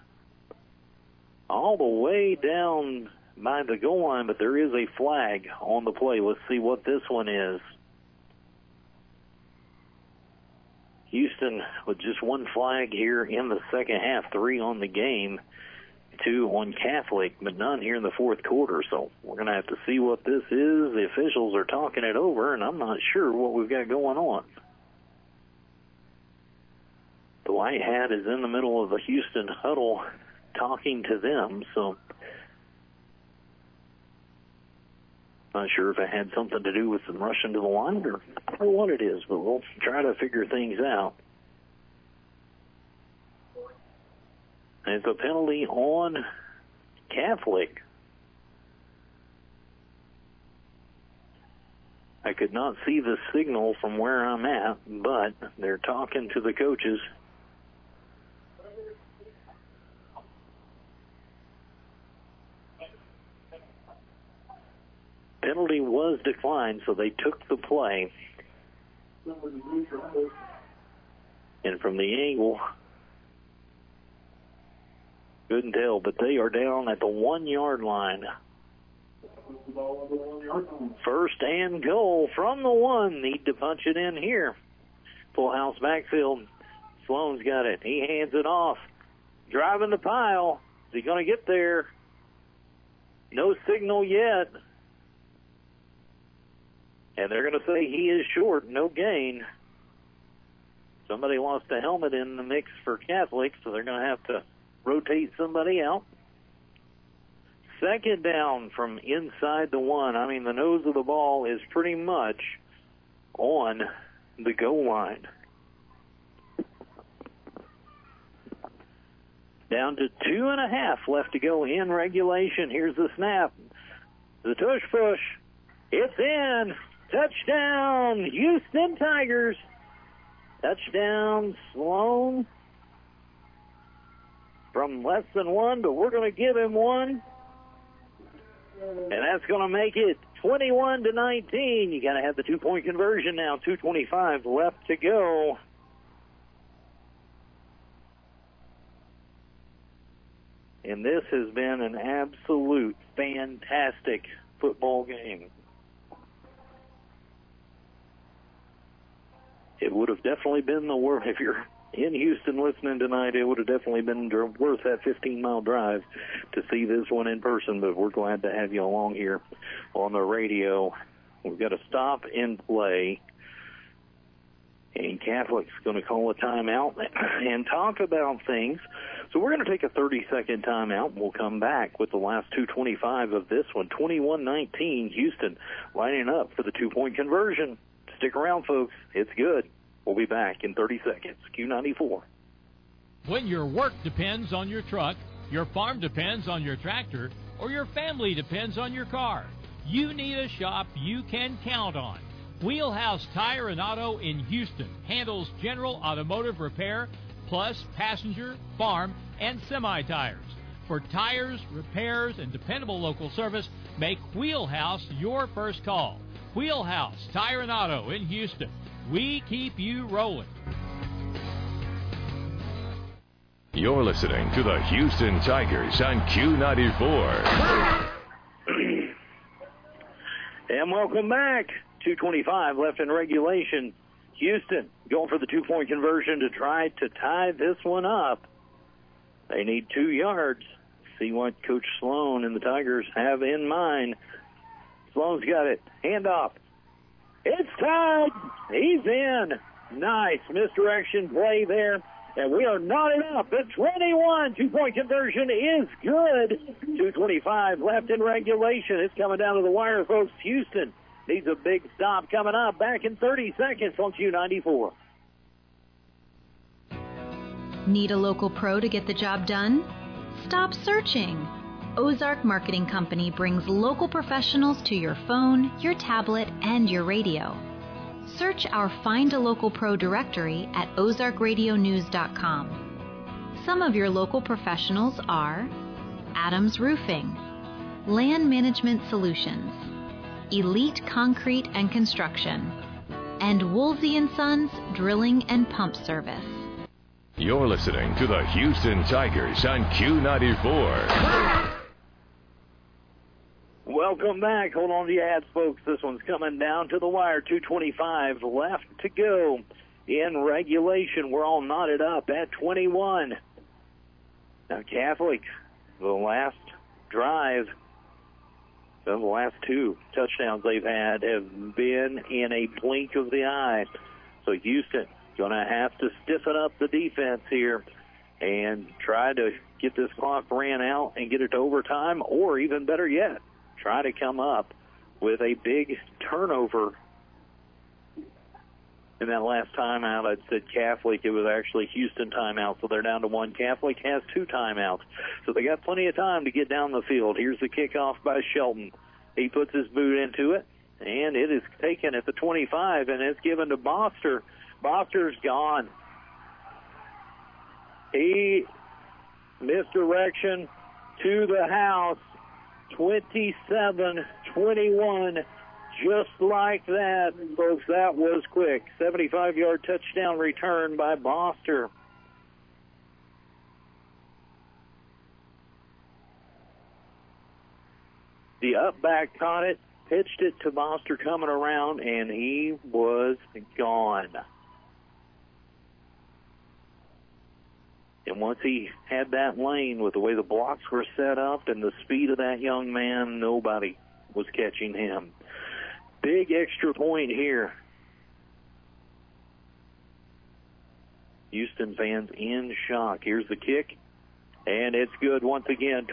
Speaker 2: all the way down by the goal line, but there is a flag on the play. Let's see what this one is. Houston with just one flag here in the second half, 3 on the game, 2 on Catholic, but none here in the fourth quarter. So we're going to have to see what this is. The officials are talking it over, and I'm not sure what we've got going on. The white hat is in the middle of the Houston huddle talking to them, so not sure if it had something to do with them rushing to the line or what it is, but we'll try to figure things out. And it's a penalty on Catholic. I could not see the signal from where I'm at, but they're talking to the coaches. Penalty was declined, so they took the play. And from the angle, couldn't tell, but they are down at the 1-yard line. First and goal from the 1. Need to punch it in here. Full house backfield. Sloan's got it. He hands it off. Driving the pile. Is he going to get there? No signal yet. And they're going to say he is short, no gain. Somebody lost a helmet in the mix for Catholic, so they're going to have to rotate somebody out. Second down from inside the 1. I mean, the nose of the ball is pretty much on the goal line. Down to 2.5 left to go in regulation. Here's the snap. The tush push. It's in. Touchdown, Houston Tigers. Touchdown, Sloan. From less than 1, but we're going to give him 1. And that's going to make it 21-19. You got to have the 2-point conversion now. 2:25 left to go. And this has been an absolute fantastic football game. It would have definitely been the worth, if you're in Houston listening tonight, it would have definitely been worth that 15-mile drive to see this one in person, but we're glad to have you along here on the radio. We've got a stop in play, and Catholic's going to call a timeout and talk about things. So we're going to take a 30-second timeout, and we'll come back with the last 2:25 of this one. 21-19, Houston lining up for the 2-point conversion. Stick around, folks. It's good. We'll be back in 30 seconds. Q94.
Speaker 14: When your work depends on your truck, your farm depends on your tractor, or your family depends on your car, you need a shop you can count on. Wheelhouse Tire and Auto in Houston handles general automotive repair, plus passenger, farm, and semi-tires. For tires, repairs, and dependable local service, make Wheelhouse your first call. Wheelhouse Tire and Auto in Houston. We keep you rolling.
Speaker 9: You're listening to the Houston Tigers on Q94.
Speaker 2: And welcome back. 2:25 left in regulation. Houston going for the 2-point conversion to try to tie this one up. They need 2 yards. See what Coach Sloan and the Tigers have in mind. Sloan's got it. Handoff. It's tied. He's in. Nice misdirection play there. And we are knotted up at 21. 2-point conversion is good. 2:25 left in regulation. It's coming down to the wire, folks. Houston needs a big stop coming up. Back in 30 seconds on Q94.
Speaker 6: Need a local pro to get the job done? Stop searching. Ozark Marketing Company brings local professionals to your phone, your tablet, and your radio. Search our Find a Local Pro directory at ozarkradionews.com. Some of your local professionals are Adams Roofing, Land Management Solutions, Elite Concrete and Construction, and Woolsey & Sons Drilling and Pump Service.
Speaker 9: You're listening to the Houston Tigers on Q94.
Speaker 2: Welcome back. Hold on to your hats, folks. This one's coming down to the wire. 2:25 left to go in regulation. We're all knotted up at 21. Now, Catholic, the last drive, the last two touchdowns they've had have been in a blink of the eye. So Houston going to have to stiffen up the defense here and try to get this clock ran out and get it to overtime, or even better yet, try to come up with a big turnover. In that last timeout, I said Catholic. It was actually Houston timeout, so they're down to one. Catholic has two timeouts, so they got plenty of time to get down the field. Here's the kickoff by Shelton. He puts his boot into it, and it is taken at the 25, and it's given to Boster. Boster's gone. He misdirection to the house. 27-21, just like that, folks. That was quick. 75-yard touchdown return by Boster. The up back caught it, pitched it to Boster coming around, and he was gone. And once he had that lane with the way the blocks were set up and the speed of that young man, nobody was catching him. Big extra point here. Houston fans in shock. Here's the kick, and it's good once again.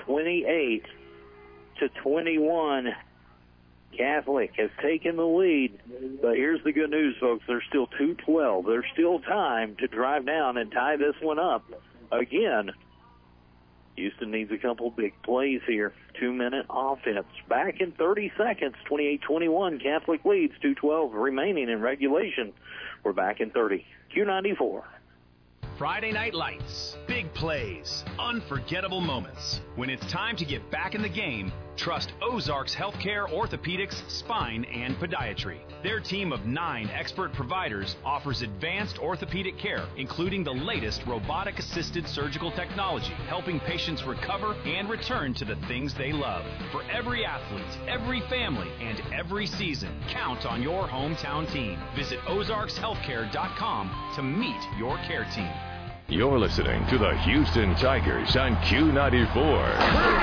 Speaker 2: 28-21. Catholic has taken the lead, but here's the good news, folks. There's still 2:12. There's still time to drive down and tie this one up. Again, Houston needs a couple big plays here. 2-minute offense. Back in 30 seconds, 28-21. Catholic leads, 2:12 remaining in regulation. We're back in 30. Q94.
Speaker 10: Friday Night Lights. Big plays. Unforgettable moments. When it's time to get back in the game, trust Ozarks Healthcare Orthopedics, Spine, and Podiatry. Their team of 9 expert providers offers advanced orthopedic care, including the latest robotic-assisted surgical technology, helping patients recover and return to the things they love. For every athlete, every family, and every season, count on your hometown team. Visit ozarkshealthcare.com to meet your care team.
Speaker 9: You're listening to the Houston Tigers on Q94.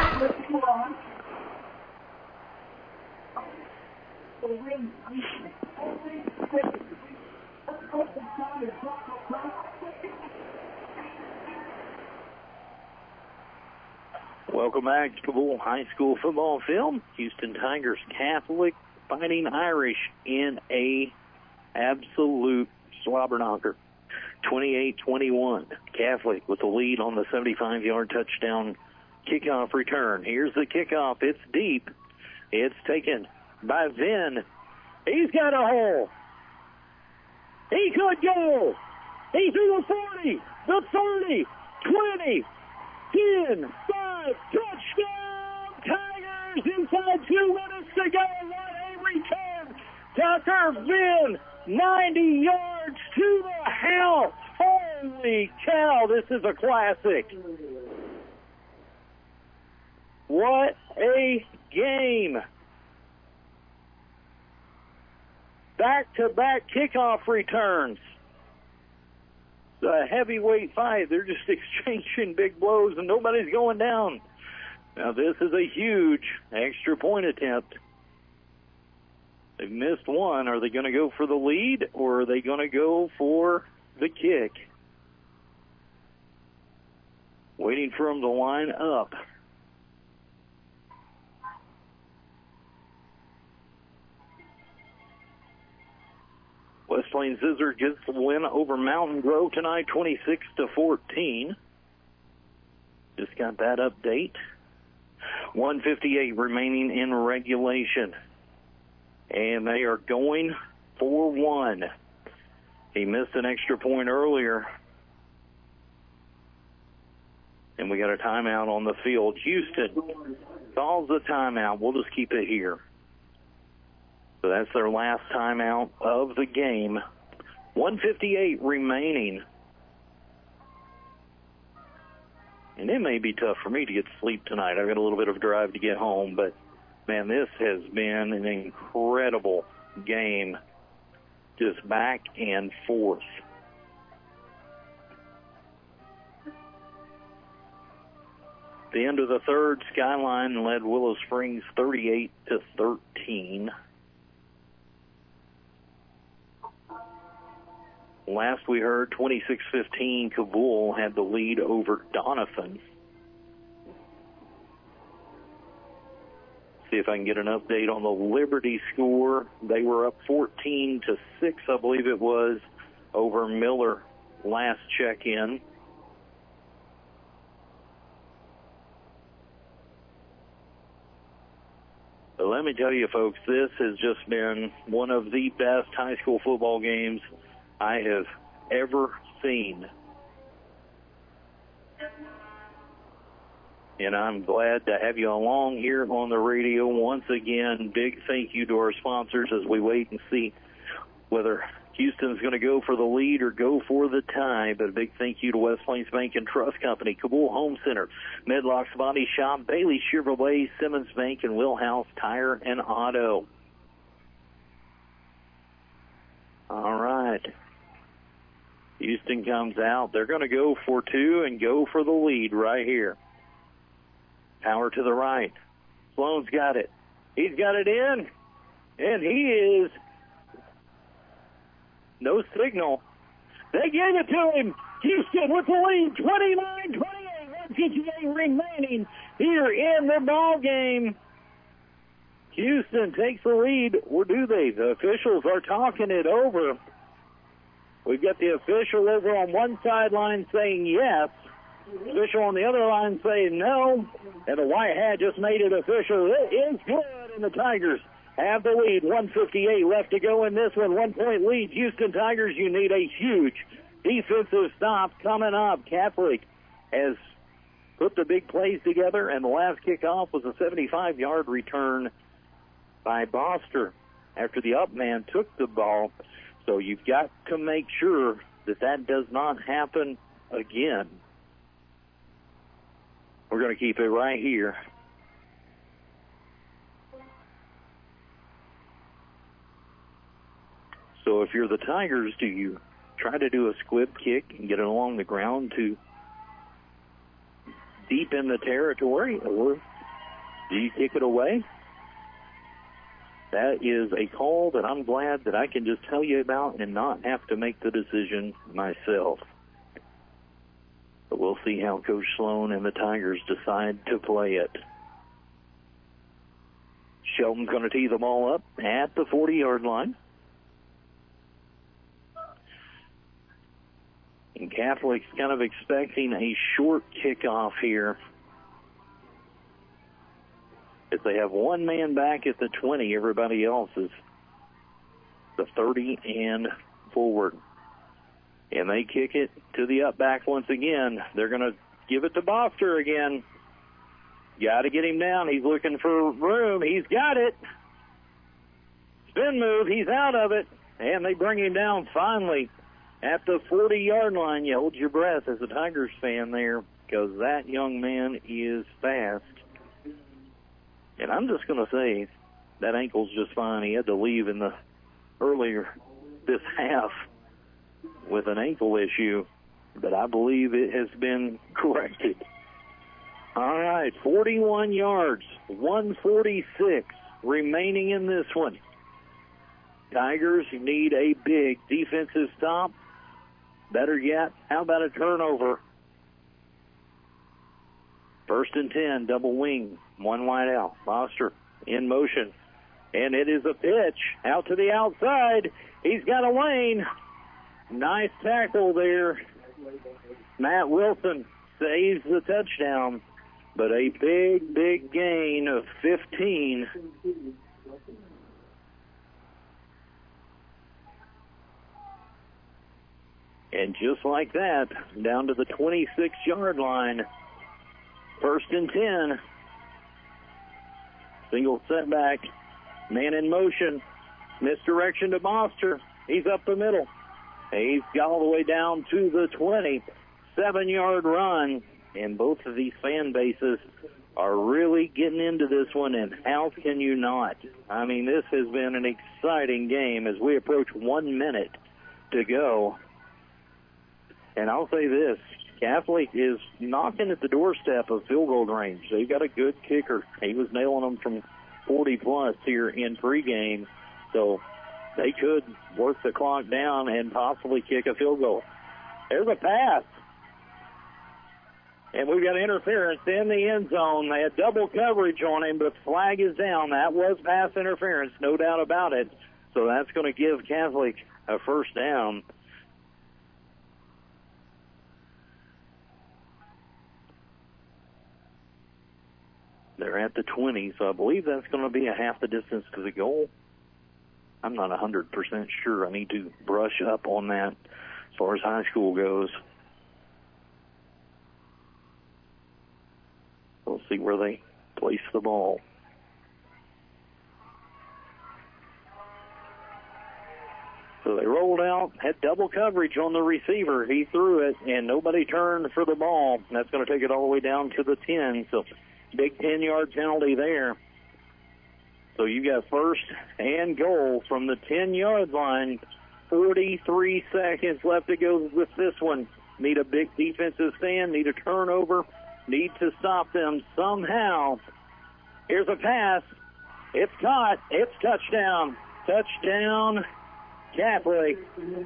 Speaker 2: Welcome back to Kabul High School football film. Houston Tigers Catholic fighting Irish in a absolute slobber knocker. 28-21. Catholic with the lead on the 75-yard touchdown kickoff return. Here's the kickoff. It's deep. It's taken by Vin. He's got a hole. He could go. He's through the 40, the 30, 20, 10, 5, touchdown Tigers inside 2 minutes to go. What a return. Tucker Vin, 90 yards to the house. Holy cow, this is a classic. What a game. Back-to-back kickoff returns. The heavyweight fight. They're just exchanging big blows and nobody's going down. Now this is a huge extra point attempt. They've missed one. Are they going to go for the lead or are they going to go for the kick? Waiting for them to line up. West Plains Scissor gets the win over Mountain Grove tonight, 26-14. Just got that update. 1:58 remaining in regulation. And they are going for one. He missed an extra point earlier. And we got a timeout on the field. Houston calls the timeout. We'll just keep it here. So that's their last timeout of the game. 1:58 remaining. And it may be tough for me to get to sleep tonight. I've got a little bit of a drive to get home, but man, this has been an incredible game, just back and forth. The end of the third, Skyline led Willow Springs 38-13. Last we heard, 26-15, Kabul had the lead over Doniphan. See if I can get an update on the Liberty score. They were up 14-6, I believe it was, over Miller last check-in. But let me tell you, folks, this has just been one of the best high school football games I have ever seen. And I'm glad to have you along here on the radio. Once again, big thank you to our sponsors as we wait and see whether Houston's going to go for the lead or go for the tie. But a big thank you to West Plains Bank and Trust Company, Kabul Home Center, Medlock's Body Shop, Bailey Chevrolet, Simmons Bank, and Wheelhouse Tire and Auto. All right. Houston comes out. They're going to go for two and go for the lead right here. Power to the right. Sloan's got it. He's got it in. And he is no signal. They gave it to him. Houston with the lead. 29-28. 1:58 remaining here in the ball game. Houston takes the lead. Or do they? The officials are talking it over. We've got the official over on one sideline saying yes. Official on the other line saying no. And the white hat just made it official. It is good, and the Tigers have the lead. 1:58 left to go in this one. 1 point lead. Houston Tigers, you need a huge defensive stop coming up. Catholic has put the big plays together, and the last kickoff was a 75-yard return by Boster after the up man took the ball. So you've got to make sure that that does not happen again. We're going to keep it right here. So if you're the Tigers, do you try to do a squib kick and get it along the ground to deep in the territory, or do you kick it away? That is a call that I'm glad that I can just tell you about and not have to make the decision myself. But we'll see how Coach Sloan and the Tigers decide to play it. Shelton's going to tee the ball up at the 40-yard line. And Catholic's kind of expecting a short kickoff here. If they have one man back at the 20, everybody else is the 30 and forward. And they kick it to the up back once again. They're going to give it to Boster again. Got to get him down. He's looking for room. He's got it. Spin move. He's out of it. And they bring him down finally at the 40-yard line. You hold your breath as a Tigers fan there, because that young man is fast. And I'm just going to say that ankle's just fine. He had to leave in the earlier this half with an ankle issue, but I believe it has been corrected. All right, 41 yards, 146 remaining in this one. Tigers need a big defensive stop. Better yet, how about a turnover? 1st and 10, double wing, one wide out. Boster in motion, and it is a pitch out to the outside. He's got a lane. Nice tackle there. Matt Wilson saves the touchdown. but a big, big gain of 15. And just like that, down to the 26-yard line. 1st and 10. Single setback. Man in motion. Misdirection to Boster. He's up the middle. He's got all the way down to the 20. 7-yard run. And both of these fan bases are really getting into this one, and how can you not? I mean, this has been an exciting game as we approach 1 minute to go. And I'll say this, Catholic is knocking at the doorstep of field goal range. They've got a good kicker. He was nailing them from 40-plus here in pregame, so they could work the clock down and possibly kick a field goal. There's a pass. And we've got interference in the end zone. They had double coverage on him, but flag is down. That was pass interference, no doubt about it. So that's going to give Catholic a first down. They're at the 20, so I believe that's going to be a half the distance to the goal. I'm not 100% sure. I need to brush up on that as far as high school goes. We'll see where they place the ball. So they rolled out, had double coverage on the receiver. He threw it, and nobody turned for the ball. That's going to take it all the way down to the 10. So big 10-yard penalty there. So you got first and goal from the 10-yard line. 43 seconds left to go with this one. Need a big defensive stand, need a turnover, need to stop them somehow. Here's a pass. It's caught. It's touchdown. Touchdown, Catholic.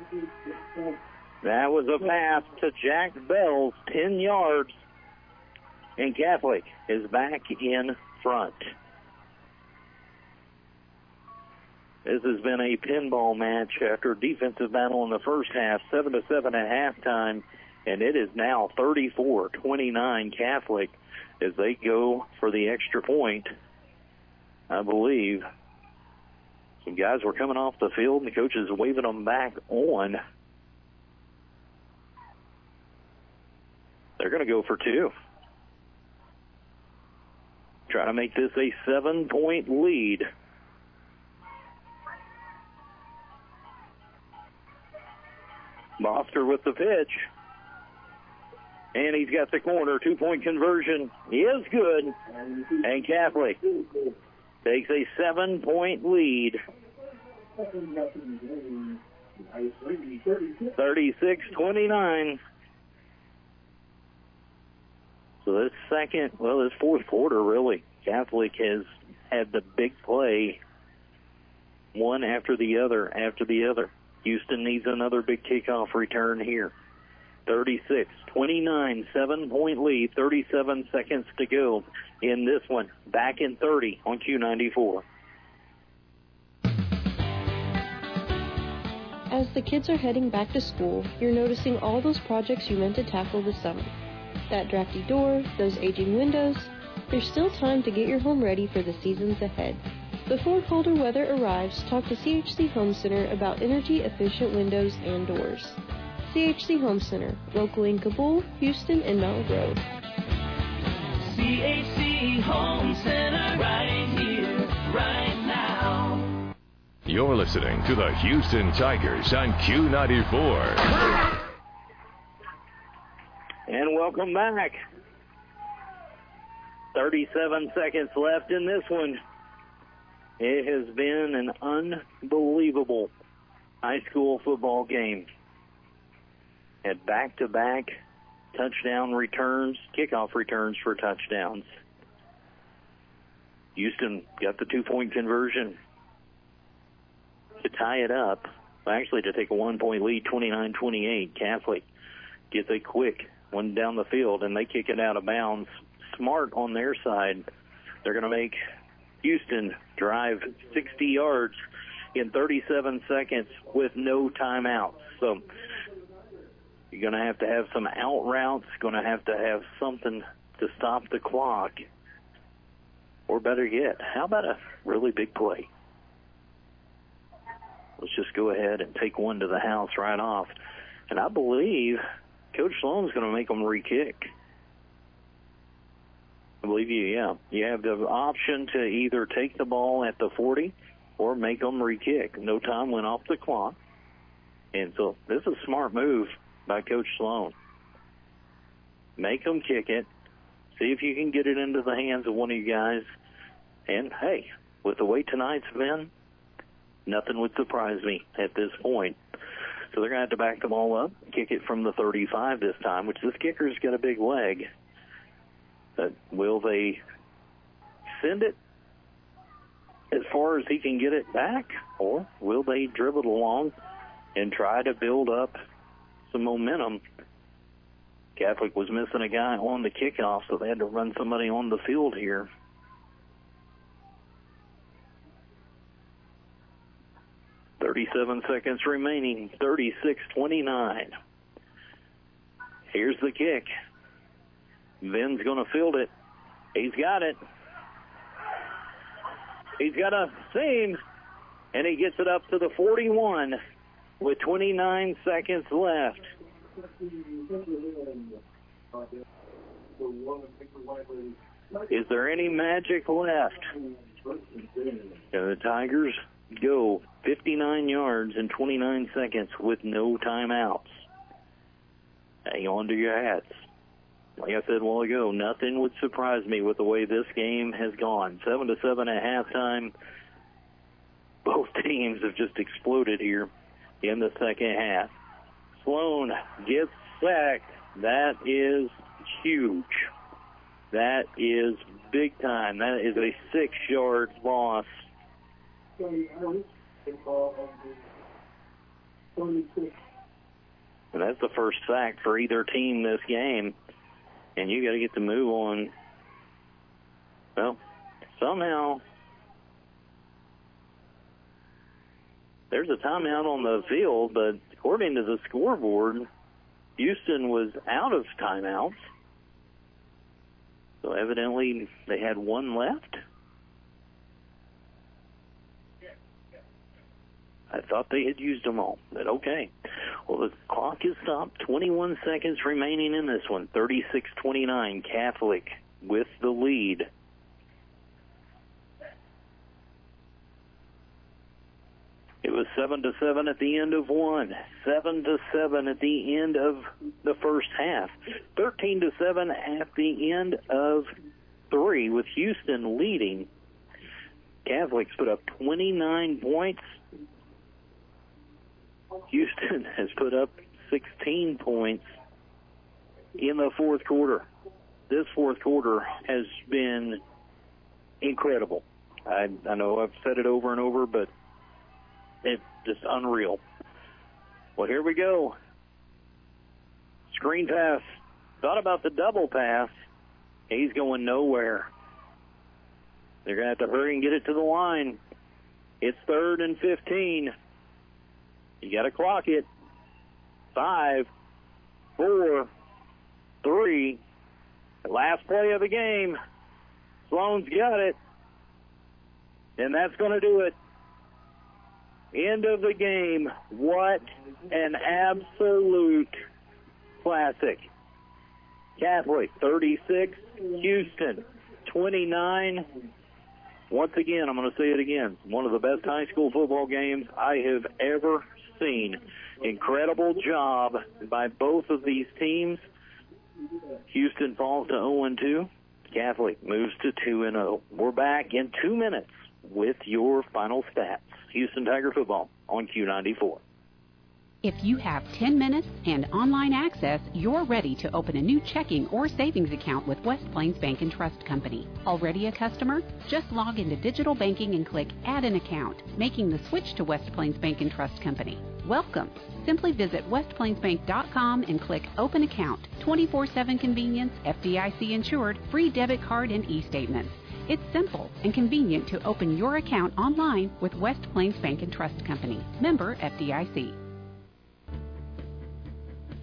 Speaker 2: That was a pass to Jack Bells, 10 yards. And Catholic is back in front. This has been a pinball match after a defensive battle in the first half, 7-7 at halftime, and it is now 34-29 Catholic as they go for the extra point. I believe some guys were coming off the field, and the coach is waving them back on. They're going to go for two. Try to make this a 7-point lead. Boster with the pitch. And he's got the corner. 2-point conversion is good. And Catholic takes a 7-point lead. 36-29. So this this fourth quarter, really, Catholic has had the big play, one after the other. Houston needs another big kickoff return here. 36-29, 7-point lead, 37 seconds to go in this one. Back in 30 on Q94.
Speaker 12: As the kids are heading back to school, you're noticing all those projects you meant to tackle this summer. That drafty door, those aging windows. There's still time to get your home ready for the seasons ahead. Before colder weather arrives, talk to CHC Home Center about energy-efficient windows and doors. CHC Home Center, locally in Kabul, Houston, and Mount Grove.
Speaker 5: CHC Home Center, right here, right now.
Speaker 9: You're listening to the Houston Tigers on Q94.
Speaker 2: And welcome back. 37 seconds left in this one. It has been an unbelievable high school football game. Had back-to-back touchdown returns, kickoff returns for touchdowns. Houston got the 2-point conversion to tie it up. Actually, to take a 1-point lead, 29-28. Catholic gets a quick one down the field, and they kick it out of bounds. Smart on their side. They're going to make Houston drive 60 yards in 37 seconds with no timeouts. So you're going to have some out routes, going to have something to stop the clock. Or better yet, how about a really big play? Let's just go ahead and take one to the house right off. And I believe Coach Sloan's going to make them re-kick. I believe you have the option to either take the ball at the 40 or make them re-kick. No time went off the clock. And so this is a smart move by Coach Sloan. Make them kick it. See if you can get it into the hands of one of you guys. And, hey, with the way tonight's been, nothing would surprise me at this point. So they're going to have to back the ball up, kick it from the 35 this time, which this kicker's got a big leg. But will they send it as far as he can get it back, or will they dribble it along and try to build up some momentum? Catholic was missing a guy on the kickoff, so they had to run somebody on the field here. .37 seconds remaining, 36-29. Here's the kick. Vin's going to field it. He's got it. He's got a seam, and he gets it up to the 41 with 29 seconds left. Is there any magic left? The Tigers go 59 yards in 29 seconds with no timeouts. Hang on to your hats. Like I said a while ago, nothing would surprise me with the way this game has gone. 7-7 at halftime. Both teams have just exploded here in the second half. Sloan gets sacked. That is huge. That is big time. That is a 6-yard loss. And that's the first sack for either team this game. And you got to get the move on. Well, somehow there's a timeout on the field, but according to the scoreboard, Houston was out of timeouts. So evidently they had one left. I thought they had used them all, but okay. Well, the clock is stopped. 21 seconds remaining in this one. 36-29, Catholic with the lead. It was 7-7 at the end of one. 7-7 at the end of the first half. 13-7 at the end of three, with Houston leading. Catholics put up 29 points. Houston has put up 16 points in the fourth quarter. This fourth quarter has been incredible. I know I've said it over and over, but it's just unreal. Well, here we go. Screen pass. Thought about the double pass. He's going nowhere. They're going to have to hurry and get it to the line. It's 3rd and 15. You got to clock it. 5, 4, 3. The last play of the game. Sloan's got it. And that's going to do it. End of the game. What an absolute classic. Catholic 36, Houston 29. Once again, I'm going to say it again. One of the best high school football games I have ever seen. Incredible job by both of these teams. Houston falls to 0-2. Catholic moves to 2-0. We're back in 2 minutes with your final stats. Houston Tiger football on Q94.
Speaker 13: If you have 10 minutes and online access, you're ready to open a new checking or savings account with West Plains Bank and Trust Company. Already a customer? Just log into digital banking and click Add an Account, making the switch to West Plains Bank and Trust Company. Welcome. Simply visit westplainsbank.com and click Open Account. 24/7 convenience, FDIC insured, free debit card and e-statements. It's simple and convenient to open your account online with West Plains Bank and Trust Company. Member FDIC.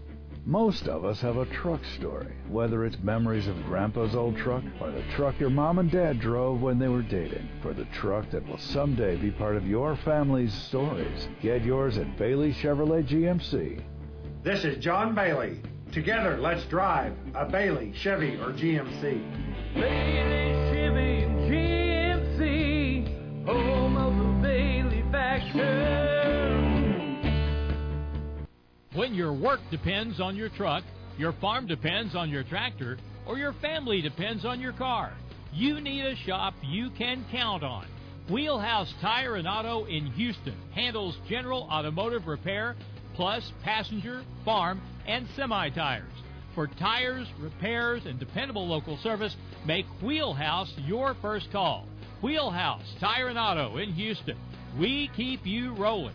Speaker 3: Most of us have a truck story, whether it's memories of Grandpa's old truck or the truck your mom and dad drove when they were dating. For the truck that will someday be part of your family's stories, get yours at Bailey Chevrolet GMC.
Speaker 4: This is John Bailey. Together, let's drive a Bailey, Chevy, or GMC.
Speaker 5: Bailey, Chevy, and GMC, home of the Bailey factor.
Speaker 14: When your work depends on your truck, your farm depends on your tractor, or your family depends on your car, you need a shop you can count on. Wheelhouse Tire and Auto in Houston handles general automotive repair, plus passenger, farm, and semi-tires. For tires, repairs, and dependable local service, make Wheelhouse your first call. Wheelhouse Tire and Auto in Houston. We keep you rolling.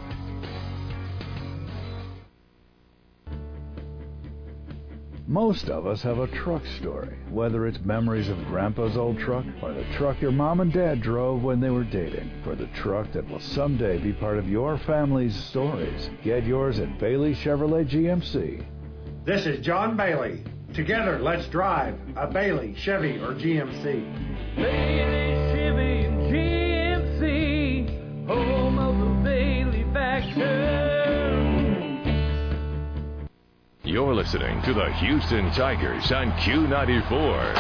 Speaker 3: Most of us have a truck story, whether it's memories of Grandpa's old truck or the truck your mom and dad drove when they were dating. For the truck that will someday be part of your family's stories, get yours at Bailey Chevrolet GMC.
Speaker 4: This is John Bailey. Together, let's drive a Bailey, Chevy, or GMC.
Speaker 5: Bailey, Chevy, and GMC, home of the Bailey factor.
Speaker 9: You're listening to the Houston Tigers on Q94.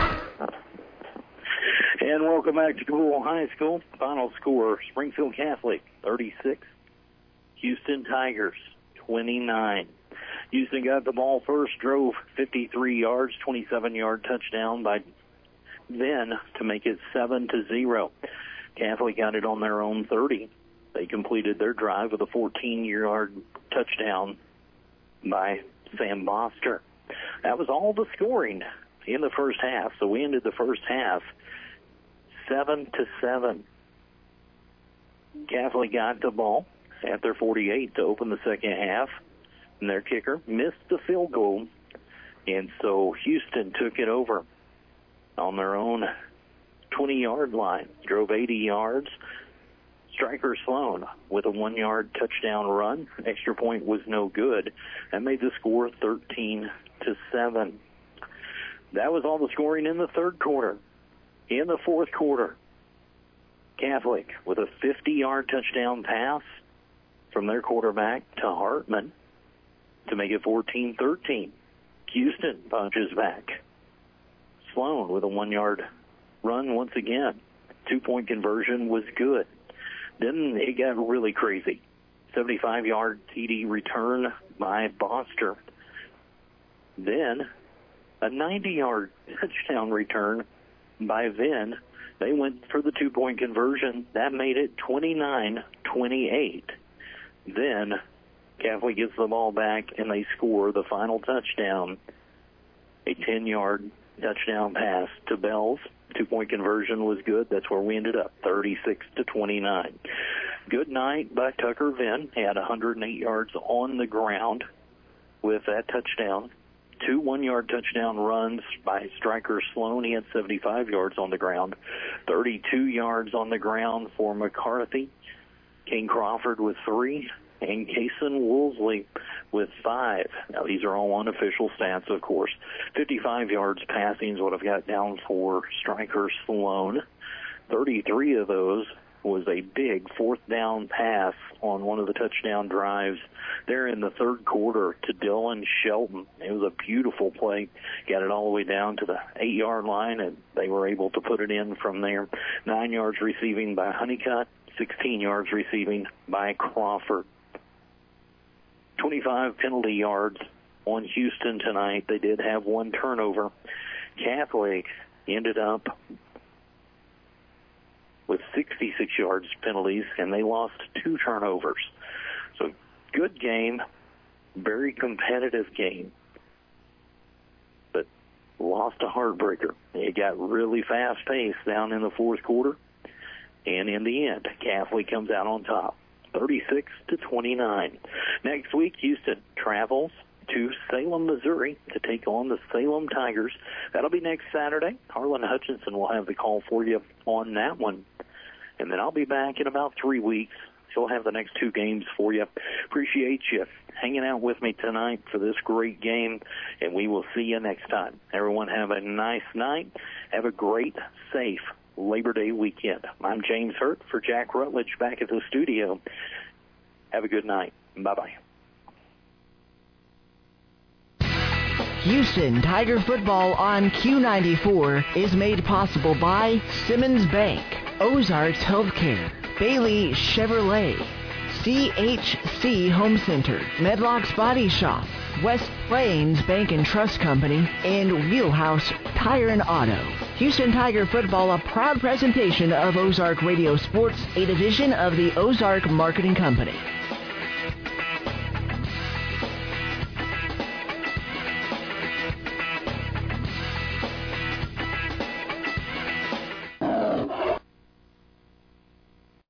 Speaker 2: And welcome back to Cool High School. Final score, Springfield Catholic 36, Houston Tigers 29. Houston got the ball first, drove 53 yards, 27-yard touchdown by Venn to make it 7-0. Catholic got it on their own 30. They completed their drive with a 14-yard touchdown by Sam Boster. That was all the scoring in the first half. So we ended the first half 7-7. Catholic got the ball at their 48 to open the second half, and their kicker missed the field goal, and so Houston took it over on their own 20-yard line, drove 80 yards. Striker Sloan with a 1-yard touchdown run. Extra point was no good. That made the score 13-7. That was all the scoring in the third quarter. In the fourth quarter, Catholic with a 50-yard touchdown pass from their quarterback to Hartman to make it 14-13. Houston punches back. Sloan with a 1-yard run once again. 2-point conversion was good. Then it got really crazy. 75-yard TD return by Boster. Then a 90-yard touchdown return by Venn. They went for the 2-point conversion. That made it 29-28. Then Catholic gets the ball back, and they score the final touchdown. A 10-yard touchdown pass to Bells. 2-point conversion was good. That's where we ended up, 36-29. Good night by Tucker Venn. He had 108 yards on the ground with that touchdown. 2 1-yard touchdown runs by striker Sloan. He had 75 yards on the ground. 32 yards on the ground for McCarthy. King Crawford with 3. And Kason Woolsey with 5. Now, these are all unofficial stats, of course. 55 yards passing is what I've got down for striker Sloan. 33 of those was a big fourth down pass on one of the touchdown drives there in the third quarter to Dylan Shelton. It was a beautiful play. Got it all the way down to the 8-yard line, and they were able to put it in from there. 9 yards receiving by Honeycutt, 16 yards receiving by Crawford. 25 penalty yards on Houston tonight. They did have 1 turnover. Catholic ended up with 66 yards penalties, and they lost 2 turnovers. So good game, very competitive game, but lost a heartbreaker. It got really fast-paced down in the fourth quarter, and in the end, Catholic comes out on top. 36-29. Next week, Houston travels to Salem, Missouri to take on the Salem Tigers. That'll be next Saturday. Harlan Hutchinson will have the call for you on that one. And then I'll be back in about 3 weeks She'll have the next 2 games for you. Appreciate you hanging out with me tonight for this great game, and we will see you next time. Everyone have a nice night. Have a great, safe Labor Day weekend. I'm James Hurt for Jack Rutledge back at the studio. Have a good night. Bye-bye.
Speaker 1: Houston Tiger football on Q94 is made possible by Simmons Bank, Ozarks Healthcare, Bailey Chevrolet, CHC Home Center, Medlock's Body Shop, West Plains Bank and Trust Company, and Wheelhouse Tire and Auto. Houston Tiger football, a proud presentation of Ozark Radio Sports, a division of the Ozark Marketing Company.